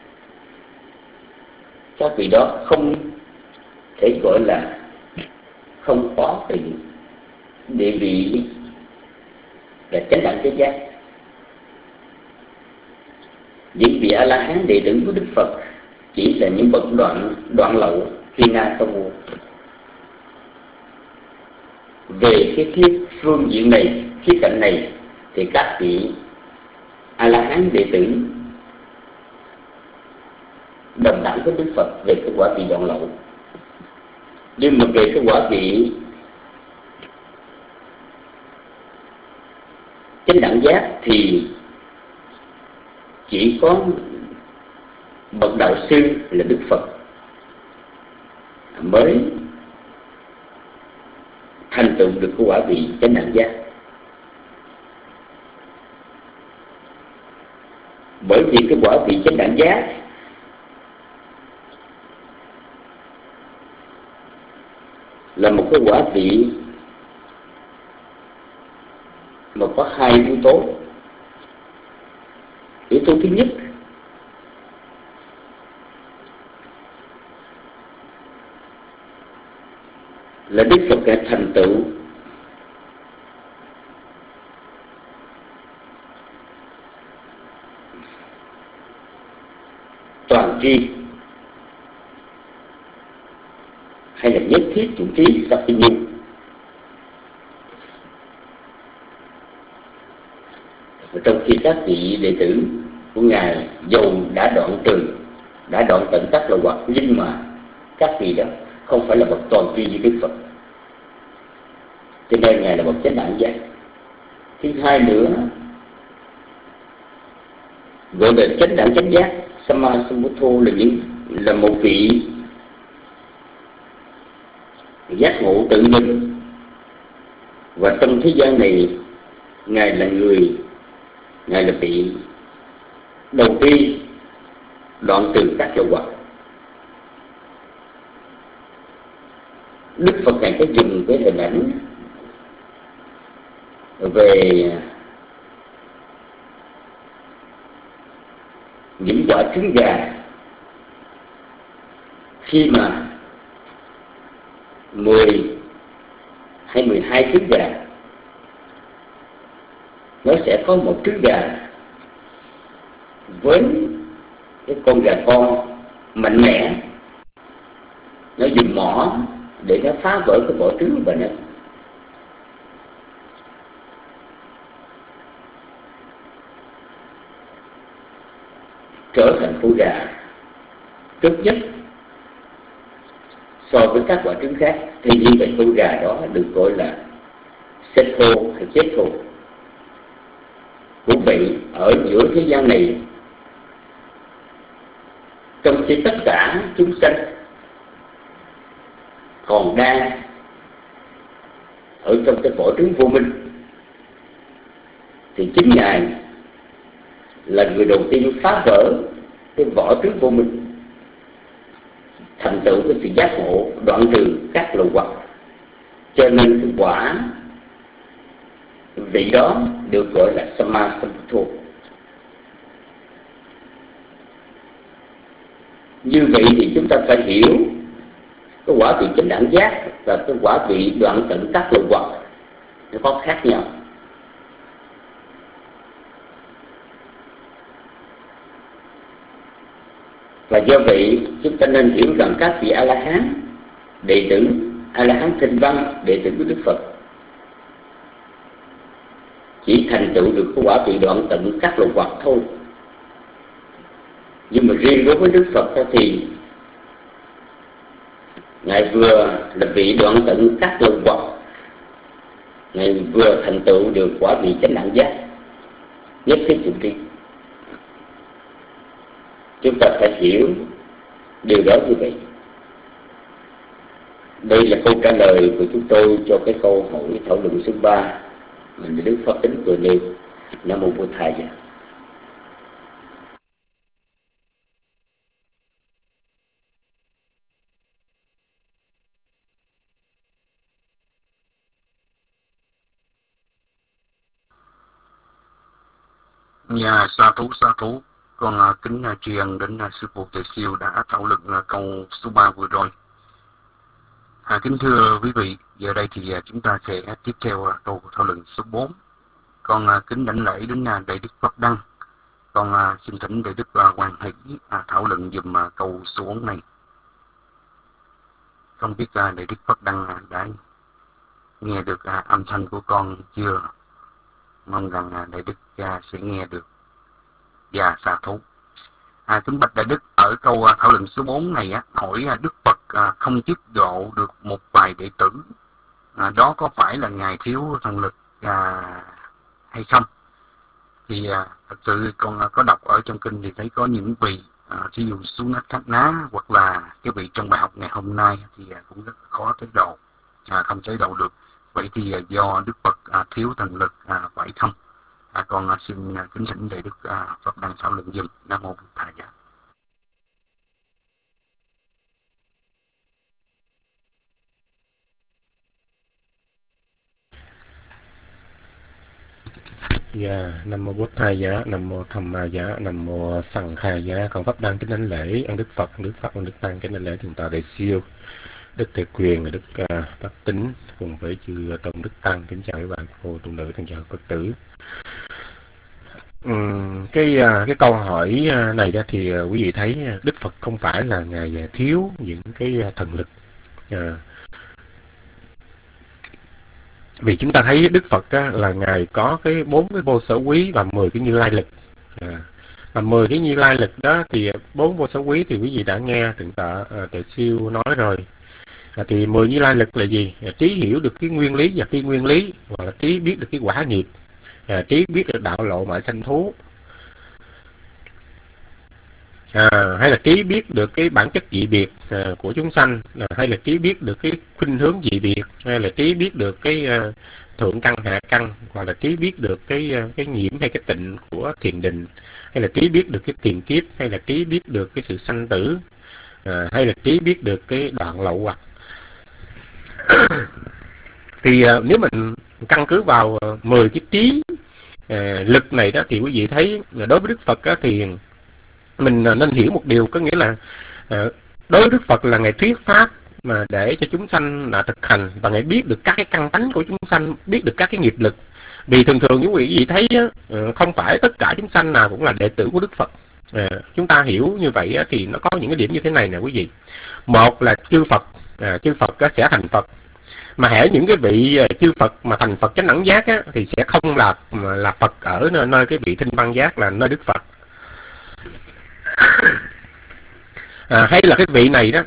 các vị đó không thể gọi là không có cái địa vị là chánh đẳng chánh giác. Những vị A La Hán đệ tử của Đức Phật chỉ là những bậc đoạn đoạn lậu Hina Samu. Về cái khía phương diện này, khía cạnh này thì các vị A La Hán đệ tử đồng đẳng với Đức Phật về cái quả vị đoạn lậu. Nhưng mà về cái quả vị chánh đẳng giác thì chỉ có bậc đạo sư là Đức Phật mới thành tựu được cái quả vị chánh đẳng giác. Bởi vì cái quả vị chánh đẳng giác là một cái quả vị mà có hai yếu tố. Yếu tố thứ nhất là Đức Phật đã thành tựu toàn tri, hay là nhất thiết chủ trí Sapinu. Trong khi các vị đệ tử của ngài dầu đã đoạn trừ, đã đoạn tận các lậu hoặc, nhưng mà các vị đó không phải là bậc toàn tri như Đức Phật, cho nên ngài là bậc chánh đẳng giác. Thứ hai nữa, gọi là chánh đẳng chánh giác Sama Sambuddho là những là một vị giác ngộ tự mình, và trong thế gian này ngài là người ngài là vị đầu tiên đoạn trừ các lậu hoặc. Đức Phật ngài có dùng cái hình ảnh về những quả trứng gà, khi mà mười hay mười hai trứng gà, nó sẽ có một trứng gà với cái con gà con mạnh mẽ nó dùng mỏ để nó phá vỡ cái vỏ trứng và nó trở thành phôi rà tốt nhất so với các quả trứng khác. Thì như vậy phôi rà đó được gọi là chết khô hay chết khô. Cũng vậy, ở giữa thế gian này, trong khi tất cả chúng sanh còn đang ở trong cái vỏ trứng vô minh, thì chính Ngài là người đầu tiên phá vỡ cái vỏ trứng vô minh, thành tựu cái sự giác ngộ, đoạn trừ các lậu hoặc. Cho nên cái quả vị đó được gọi là Samma Sambuddho. Như vậy thì chúng ta phải hiểu cái quả vị chánh đẳng giác và cái quả vị đoạn tận các lậu hoặc nó có khác nhau. Và do vậy chúng ta nên hiểu rằng các vị A-la-hán, đệ tử A-la-hán Thanh Văn, đệ tử của Đức Phật, chỉ thành tựu được cái quả vị đoạn tận các lậu hoặc thôi. Nhưng mà riêng đối với Đức Phật thì Ngài vừa là vị đoạn tận các lậu hoặc, Ngài vừa thành tựu được quả vị chánh đẳng giác, nhất thiết trụ tri. Chúng ta phải hiểu điều đó như vậy. Đây là câu trả lời của chúng tôi cho cái câu hỏi thảo luận số ba mà Đức Pháp Tính vừa nêu. Nam mô Bổn Thầy. Dạ, sa thú sa thú. Con uh, kính uh, tri ân đến uh, sư phụ Tề Siêu đã thảo luận uh, câu số ba vừa rồi. À, kính thưa quý vị, giờ đây thì uh, chúng ta sẽ tiếp theo uh, câu thảo luận số bốn. Con uh, kính đảnh lễ đến uh, Đại Đức Pháp Đăng. Con uh, xin thỉnh Đại Đức uh, Hoàng Hỷ uh, thảo luận dùm uh, câu số bốn này. Không biết uh, Đại Đức Pháp Đăng uh, đã nghe được uh, âm thanh của con chưa? Mong rằng uh, Đại Đức uh, sẽ nghe được. Và sa thú. À, kính bạch Đại Đức, ở câu à, thảo luận số bốn này á, hỏi à, Đức Phật à, không tiếp độ được một vài đệ tử, à, đó có phải là Ngài thiếu thần lực à, hay không? Thì à, thật sự con à, có đọc ở trong kinh thì thấy có những vị, à, thí dụ Sunat Thát Ná hoặc là cái vị trong bài học ngày hôm nay thì à, cũng rất khó tới độ, à, không tới độ được. Vậy thì à, do Đức Phật à, thiếu thần lực à, phải không? À, con à, xin à, kính thỉnh Đại Đức à, Pháp Đăng thảo luận dùm. Nam mô Bổn Thầy. Dạ, Nam mô Bổn Thầy giá, Nam mô Tham Ma giá, Nam mô Sằng Khai giá. Con Pháp Đăng kính đảnh lễ ân Đức Phật, ân Đức Pháp, ân Đức Tăng, kính đảnh lễ Thượng tọa Đại Siêu, Đức Thầy Quyền, Đức uh, Pháp Tính cùng với chư Tôn Đức Tăng. Kính chào các bạn cô tu nữ, thân chào Phật tử. Uhm, cái cái câu hỏi này đó thì quý vị thấy Đức Phật không phải là Ngài thiếu những cái thần lực, à, vì chúng ta thấy Đức Phật á, là Ngài có cái bốn cái vô sở quý và mười cái Như Lai lực, à, và mười cái Như Lai lực đó thì bốn vô sở quý thì quý vị đã nghe Thượng tọa Tề Siêu nói rồi. À, thì mười Như Lai lực là gì? À, trí hiểu được cái nguyên lý và phi nguyên lý, hoặc là trí biết được cái quả nghiệp, à, trí biết được đạo lộ mại sanh thú, à, hay là trí biết được cái bản chất dị biệt à, của chúng sanh, à, hay là trí biết được cái khuynh hướng dị biệt, hay là trí biết được cái à, thượng căn hạ căn, hoặc là trí biết được cái à, cái nhiễm hay cái tịnh của thiền định, hay là trí biết được cái tiền kiếp, hay là trí biết được cái sự sanh tử, à, hay là trí biết được cái đoạn lậu hoặc. Thì à, nếu mình căn cứ vào à, mười cái trí à, lực này đó thì quý vị thấy đối với Đức Phật á, thì mình nên hiểu một điều, có nghĩa là à, đối với Đức Phật là Ngài thuyết pháp mà để cho chúng sanh là thực hành, và Ngài biết được các cái căn tánh của chúng sanh, biết được các cái nghiệp lực. Vì thường thường những quý vị thấy á, không phải tất cả chúng sanh nào cũng là đệ tử của Đức Phật, À, chúng ta hiểu như vậy á, thì nó có những cái điểm như thế này nè quý vị. Một là chư Phật, à, chư Phật á, sẽ thành Phật. Mà hễ những cái vị chư Phật mà thành Phật chánh đẳng giác á, thì sẽ không là là Phật ở nơi, nơi cái vị Thinh Văn Giác là nơi Đức Phật. À, hay là cái vị này đó,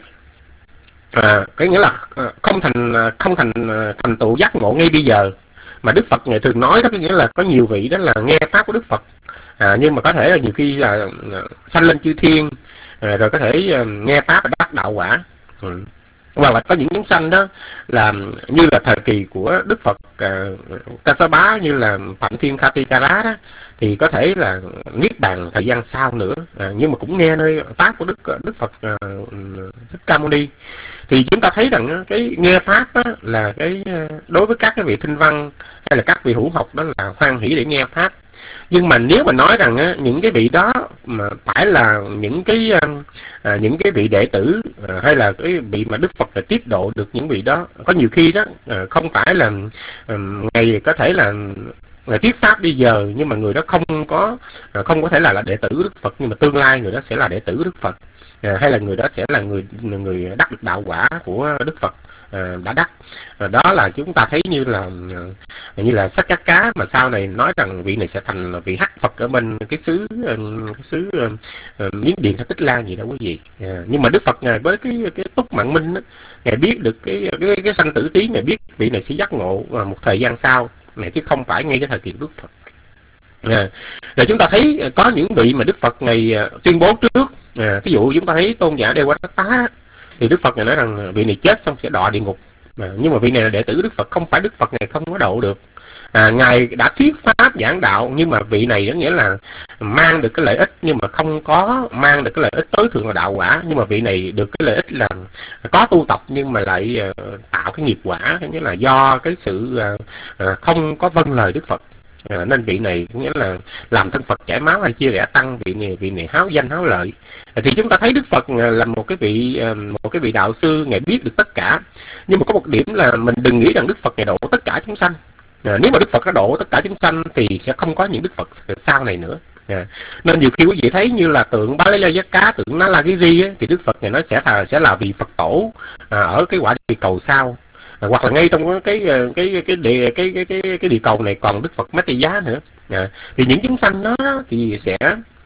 à, cái nghĩa là không thành không thành thành tựu giác ngộ ngay bây giờ, mà Đức Phật ngày thường nói đó, cái nghĩa là có nhiều vị đó là nghe pháp của Đức Phật, à, nhưng mà có thể là nhiều khi là sanh lên chư thiên, à, rồi có thể nghe pháp và đắc đạo quả. Ừ. Hoặc là có những chúng sanh đó là như là thời kỳ của Đức Phật uh, Kassapa, như là Phạm Thiên Khatikara đó, thì có thể là niết bàn thời gian sau nữa, à, nhưng mà cũng nghe nơi pháp của Đức Đức Phật uh, Thích Ca Mâu Ni. Thì chúng ta thấy rằng cái nghe pháp đó là cái đối với các cái vị thinh văn hay là các vị hữu học đó là hoan hỷ để nghe pháp. Nhưng mà nếu mà nói rằng á, những cái vị đó mà phải là những cái à, những cái vị đệ tử à, hay là cái vị mà Đức Phật là tiếp độ được những vị đó, có nhiều khi đó à, không phải là à, ngày có thể là ngày thuyết pháp bây giờ, nhưng mà người đó không có à, không có thể là, là đệ tử Đức Phật, nhưng mà tương lai người đó sẽ là đệ tử Đức Phật, à, hay là người đó sẽ là người người đắc được đạo quả của Đức Phật. À, đã đắc. À, đó là chúng ta thấy như là như là sách Cá Cá mà sau này nói rằng vị này sẽ thành vị hắc Phật ở bên cái xứ cái xứ uh, Miến Điện hay Tích Lan gì đó quý vị. À, nhưng mà Đức Phật ngài với cái cái túc mạng minh đó, ngài biết được cái cái cái sanh tử tí, ngài biết vị này sẽ giác ngộ một thời gian sau này, chứ không phải ngay cái thời kỳ Đức Phật. À, rồi chúng ta thấy có những vị mà Đức Phật ngài tuyên bố trước, à, ví dụ chúng ta thấy tôn giả Devattata thì Đức Phật ngài nói rằng vị này chết xong sẽ đọa địa ngục, à, nhưng mà vị này là đệ tử Đức Phật, không phải Đức Phật ngài không có độ được. À, ngài đã thuyết pháp giảng đạo, nhưng mà vị này đó nghĩa là mang được cái lợi ích nhưng mà không có mang được cái lợi ích tối thượng là đạo quả, nhưng mà vị này được cái lợi ích là có tu tập nhưng mà lại uh, tạo cái nghiệp quả, nghĩa là do cái sự uh, uh, không có vâng lời Đức Phật. À, nên vị này nghĩa là làm thân Phật chảy máu hay chia rẽ tăng, vị này vị này háo danh háo lợi. À, thì chúng ta thấy Đức Phật là một cái vị một cái vị đạo sư, ngài biết được tất cả, nhưng mà có một điểm là mình đừng nghĩ rằng Đức Phật ngài độ tất cả chúng sanh. À, nếu mà Đức Phật đã độ tất cả chúng sanh thì sẽ không có những Đức Phật sau này nữa. À, nên nhiều khi quý vị thấy như là tượng Balayajaka, tượng Nalagiri ấy, thì Đức Phật này nó sẽ là sẽ là vị Phật tổ à, ở cái quả địa cầu sau. À, hoặc là ngay trong cái cái cái cái địa cái cái cái cái địa cầu này còn Đức Phật Mát Tây Giá nữa. À, thì những chúng sanh đó thì sẽ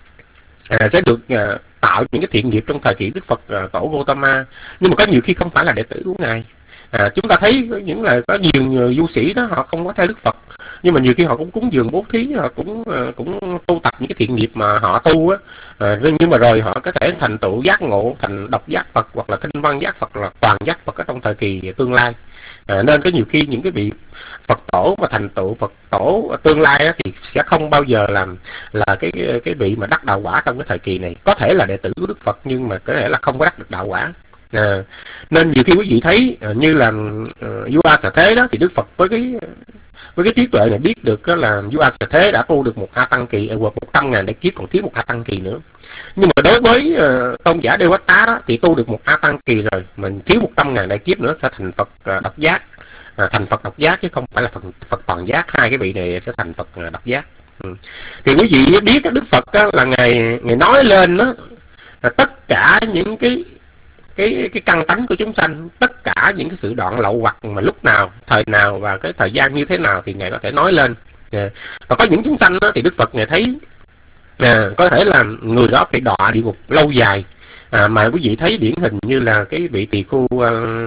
à, sẽ được à, tạo những cái thiện nghiệp trong thời kỳ Đức Phật à, tổ Gautama, nhưng mà có nhiều khi không phải là đệ tử của ngài. À, chúng ta thấy những là có nhiều người du sĩ đó họ không có theo Đức Phật, nhưng mà nhiều khi họ cũng cúng dường bố thí, họ cũng uh, cũng tu tập những cái thiện nghiệp mà họ tu á, à, nhưng mà rồi họ có thể thành tựu giác ngộ thành độc giác Phật hoặc là thinh văn giác Phật, là toàn giác Phật ở trong thời kỳ tương lai. À, nên có nhiều khi những cái vị Phật tổ mà thành tựu Phật tổ tương lai á, thì sẽ không bao giờ làm là cái cái vị mà đắc đạo quả trong cái thời kỳ này. Có thể là đệ tử của Đức Phật nhưng mà có thể là không có đắc được đạo quả. À, nên nhiều khi quý vị thấy à, như là uh, vua A Xà Thế đó, thì Đức Phật với cái với cái trí tuệ này biết được đó là vua A Xà Thế đã tu được một A Tăng kỳ, vượt một trăm ngàn đại kiếp, còn thiếu một A Tăng kỳ nữa. Nhưng mà đối với uh, tôn giả Devattata đó thì tu được một A Tăng kỳ rồi, mình thiếu một trăm ngàn đại kiếp nữa sẽ thành Phật uh, độc giác, à, thành Phật độc giác chứ không phải là Phật, Phật toàn giác. Hai cái vị này sẽ thành Phật uh, độc giác. Ừ. Thì quý vị biết đó, Đức Phật đó, là ngày ngày nói lên đó là tất cả những cái cái cái căn tánh của chúng sanh, tất cả những cái sự đoạn lậu hoặc mà lúc nào, thời nào và cái thời gian như thế nào thì ngài có thể nói lên. À, và có những chúng sanh đó, thì Đức Phật ngài thấy à, có thể là người đó phải đọa địa ngục lâu dài. À, mà quý vị thấy điển hình như là cái vị tỳ khu uh,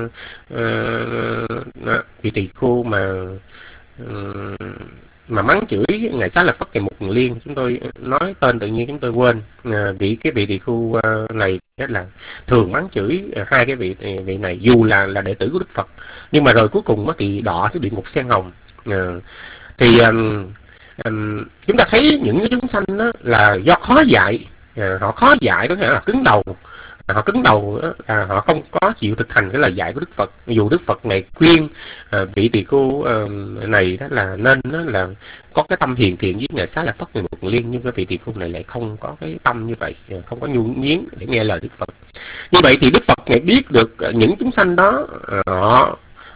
uh, vị tỳ khu mà uh, mà mắng chửi ngài Xá Lợi Phất ngày một liên, chúng tôi nói tên tự nhiên chúng tôi quên. À, vị cái vị tỳ khu uh, này rất là thường mắng chửi uh, hai cái vị vị này, dù là là đệ tử của Đức Phật, nhưng mà rồi cuối cùng uh, thì đọa xuống địa ngục sen hồng. Uh, thì um, um, chúng ta thấy những cái chúng sanh đó là do khó dạy, uh, họ khó dạy, có nghĩa là cứng đầu. Họ cứng đầu là họ không có chịu thực hành cái lời dạy của Đức Phật. Dù Đức Phật này khuyên à, vị tỳ khu uh, này đó là nên đó là có cái tâm hiền thiện với ngài Xá Lợi Phất ngày một liên, nhưng cái vị tỳ khu này lại không có cái tâm như vậy, không có nhu nhiến để nghe lời Đức Phật. Như vậy thì Đức Phật ngài biết được những chúng sanh đó họ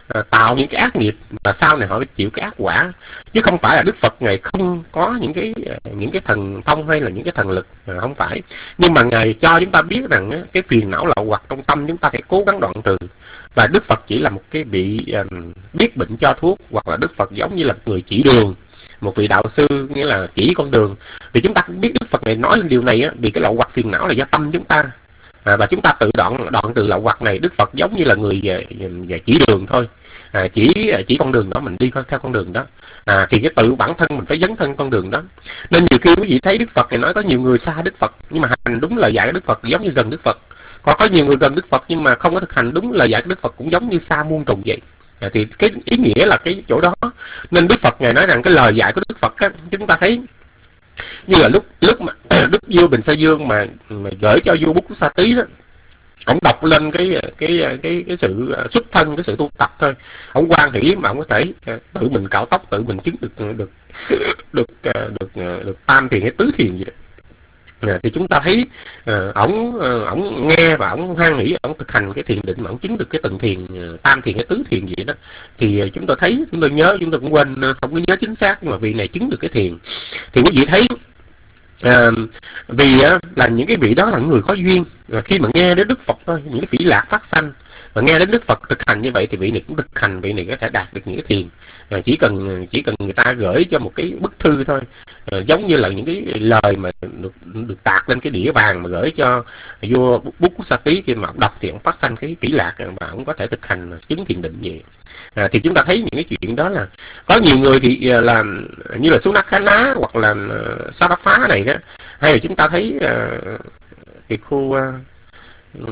à, tạo những cái ác nghiệp và sau này họ phải chịu cái ác quả, chứ không phải là Đức Phật Ngài không có những cái những cái thần thông hay là những cái thần lực, à, không phải. Nhưng mà Ngài cho chúng ta biết rằng á, cái phiền não lậu hoặc trong tâm chúng ta phải cố gắng đoạn trừ. Và Đức Phật chỉ là một cái vị um, biết bệnh cho thuốc, hoặc là Đức Phật giống như là một người chỉ đường, một vị đạo sư, nghĩa là chỉ con đường. Vì chúng ta cũng biết Đức Phật này nói lên điều này á, vì cái lậu hoặc phiền não là do tâm chúng ta, à, và chúng ta tự đoạn đoạn từ lậu hoặc này. Đức Phật giống như là người về, về chỉ đường thôi, à, chỉ chỉ con đường đó, mình đi theo con đường đó, à, thì cái tự bản thân mình phải dấn thân con đường đó. Nên nhiều khi quý vị thấy Đức Phật này nói có nhiều người xa Đức Phật, nhưng mà hành đúng lời dạy của Đức Phật giống như gần Đức Phật. Còn có nhiều người gần Đức Phật nhưng mà không có thực hành đúng lời dạy của Đức Phật, cũng giống như xa muôn trùng vậy. À, thì cái ý nghĩa là cái chỗ đó. Nên Đức Phật Ngài nói rằng cái lời dạy của Đức Phật á, chúng ta thấy như là lúc lúc mà Đức vua Bình Sa Dương mà, mà gửi cho vua Bút Sa Tí đó, ông đọc lên cái cái cái cái sự xuất thân, cái sự tu tập thôi, ông quan hỷ mà ông có thể tự mình cạo tóc, tự mình chứng được được được được được, được, được tam thiền hay tứ thiền gì đó. À, thì chúng ta thấy ổng uh, ổng nghe và ổng hoan hỷ, ổng thực hành cái thiền định mà ổng chứng được cái tầng thiền uh, tam thiền hay tứ thiền gì đó. Thì uh, chúng ta thấy, chúng ta nhớ, chúng ta cũng quên, uh, không có nhớ chính xác, nhưng mà vị này chứng được cái thiền. Thì quý vị thấy uh, vì uh, là những cái vị đó là những người có duyên, uh, khi mà nghe đến Đức Phật thôi, những cái phỉ lạc phát sanh, và nghe đến Đức Phật thực hành như vậy thì vị này cũng thực hành, vị này có thể đạt được những cái thiền. À, chỉ cần chỉ cần người ta gửi cho một cái bức thư thôi, à, giống như là những cái lời mà được được tạc lên cái đĩa vàng mà gửi cho vua Bút Sa Tí, khi mà ông đọc thì ông phát sanh cái phỉ lạc và ông có thể thực hành chứng thiền định vậy. À, thì chúng ta thấy những cái chuyện đó là có nhiều người thì là như là Sunakhana hoặc là uh, Sarafá này đó, hay là chúng ta thấy uh, cái khu uh,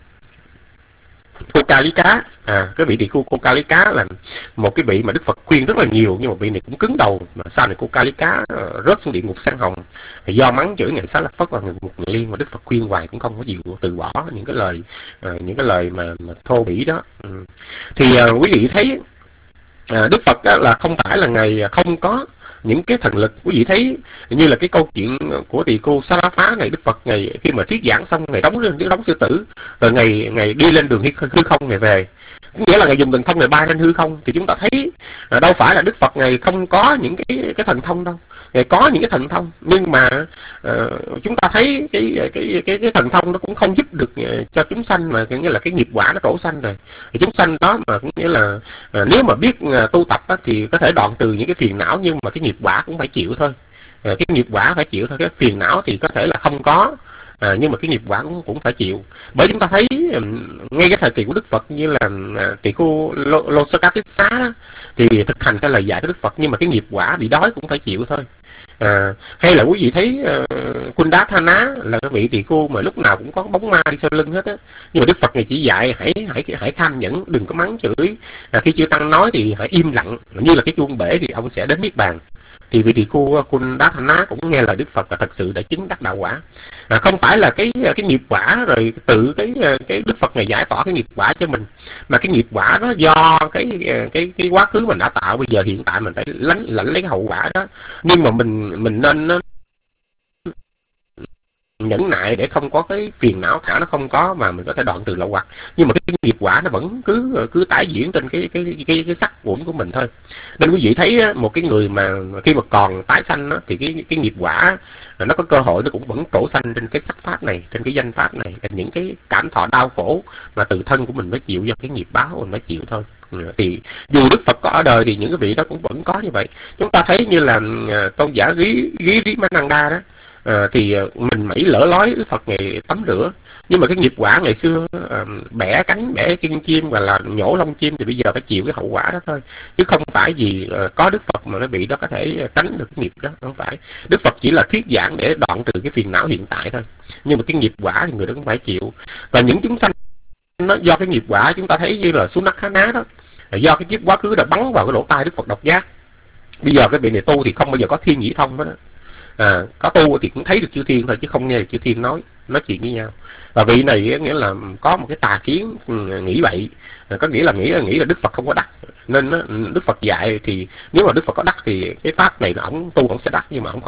cô Ca Lý Cá, à, cái vị tỳ khu cô Ca Lý Cá là một cái vị mà Đức Phật khuyên rất là nhiều, nhưng mà vị này cũng cứng đầu, mà sau này cô Ca Lý Cá uh, rớt xuống địa ngục Sen Hồng do mắng chửi Ngài Xá Lợi Phất và một người liên, mà Đức Phật khuyên hoài cũng không có chịu từ bỏ những cái lời uh, những cái lời mà, mà thô bỉ đó. Ừ. Thì uh, quý vị thấy uh, Đức Phật là không phải là Ngài không có những cái thần lực. Quý vị thấy như là cái câu chuyện của tỳ cô Sarafá này, Đức Phật ngày khi mà thuyết giảng xong, ngày đóng lên đóng sư tử, rồi ngày ngày đi lên đường hư không ngày về, nghĩa là ngày dùng thần thông ngày bay lên hư không. Thì chúng ta thấy à, đâu phải là Đức Phật ngày không có những cái cái thần thông đâu, ngày có những cái thần thông, nhưng mà uh, chúng ta thấy cái cái cái cái thần thông nó cũng không giúp được uh, cho chúng sanh, mà nghĩa là cái nghiệp quả nó trổ sanh rồi. Thì chúng sanh đó mà cũng nghĩa là uh, nếu mà biết uh, tu tập á, thì có thể đoạn trừ những cái phiền não, nhưng mà cái nghiệp quả cũng phải chịu thôi. Uh, cái nghiệp quả phải chịu thôi, cái phiền não thì có thể là không có. À, nhưng mà cái nghiệp quả cũng, cũng phải chịu. Bởi chúng ta thấy um, ngay cái thời kỳ của Đức Phật như là uh, tỷ khu Losakatissa đó, thì thực hành theo lời dạy của Đức Phật, nhưng mà cái nghiệp quả bị đói cũng phải chịu thôi. À, hay là quý vị thấy uh, Kundathana là cái vị tỳ khu mà lúc nào cũng có bóng ma đi sau lưng hết á, nhưng mà Đức Phật này chỉ dạy hãy hãy hãy tham nhẫn, đừng có mắng chửi. À, khi chư tăng nói thì hãy im lặng, như là cái chuông bể thì ông sẽ đến niết bàn. Thì vị tỳ khu Kundathana cũng nghe lời Đức Phật và thật sự đã chứng đắc đạo quả. À, không phải là cái cái nghiệp quả rồi tự cái cái Đức Phật này giải tỏa cái nghiệp quả cho mình, mà cái nghiệp quả đó do cái cái cái quá khứ mình đã tạo, bây giờ hiện tại mình phải lãnh lãnh lấy cái hậu quả đó. Nhưng mà mình mình nên nhẫn nại để không có cái phiền não thả, nó không có, mà mình có thể đoạn từ lậu hoặc. Nhưng mà cái nghiệp quả nó vẫn cứ cứ tái diễn trên cái cái cái cái sắc uẩn của mình thôi. Nên quý vị thấy một cái người mà khi mà còn tái sanh đó, thì cái cái nghiệp quả nó có cơ hội nó cũng vẫn trổ sanh trên cái sắc pháp này, trên cái danh pháp này, những cái cảm thọ đau khổ mà từ thân của mình mới chịu, do cái nghiệp báo mình mới chịu thôi. Thì dù Đức Phật có ở đời thì những cái vị đó cũng vẫn có như vậy. Chúng ta thấy như là tôn giả Gí Gí Rí Mananda đó, À, thì mình mẩy lỡ lói Đức Phật ngày tắm rửa, nhưng mà cái nghiệp quả ngày xưa à, bẻ cánh bẻ chân chim và là nhổ lông chim, thì bây giờ phải chịu cái hậu quả đó thôi, chứ không phải vì à, có Đức Phật mà nó bị đó có thể tránh được cái nghiệp đó, không phải. Đức Phật chỉ là thuyết giảng để đoạn trừ cái phiền não hiện tại thôi, nhưng mà cái nghiệp quả thì người đó cũng phải chịu. Và những chúng sanh nó do cái nghiệp quả, chúng ta thấy như là Sunakhana đó, do cái kiếp quá khứ đã bắn vào cái lỗ tai Đức Phật độc giác. Bây giờ cái vị này tu thì không bao giờ có thiên nhĩ thông đó. À, có tu thì cũng thấy được chư thiên thôi, chứ không nghe được chư thiên nói nói chuyện với nhau. Và vị này nghĩa là có một cái tà kiến nghĩ vậy, có nghĩa là nghĩ là nghĩ là Đức Phật không có đắc, nên Đức Phật dạy thì nếu mà Đức Phật có đắc thì cái pháp này là ổng tu ổng sẽ đắc, nhưng mà ổng không đắc.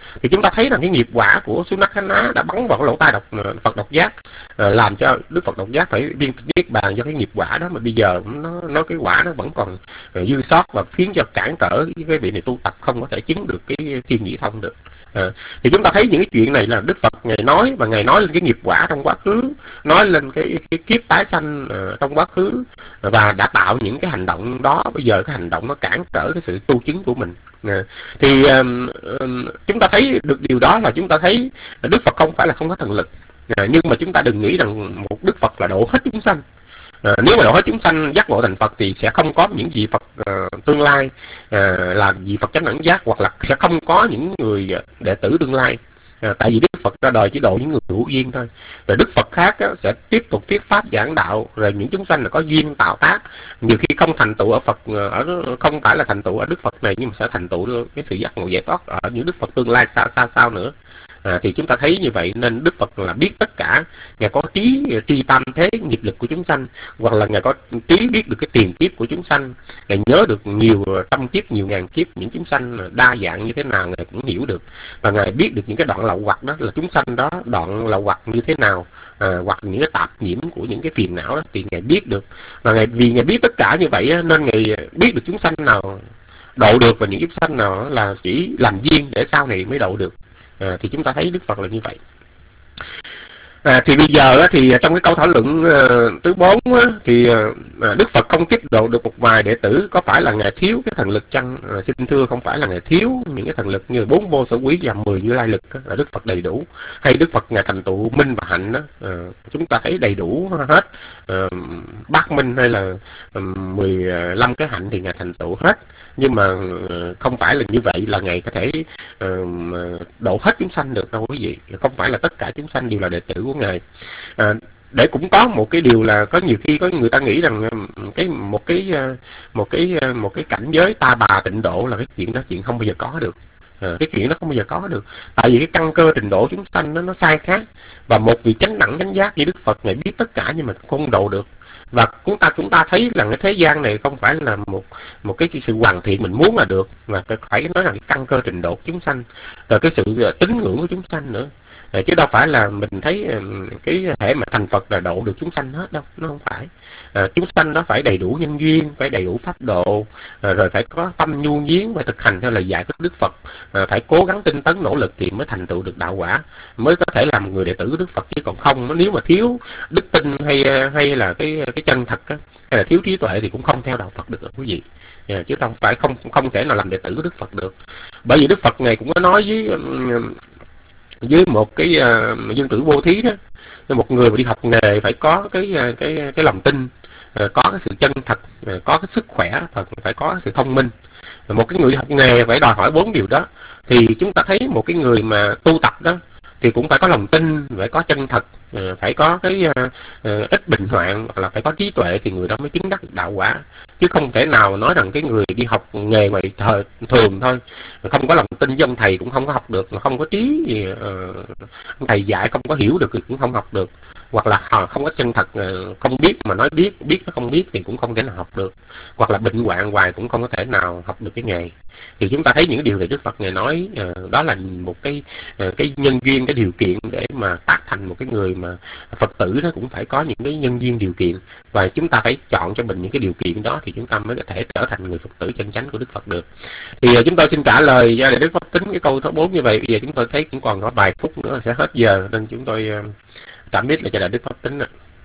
thì chúng ta thấy rằng cái nghiệp quả của Sunakhana đã bắn vào cái lỗ tai độc Phật độc giác, à, làm cho Đức Phật độc giác phải viên niết bàn do cái nghiệp quả đó, mà bây giờ nó nó cái quả nó vẫn còn uh, dư sót và khiến cho cản trở cái vị này tu tập không có thể chứng được cái thiên nhĩ thông được. À, thì chúng ta thấy những cái chuyện này là Đức Phật Ngài nói, và Ngài nói lên cái nghiệp quả trong quá khứ, nói lên cái, cái kiếp tái sanh uh, trong quá khứ, và đã tạo những cái hành động đó. Bây giờ cái hành động nó cản trở cái sự tu chứng của mình. À, thì um, um, chúng ta thấy được điều đó là chúng ta thấy Đức Phật không phải là không có thần lực, à, nhưng mà chúng ta đừng nghĩ rằng một Đức Phật là độ hết chúng sanh. À, nếu mà độ hết chúng sanh giác ngộ thành Phật thì sẽ không có những vị Phật uh, tương lai uh, là vị Phật chánh đẳng giác, hoặc là sẽ không có những người đệ tử tương lai. À, tại vì Đức Phật ra đời chỉ độ những người hữu duyên thôi, rồi Đức Phật khác á, sẽ tiếp tục thuyết pháp giảng đạo, rồi những chúng sanh là có duyên tạo tác, nhiều khi không thành tựu ở Phật, ở không phải là thành tựu ở Đức Phật này, nhưng mà sẽ thành tựu cái sự giác ngộ giải thoát ở những Đức Phật tương lai xa xa sau nữa. À, thì chúng ta thấy như vậy nên Đức Phật là biết tất cả, Ngài có trí tri tam thế nghiệp lực của chúng sanh, hoặc là Ngài có trí biết được cái tiền kiếp của chúng sanh, Ngài nhớ được nhiều trăm kiếp, nhiều ngàn kiếp những chúng sanh đa dạng như thế nào Ngài cũng hiểu được, và Ngài biết được những cái đoạn lậu hoặc đó là chúng sanh đó đoạn lậu hoặc như thế nào, à, hoặc những cái tạp nhiễm của những cái phiền não đó thì Ngài biết được, và Ngài vì Ngài biết tất cả như vậy nên Ngài biết được chúng sanh nào độ được và những chúng sanh nào là chỉ làm duyên để sau này mới độ được. À, thì chúng ta thấy Đức Phật là như vậy. À, thì bây giờ thì trong cái câu thảo luận uh, thứ bốn thì uh, Đức Phật không tiếp độ được một vài đệ tử, có phải là Ngài thiếu cái thần lực chăng? À, xin thưa, không phải là Ngài thiếu những cái thần lực như bốn vô sở quý và mười như lai lực đó, là Đức Phật đầy đủ, hay Đức Phật Ngài thành tựu minh và hạnh đó, à, chúng ta thấy đầy đủ hết, uh, bát minh hay là um, mười lăm cái hạnh thì Ngài thành tựu hết, nhưng mà uh, không phải là như vậy là Ngài có thể uh, độ hết chúng sanh được đâu quý vị, không phải là tất cả chúng sanh đều là đệ tử của Ngài. À, để cũng có một cái điều là có nhiều khi có người ta nghĩ rằng cái một cái một cái một cái cảnh giới ta bà tịnh độ là cái chuyện đó chuyện không bao giờ có được. À, cái chuyện đó không bao giờ có được, tại vì cái căn cơ trình độ chúng sanh nó nó sai khác, và một vị chánh đẳng chánh giác như Đức Phật Ngài biết tất cả nhưng mà không độ được. Và chúng ta chúng ta thấy là cái thế gian này không phải là một một cái, cái sự hoàn thiện mình muốn là được, mà phải nói là cái căn cơ trình độ của chúng sanh, rồi cái sự tín ngưỡng của chúng sanh nữa. À, chứ đâu phải là mình thấy cái thể mà thành Phật là độ được chúng sanh hết đâu, nó không phải. À, chúng sanh nó phải đầy đủ nhân duyên, phải đầy đủ pháp độ, à, rồi phải có tâm nhu nhiếng, phải thực hành theo lời dạy của Đức Phật, à, phải cố gắng tinh tấn nỗ lực thì mới thành tựu được đạo quả, mới có thể làm người đệ tử của Đức Phật. Chứ còn không, nếu mà thiếu đức tin hay hay là cái cái chân thật á, hay là thiếu trí tuệ thì cũng không theo đạo Phật được quý vị. À, chứ không phải không không thể nào làm đệ tử của Đức Phật được. Bởi vì Đức Phật Ngài cũng có nói với với một cái uh, dân tử vô thí đó, một người mà đi học nghề phải có cái cái cái lòng tin, uh, có cái sự chân thật, uh, có cái sức khỏe, và phải có cái sự thông minh. Một cái người đi học nghề phải đòi hỏi bốn điều đó, thì chúng ta thấy một cái người mà tu tập đó thì cũng phải có lòng tin, phải có chân thật, uh, phải có cái uh, uh, ít bệnh hoạn, hoặc là phải có trí tuệ thì người đó mới chứng đắc được đạo quả. Chứ không thể nào nói rằng cái người đi học nghề mà thời, thường thôi, không có lòng tin với ông thầy cũng không có học được, mà không có trí gì, uh, thầy dạy không có hiểu được thì cũng không học được, hoặc là không có chân thật, uh, không biết mà nói biết, biết nó không biết thì cũng không thể nào học được, hoặc là bệnh hoạn hoài cũng không có thể nào học được cái nghề. Thì chúng ta thấy những điều này Đức Phật Ngài nói uh, đó là một cái uh, cái nhân duyên, cái điều kiện để mà tác thành một cái người mà Phật tử, nó cũng phải có những cái nhân duyên điều kiện, và chúng ta phải chọn cho mình những cái điều kiện đó thì chúng ta mới có thể trở thành người Phật tử chân chánh của Đức Phật được. Thì uh, chúng tôi xin trả lời do Đại Đức Pháp Tính cái câu thứ bốn như vậy. Bây giờ chúng tôi thấy cũng còn có vài phút nữa sẽ hết giờ, nên chúng tôi uh, tạm biết là cho Đại Đức Pháp Tính.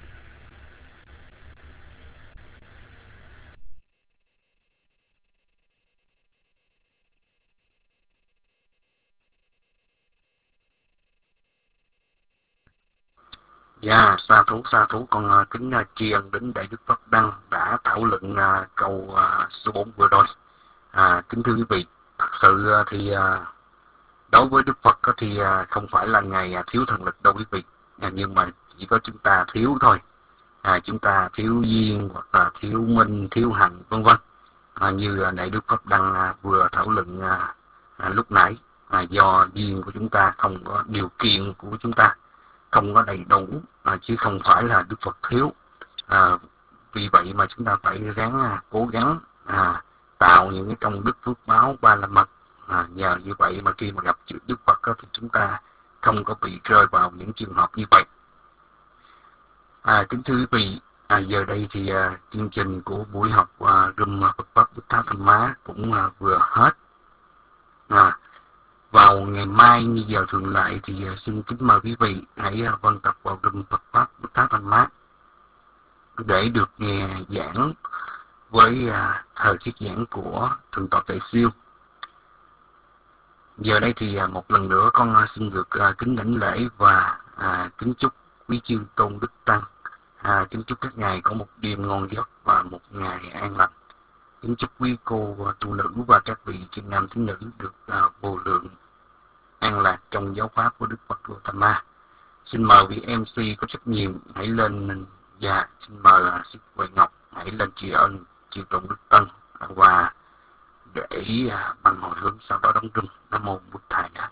Dạ, sa thú sa thú con uh, kính uh, tri ân đến Đại Đức Phật Đăng đã thảo luận uh, câu uh, số bốn vừa rồi. À, kính thưa quý vị, thật sự uh, thì uh, đối với Đức Phật uh, thì uh, không phải là Ngài uh, thiếu thần lực đâu quý vị, à, nhưng mà chỉ có chúng ta thiếu thôi. À, chúng ta thiếu duyên, hoặc là thiếu minh, thiếu hành, vân vân. À, như uh, Đại Đức Phật Đăng uh, vừa thảo luận uh, uh, lúc nãy, à, do duyên của chúng ta không có, điều kiện của chúng ta không có đầy đủ, à, chứ không phải là Đức Phật thiếu. À, vì vậy mà chúng ta phải ráng à, cố gắng à, tạo những cái công đức phước báo ba la mật, À, nhờ như vậy mà khi mà gặp chữ Đức Phật đó, thì chúng ta không có bị rơi vào những trường hợp như vậy. À, kính thưa quý vị, à, giờ đây thì à, chương trình của buổi học à, Room Phật Pháp Buddha Thanh Má cũng à, vừa hết. À, vào ngày mai như giờ thường lệ thì à, xin kính mời quý vị hãy à, quan tập vào Room Phật Pháp Buddha Thanh Má để được nghe giảng với à, thời thuyết giảng của Thượng tọa Tuệ Siêu. Giờ đây thì à, một lần nữa con à, xin được à, kính đảnh lễ và à, kính chúc quý chư tôn đức tăng, à, kính chúc các ngài có một đêm ngon giấc và một ngày an lành. Kính chúc quý cô à, tu nữ và các vị thiện nam tín nữ được à, vô lượng an lạc trong giáo pháp của Đức Phật Gautama. Xin mời vị em xê có trách nhiệm hãy lên. Dạ, xin mời uh, Sư Huệ Ngọc hãy lên tri ân chư tôn đức tăng và để uh, bằng hồi hướng sau đó đóng rung. Nam mô Bụt Thầy Đà.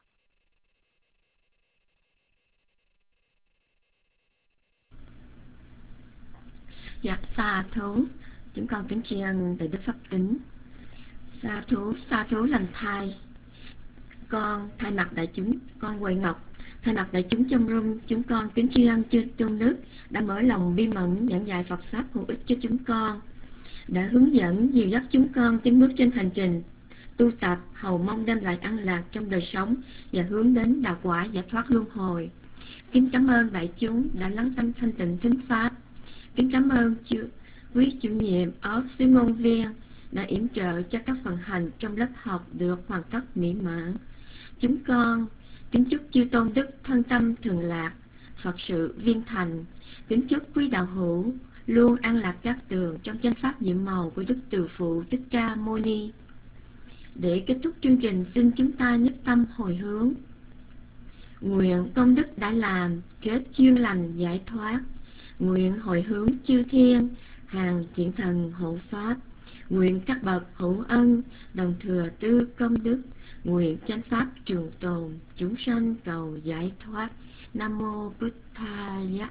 Dạ, xa thú, chúng con kính tri ân tại Đức Pháp Tính. Xa thú, xa thú lành thai. Con thay mặt đại chúng, con Huệ Ngọc thay mặt đại chúng trong room, chúng con kính tri ân chư tôn đức đã mở lòng bi mẫn giảng dạy Phật pháp hữu ích cho chúng con, đã hướng dẫn dìu dắt chúng con tiến bước trên hành trình tu tập hầu mong đem lại an lạc trong đời sống và hướng đến đạo quả giải thoát luân hồi. Kính cảm ơn đại chúng đã lắng tâm thanh tịnh thính pháp. Kính cảm ơn chư, quý chủ nhiệm ở xứ ngôn viên đã yểm trợ cho các phần hành trong lớp học được hoàn tất mỹ mãn. Chúng con kính chúc chư tôn đức thân tâm thường lạc, Phật sự viên thành. Kính chúc quý đạo hữu luôn an lạc các tường trong chánh pháp nhiệm màu của Đức Từ Phụ Thích Ca Mâu Ni. Để kết thúc chương trình, xin chúng ta nhất tâm hồi hướng. Nguyện công đức đã làm kết duyên lành giải thoát. Nguyện hồi hướng chư thiên hàng thiện thần hộ pháp. Nguyện các bậc hữu ân đồng thừa tư công đức. Nguyện chánh pháp trường tồn, chúng sanh cầu giải thoát. Nam mô Bụt Thaya.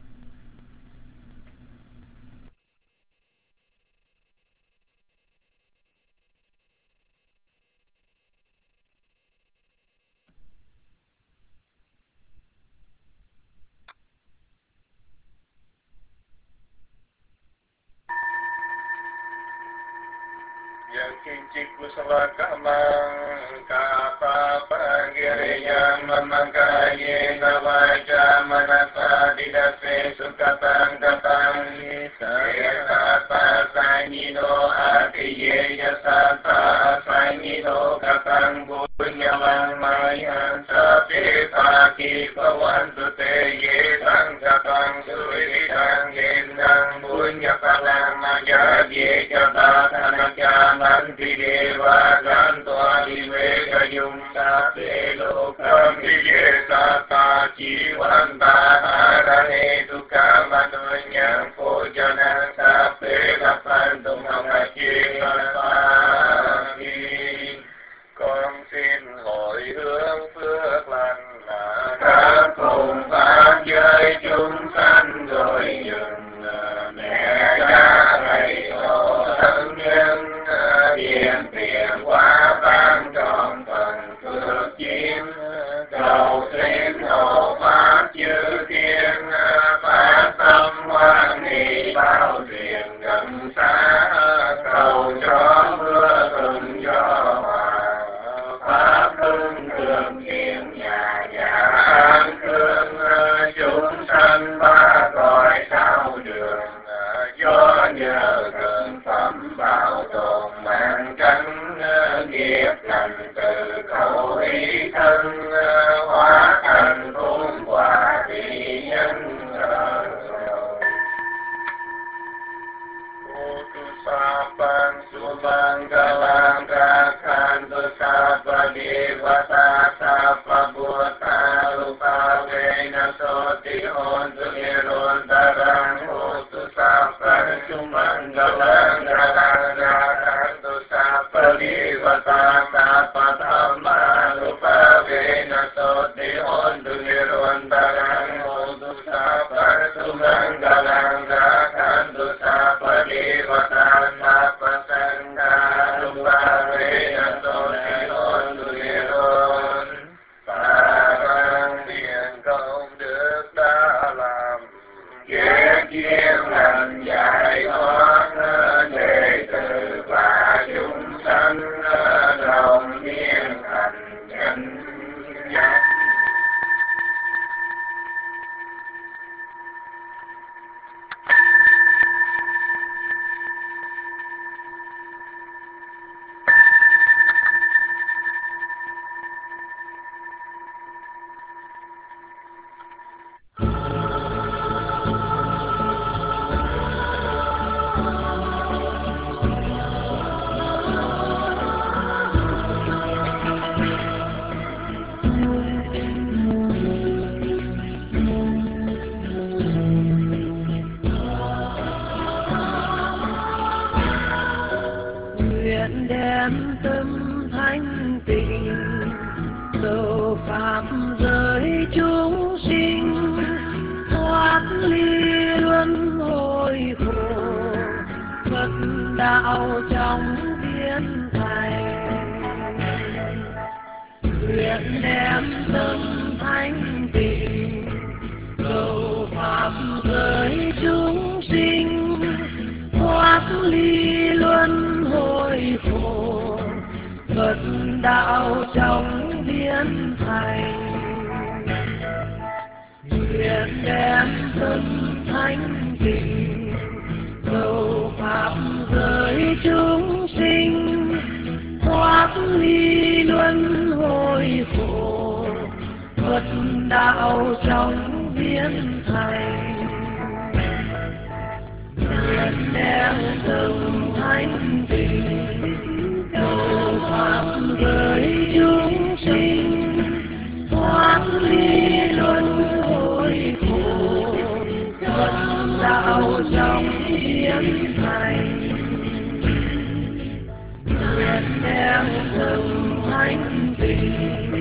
Yakinci kusala kamang kapa pagiriyam mamakaye navaja manasa didase sukatang katang seta sanyino atiye yasata sanyino katang bunyalang mayan sapi taki pawantu te ye tang katang suri tang gendang bunyakalang maya ye kata tanakya Nanti Deva Gantua Diveka Yung Sate Lokam Diye Sata Jiwanta Harane Duka Manunyang Pojana Sape Lapan Tumakachi Kasami. Con xin hồi hướng phước lành các cùng pháp giới chúng sanh rồi dừng mẹ cha thầy tổ thân nhân Điện tiền quá ban trọn phần phước chiếm cầu xin hộ pháp chư thiên phát tâm hoan hỷ bao truyền gần xa cầu cho mưa thuận gió hòa pháp hưng cường hiện nhà nhà an cương chúng sanh ba cõi sao đường do nhờ gần phẩm bảo tồn mạng tránh nghiệp lành từ khẩu ý thân hóa thành phúc quả vị nhân Utusapan subang galang kakhan dosapa devata sapa buddha rupa vena soti hontu niron darang utusapan subang galang kakhan dosapa devata sapa dhamma rupa vena soti hontu niron darang utusapan subang galang kakhan dosapa devata Sapa sangha rupa vena soti đạo trong biến thành, nguyện đem tâm thanh tịnh cầu pháp giới chúng sinh, thoát ly luân hồi khổ, Phật đạo trong biến thành, nguyện đem tâm thanh tịnh cầu pháp giới chúng sinh, thoát ly luân hồi khổ, Phật đạo trong biến thành, nguyện đem tâm thanh tịnh cầu pháp giới chúng sinh, thoát ly luân hồi khổ, Phật đạo trong biến thành, nguyện đem tâm thanh tịnh